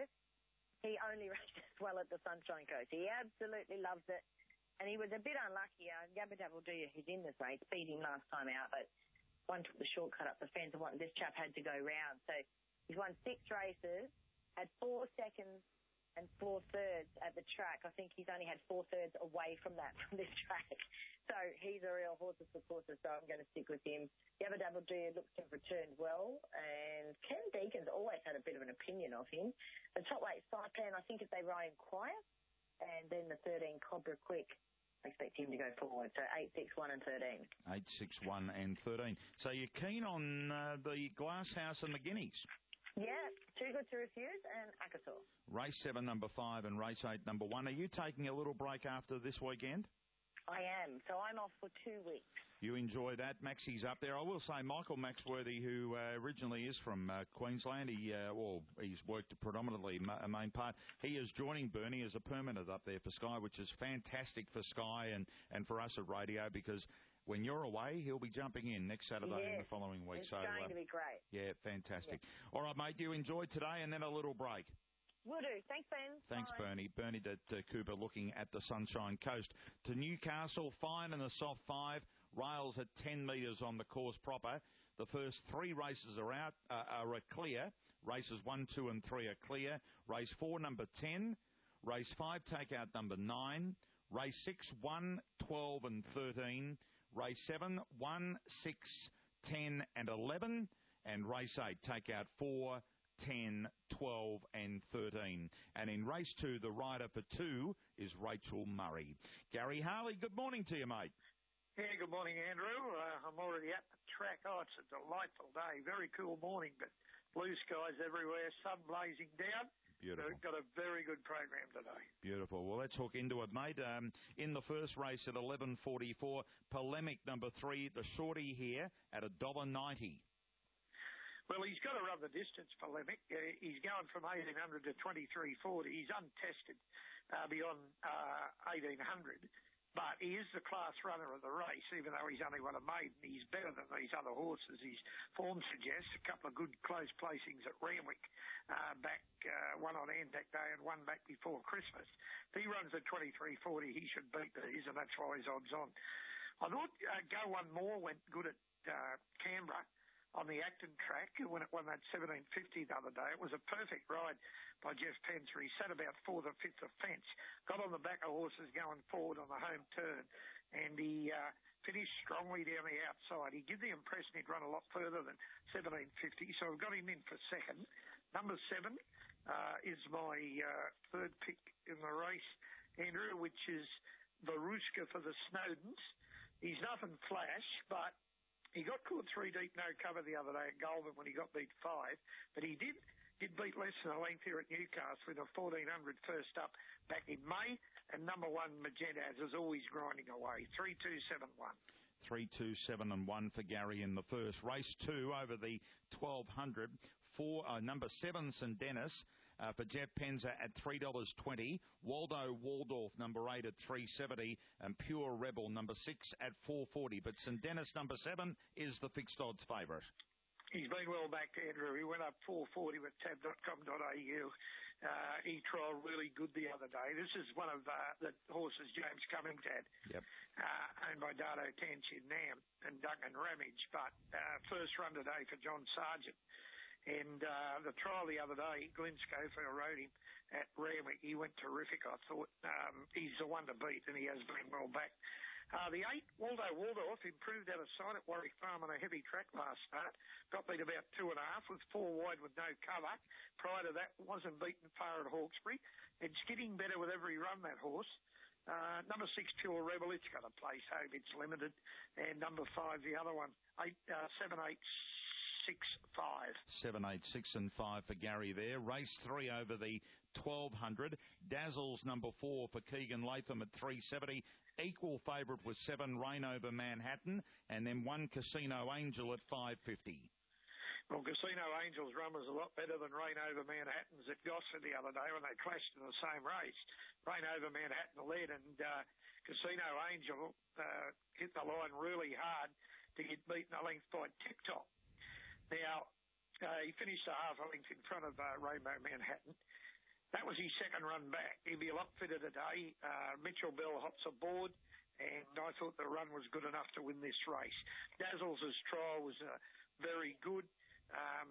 he only races well at the Sunshine Coast. He absolutely loves it. And he was a bit unlucky. Uh, Gabadab who's in this race, beat him last time out, but one took the shortcut up the fence and one, this chap had to go round. So he's won six races, had four seconds and four thirds at the track. I think he's only had four thirds away from that, from this track. So he's a real horses for courses, so I'm going to stick with him. The other Double D looks to have returned well, and Ken Deacon's always had a bit of an opinion of him. The top weight Saipan, I think if they ride quiet, and then the thirteen Cobra Quick, I expect him to go forward. So eight, six, one and thirteen. eight, six, one and thirteen. So you're keen on uh, the Glass House and the Guineas? Yeah, Too Good to Refuse and Akator. Race seven, number five, and race eight, number one. Are you taking a little break after this weekend? I am. So I'm off for two weeks. You enjoy that. Maxie's up there. I will say Michael Maxworthy, who uh, originally is from uh, Queensland, he, uh, well, he's worked predominantly ma- a main part. He is joining Bernie as a permanent up there for Sky, which is fantastic for Sky and, and for us at radio, because when you're away, he'll be jumping in next Saturday yes, and the following week. It's so, going uh, to be great. Yeah, fantastic. Yes. All right, mate, you enjoy today and then a little break. Will do. Thanks, Ben. Thanks, Bye. Bernie. Bernie at uh, Cooper looking at the Sunshine Coast. To Newcastle, fine in the soft five. Rails at ten metres on the course proper. The first three races are out, uh, are clear. Races one, two and three are clear. Race four, number ten. Race five, take out number nine. Race six, one, twelve and thirteen. Race seven, one, six, ten and eleven. And race eight, take out four, ten, twelve and thirteen. And in race two, the rider for two is Rachel Murray. Gary Harley, good morning to you, mate. Yeah, good morning, Andrew. Uh, I'm already at the track. Oh, it's a delightful day. Very cool morning, but blue skies everywhere, sun blazing down. Beautiful. We've got a very good program today. Beautiful. Well, let's hook into it, mate. Um, in the first race at eleven forty-four, Polemic number three, the shorty here at one dollar ninety. Well, he's got to run the distance, Polemic. Uh, he's going from eighteen hundred to twenty-three forty. He's untested uh, beyond uh, eighteen hundred. But he is the class runner of the race, even though he's only won a maiden. He's better than these other horses. His form suggests a couple of good close placings at Randwick, uh, back uh, one on Anzac Day and one back before Christmas. If he runs at twenty-three forty, he should beat these, and that's why he's odds on. I thought uh, Go One More went good at uh, Canberra on the Acton track when it won that seventeen fifty the other day. It was a perfect ride by Jeff Pencer. He sat about fourth or fifth of fence, got on the back of horses going forward on the home turn, and he uh, finished strongly down the outside. He gave the impression he'd run a lot further than seventeen fifty, so I've got him in for second. Number seven uh, is my uh, third pick in the race, Andrew, which is Varuska for the Snowdens. He's nothing flash, but he got caught three deep, no cover the other day at Goulburn when he got beat five, but he did get beat less than a length here at Newcastle with a fourteen hundred first up back in May, and number one, Majedaz, is always grinding away. three two seven one. three two seven and one for Gary in the first. Race two over the twelve hundred. Four, uh, number seven, St Dennis, uh, for Jeff Penzer at three dollars twenty. Waldo Waldorf, number eight, at three seventy. And Pure Rebel, number six, at four forty. But St Dennis, number seven, is the fixed odds favourite. He's been well back, Andrew. He went up four forty with tab dot com dot a u. Uh, he trialled really good the other day. This is one of uh, the horses James Cummings had, yep. uh, owned by Dardo Tanchin Nam and Duncan Ramage. But uh, first run today for John Sargent. And uh, the trial the other day, Glenn Schofield rode him at Randwick. He went terrific, I thought. Um, he's the one to beat, and he has been well back. Uh, the eight, Waldo Waldorf, improved out of sight at Warwick Farm on a heavy track last start. Got beat about two and a half with four wide with no cover. Prior to that, wasn't beaten far at Hawkesbury. It's getting better with every run, that horse. Uh, number six, Pure Rebel, it's got a place home. It's limited. And number five, the other one, eight, uh, seven, eight, six, five. Seven, eight, six and five for Gary there. Race three over the twelve hundred. Dazzles number four for Keegan Latham at three seventy. Equal favourite with seven, Rain Over Manhattan. And then one, Casino Angel at five fifty. Well, Casino Angel's run was a lot better than Rain Over Manhattan's at Gosford the other day when they clashed in the same race. Rain Over Manhattan led, and uh, Casino Angel uh, hit the line really hard to get beaten a length by Tip Top. Now, uh, he finished a half a length in front of uh, Rainbow Manhattan. That was his second run back. He'll be a lot fitter today. Uh, Mitchell Bell hops aboard, and I thought the run was good enough to win this race. Dazzles' trial was uh, very good. Um,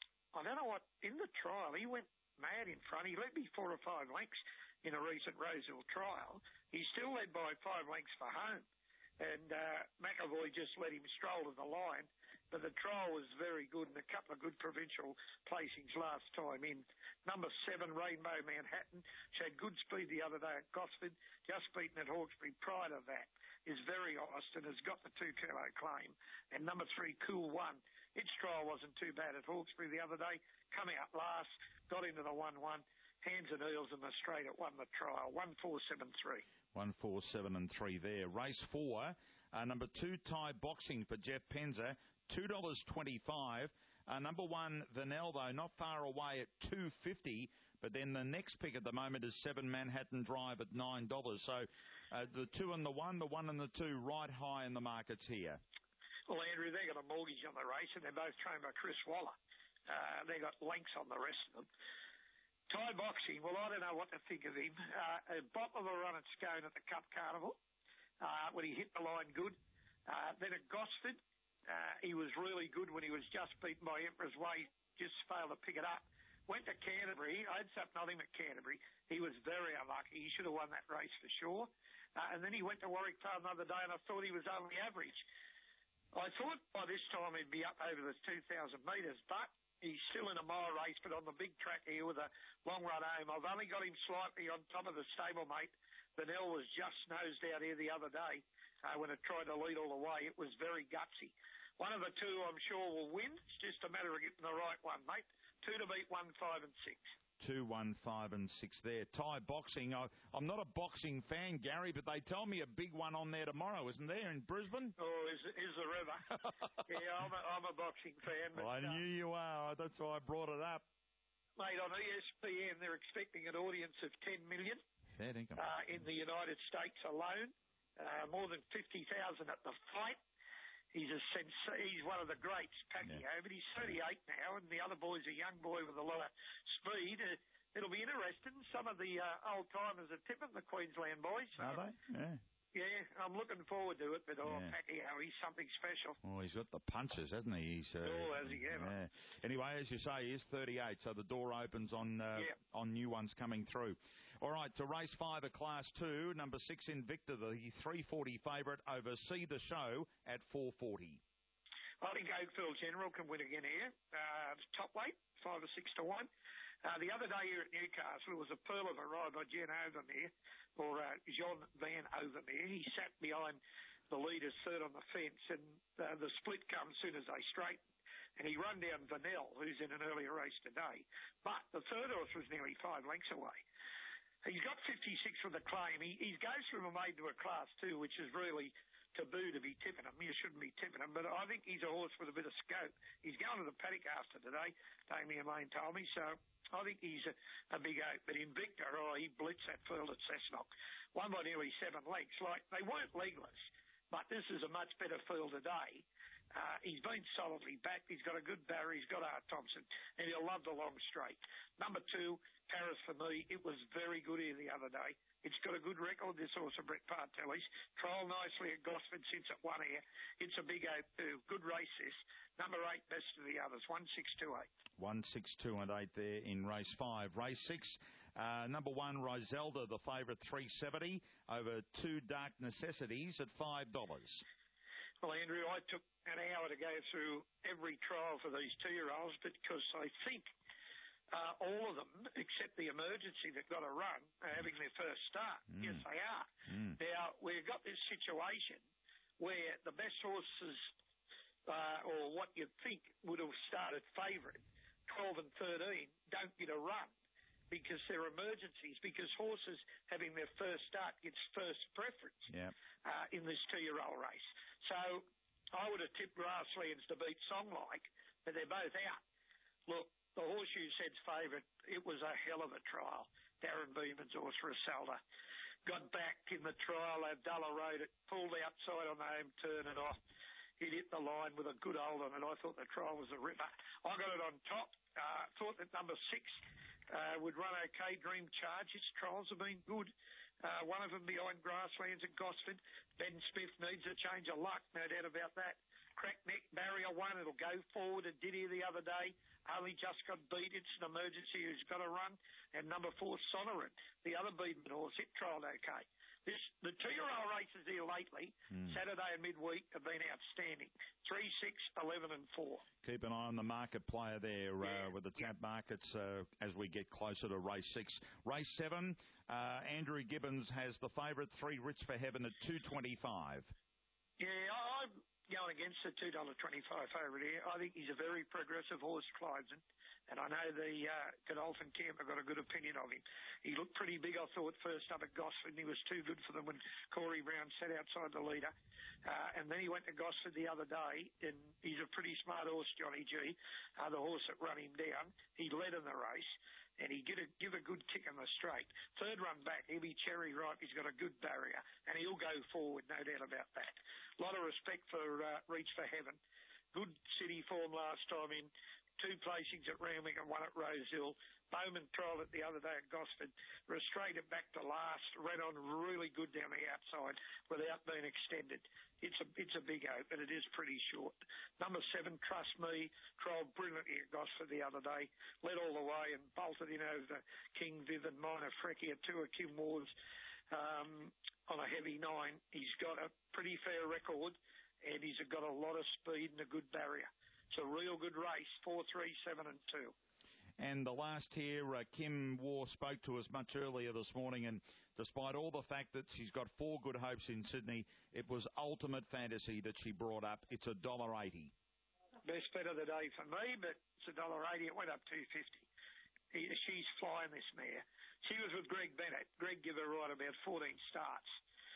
I don't know what, in the trial, he went mad in front. He led me four or five lengths in a recent Rosehill trial. He's still led by five lengths for home. And uh, McAvoy just let him stroll to the line. But the trial was very good and a couple of good provincial placings last time in. Number seven, Rainbow Manhattan, showed good speed the other day at Gosford, just beaten at Hawkesbury prior to that. is very honest and has got the two kilo claim. And number three, Cool One. Its trial wasn't too bad at Hawkesbury the other day. Come out last, got into the one one. Hands and Eels in the straight, it won the trial. one four seven three. one four seven and three there. Race four, uh, number two, Thai Boxing for Jeff Penza, two dollars twenty-five. Uh, number one, Vanel, though, not far away at two fifty. But then the next pick at the moment is seven Manhattan Drive at nine dollars. So uh, the two and the one, the one and the two, right high in the markets here. Well, Andrew, they got a mortgage on the race, and they're both trained by Chris Waller. Uh, they got links on the rest of them. Thai Boxing, well, I don't know what to think of him. Uh, a bottom of a run at Scone at the Cup Carnival uh, when he hit the line good. Uh, then at Gosford, uh, he was really good when he was just beaten by Emperor's Way, just failed to pick it up. Went to Canterbury. I had something on him at Canterbury. He was very unlucky. He should have won that race for sure. Uh, and then he went to Warwick Farm another day, and I thought he was only average. I thought by this time he'd be up over the two thousand metres, but he's still in a mile race, but on the big track here with a long run home. I've only got him slightly on top of the stablemate. Vanel was just nosed out here the other day uh, when it tried to lead all the way. It was very gutsy. One of the two I'm sure will win. It's just a matter of getting the right one, mate. Two to beat, one, five and six. Two, one, five and six there. Thai Boxing. I, I'm not a boxing fan, Gary, but they tell me a big one on there tomorrow, isn't there, in Brisbane? Oh, is, is there ever? yeah, I'm a, I'm a boxing fan. But, well, I uh, knew you are. That's why I brought it up. Mate, on E S P N, they're expecting an audience of ten million Fair dinkum. uh, in the United States alone. Uh, more than fifty thousand at the fight. He's a sens- he's one of the greats, Pacquiao, yeah. But he's thirty-eight now, and the other boy's a young boy with a lot of speed. Uh, it'll be interesting. Some of the uh, old-timers are tipping the Queensland boys. So, are they? Yeah. Yeah, I'm looking forward to it, but oh, Yeah. Pacquiao, he's something special. Oh, he's got the punches, hasn't he? He's, uh, oh, has he ever? Yeah. Anyway, as you say, he is thirty-eight, so the door opens on uh, yeah. on new ones coming through. All right, to race five of Class two, number six Invicta, the three forty favourite over See the Show at four forty. I think Oakfield General can win again here. Uh, top weight, five or six to one. Uh, the other day here at Newcastle, it was a pearl of a ride by Jen Overmere, or uh, John Van Overmere. He sat behind the leaders third on the fence, and uh, the split comes as soon as they straighten. And he run down Vanel, who's in an earlier race today. But the third horse was nearly five lengths away. He's got fifty-six with the claim. He, he goes from a maiden to a Class two, which is really taboo to be tipping him. You shouldn't be tipping him, but I think he's a horse with a bit of scope. He's going to the paddock after today, Damien Lane told me, so I think he's a, a big oak. But Invicta, oh, he blitzed that field at Cessnock. Won by nearly seven lengths. Like, they weren't legless, but this is a much better field today. Uh, he's been solidly backed. He's got a good barrier. He's got Art Thompson, and he'll love the long straight. Number two, Paris for me. It was very good here the other day. It's got a good record, this horse of Brett Partelli's. Trialled nicely at Gosford since it won here. It's a big oak too. Good race this. Number eight, best of the others, one six two eight. One six two and eight there in race five. Race six, uh, number one, Riselda, the favourite, three seventy over two Dark Necessities at five dollars. Well, Andrew, I took an hour to go through every trial for these two-year-olds because I think uh, all of them, except the Emergency that got a run, are having their first start. Mm. Yes, they are. Mm. Now, we've got this situation where the best horses, uh, or what you'd think would have started favourite, twelve and thirteen, don't get a run because they're emergencies, because horses having their first start gets first preference yeah. uh, in this two-year-old race. So I would have tipped Grasslands to beat Songlike, but they're both out. Look, the Horseshoe Said's favourite, it was a hell of a trial. Darren Beeman's horse, Rosalda, got back in the trial. Abdullah rode it, pulled outside on the home turn and off. He hit the line with a good hold on it. I thought the trial was a ripper. I got it on top. Uh, thought that number six uh, would run okay. Dream Charge. Its trials have been good. Uh, one of them behind Grasslands at Gosford. Ben Smith needs a change of luck, no doubt about that. Crack Neck, Barrier one, it'll go forward. It did here the other day. Only just got beat. It's an Emergency who's got to run. And number four, Sonoran, the other Beedman horse, it trialled okay. This, the two-year-old races here lately, Mm. Saturday and midweek, have been outstanding. Three, six, eleven, and four. Keep an eye on the market player there Yeah. uh, with the tab markets uh, as we get closer to race six. Race seven, uh, Andrew Gibbons has the favourite, three Rich for Heaven at two twenty-five. Yeah, I- I'm going against the two dollars twenty-five favourite here. I think he's a very progressive horse, Clydesdale. And I know the uh, Godolphin camp have got a good opinion of him. He looked pretty big, I thought, first up at Gosford, and he was too good for them when Corey Brown sat outside the leader. Uh, and then he went to Gosford the other day, and he's a pretty smart horse, Johnny G, uh, the horse that run him down. He led in the race, and he give a, give a good kick in the straight. Third run back, he'll be cherry ripe. He's got a good barrier, and he'll go forward, no doubt about that. A lot of respect for uh, Reach for Heaven. Good city form last time in. Two placings at Randwick and one at Rosehill. Bowman trialled it the other day at Gosford. Restrained it back to last. Ran on really good down the outside without being extended. It's a it's a big hope, but it is pretty short. Number seven, Trust Me, trialled brilliantly at Gosford the other day. Led all the way and bolted in over King Viv and Minor Frecky at two of Kim Ward's um, on a heavy nine. He's got a pretty fair record, and he's got a lot of speed and a good barrier. It's a real good race, four, three, seven, and two. And the last here, uh, Kim War spoke to us much earlier this morning, and despite all the fact that she's got four good hopes in Sydney, it was Ultimate Fantasy that she brought up. It's a one dollar eighty. Best bet of the day for me, but it's a one dollar eighty. It went up two fifty. He, she's flying, this mare. She was with Greg Bennett. Greg gave her right about fourteen starts.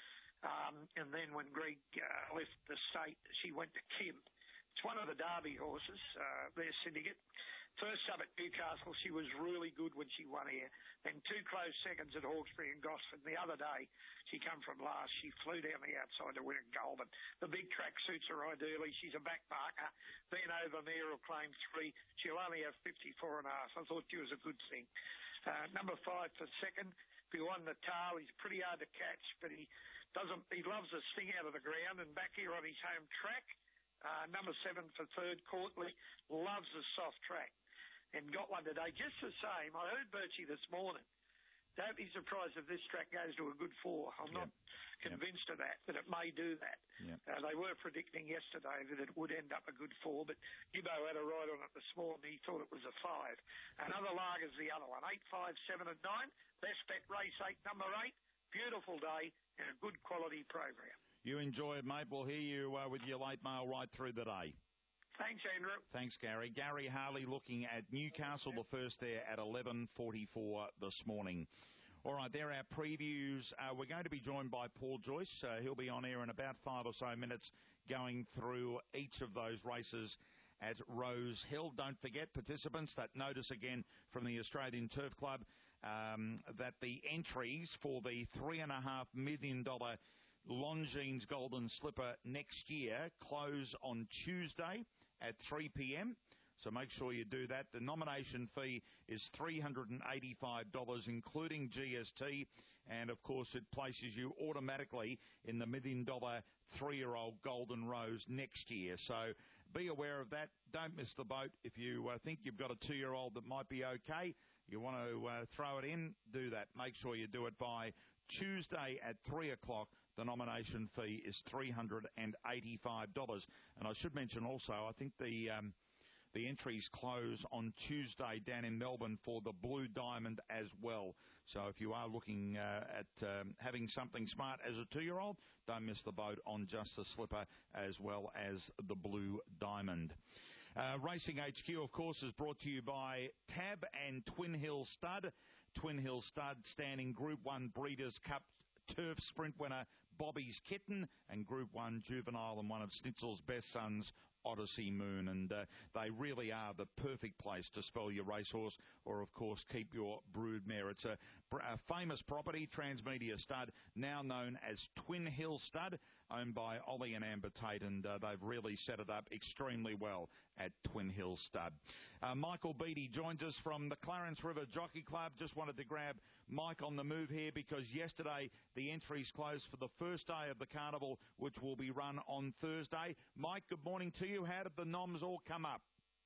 Um, and then when Greg uh, left the state, she went to Kim. It's one of the Derby horses, uh, their syndicate. First up at Newcastle, she was really good when she won here. Then two close seconds at Hawkesbury and Gosford. The other day, she come from last. She flew down the outside to win at Goulburn. The big track suits her ideally. She's a back marker. Then over Mayor will claim three. She'll only have fifty-four and a half. I thought she was a good thing. Uh, number five for second. If he won the tail, he's pretty hard to catch, but he doesn't. He loves the sting out of the ground, and back here on his home track. Uh, number seven for third, Courtly, loves the soft track and got one today. Just the same, I heard Birchie this morning. Don't be surprised if this track goes to a good four. I'm yep. not convinced yep. of that, but it may do that. Yep. Uh, they were predicting yesterday that it would end up a good four, but Gibbo had a ride on it this morning. He thought it was a five. Another Lager's the other one, eight, five, seven, and nine. Best bet race eight, number eight. Beautiful day and a good quality program. You enjoy it, mate. We'll hear you uh, with your late mail right through the day. Thanks, Andrew. Thanks, Gary. Gary Harley looking at Newcastle, the first there at eleven forty-four this morning. All right, there are our previews. Uh, we're going to be joined by Paul Joyce. Uh, he'll be on air in about five or so minutes going through each of those races at Rose Hill. Don't forget, participants, that notice again from the Australian Turf Club um, that the entries for the three point five million dollars Longines Golden Slipper next year close on Tuesday at three p.m. So make sure you do that. The nomination fee is three hundred eighty-five dollars, including G S T. And, of course, it places you automatically in the million-dollar three-year-old Golden Rose next year. So be aware of that. Don't miss the boat. If you uh, think you've got a two-year-old that might be okay, you want to uh, throw it in, do that. Make sure you do it by Tuesday at three o'clock. The nomination fee is three hundred eighty-five dollars. And I should mention also, I think the um, the entries close on Tuesday down in Melbourne for the Blue Diamond as well. So if you are looking uh, at um, having something smart as a two-year-old, don't miss the boat on just the Slipper as well as the Blue Diamond. Uh, Racing H Q, of course, is brought to you by Tab and Twin Hill Stud. Twin Hill Stud standing Group one Breeders' Cup Turf Sprint winner Bobby's Kitten, and Group one Juvenile and one of Schnitzel's best sons, Odyssey Moon. And uh, they really are the perfect place to spell your racehorse or, of course, keep your brood mare. It's a, a famous property, Transmedia Stud, now known as Twin Hill Stud, owned by Ollie and Amber Tate, and uh, they've really set it up extremely well at Twin Hill Stud. Uh, Michael Beattie joins us from the Clarence River Jockey Club. Just wanted to grab Mike on the move here because yesterday the entries closed for the first day of the carnival, which will be run on Thursday. Mike, good morning to you. How did the noms all come up?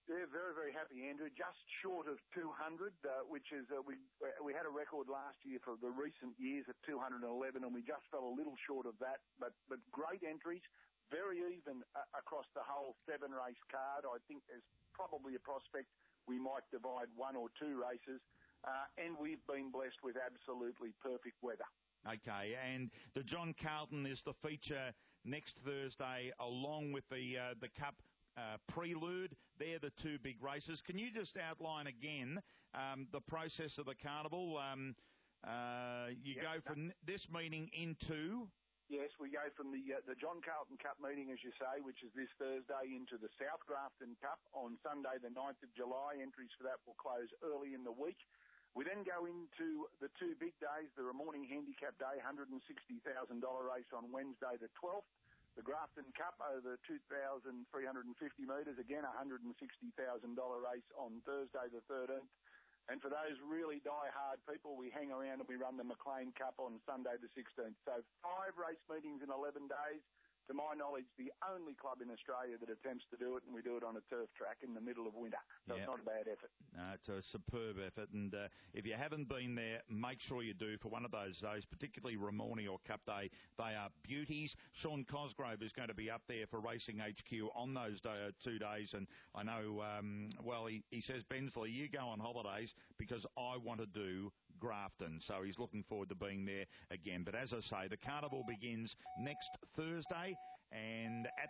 Yeah, very, very happy, Andrew. Just short of two hundred, uh, which is, uh, we we had a record last year for the recent years at two hundred eleven, and we just fell a little short of that. But, but great entries, very even uh, across the whole seven-race card. I think there's probably a prospect we might divide one or two races, uh, and we've been blessed with absolutely perfect weather. Okay, and the John Carlton is the feature next Thursday, along with the uh, the Cup uh, Prelude. They're the two big races. Can you just outline again um, the process of the carnival? Um, uh, you yep. go from this meeting into... Yes, we go from the uh, the John Carlton Cup meeting, as you say, which is this Thursday, into the South Grafton Cup on Sunday the ninth of July. Entries for that will close early in the week. We then go into the two big days, the morning handicap day, one hundred sixty thousand dollars race on Wednesday the twelfth. The Grafton Cup over two thousand three hundred fifty metres, again a one hundred sixty thousand dollars race on Thursday the thirteenth. And for those really die-hard people, we hang around and we run the McLean Cup on Sunday the sixteenth. So five race meetings in eleven days. To my knowledge, the only club in Australia that attempts to do it, and we do it on a turf track in the middle of winter. So yep. It's not a bad effort. No, it's a superb effort, and uh, if you haven't been there, make sure you do for one of those days, particularly Ramornie or Cup Day. They are beauties. Sean Cosgrove is going to be up there for Racing H Q on those day, uh, two days, and I know, um, well, he, he says, Bensley, you go on holidays because I want to do Grafton, so he's looking forward to being there again. But as I say, the carnival begins next Thursday, and at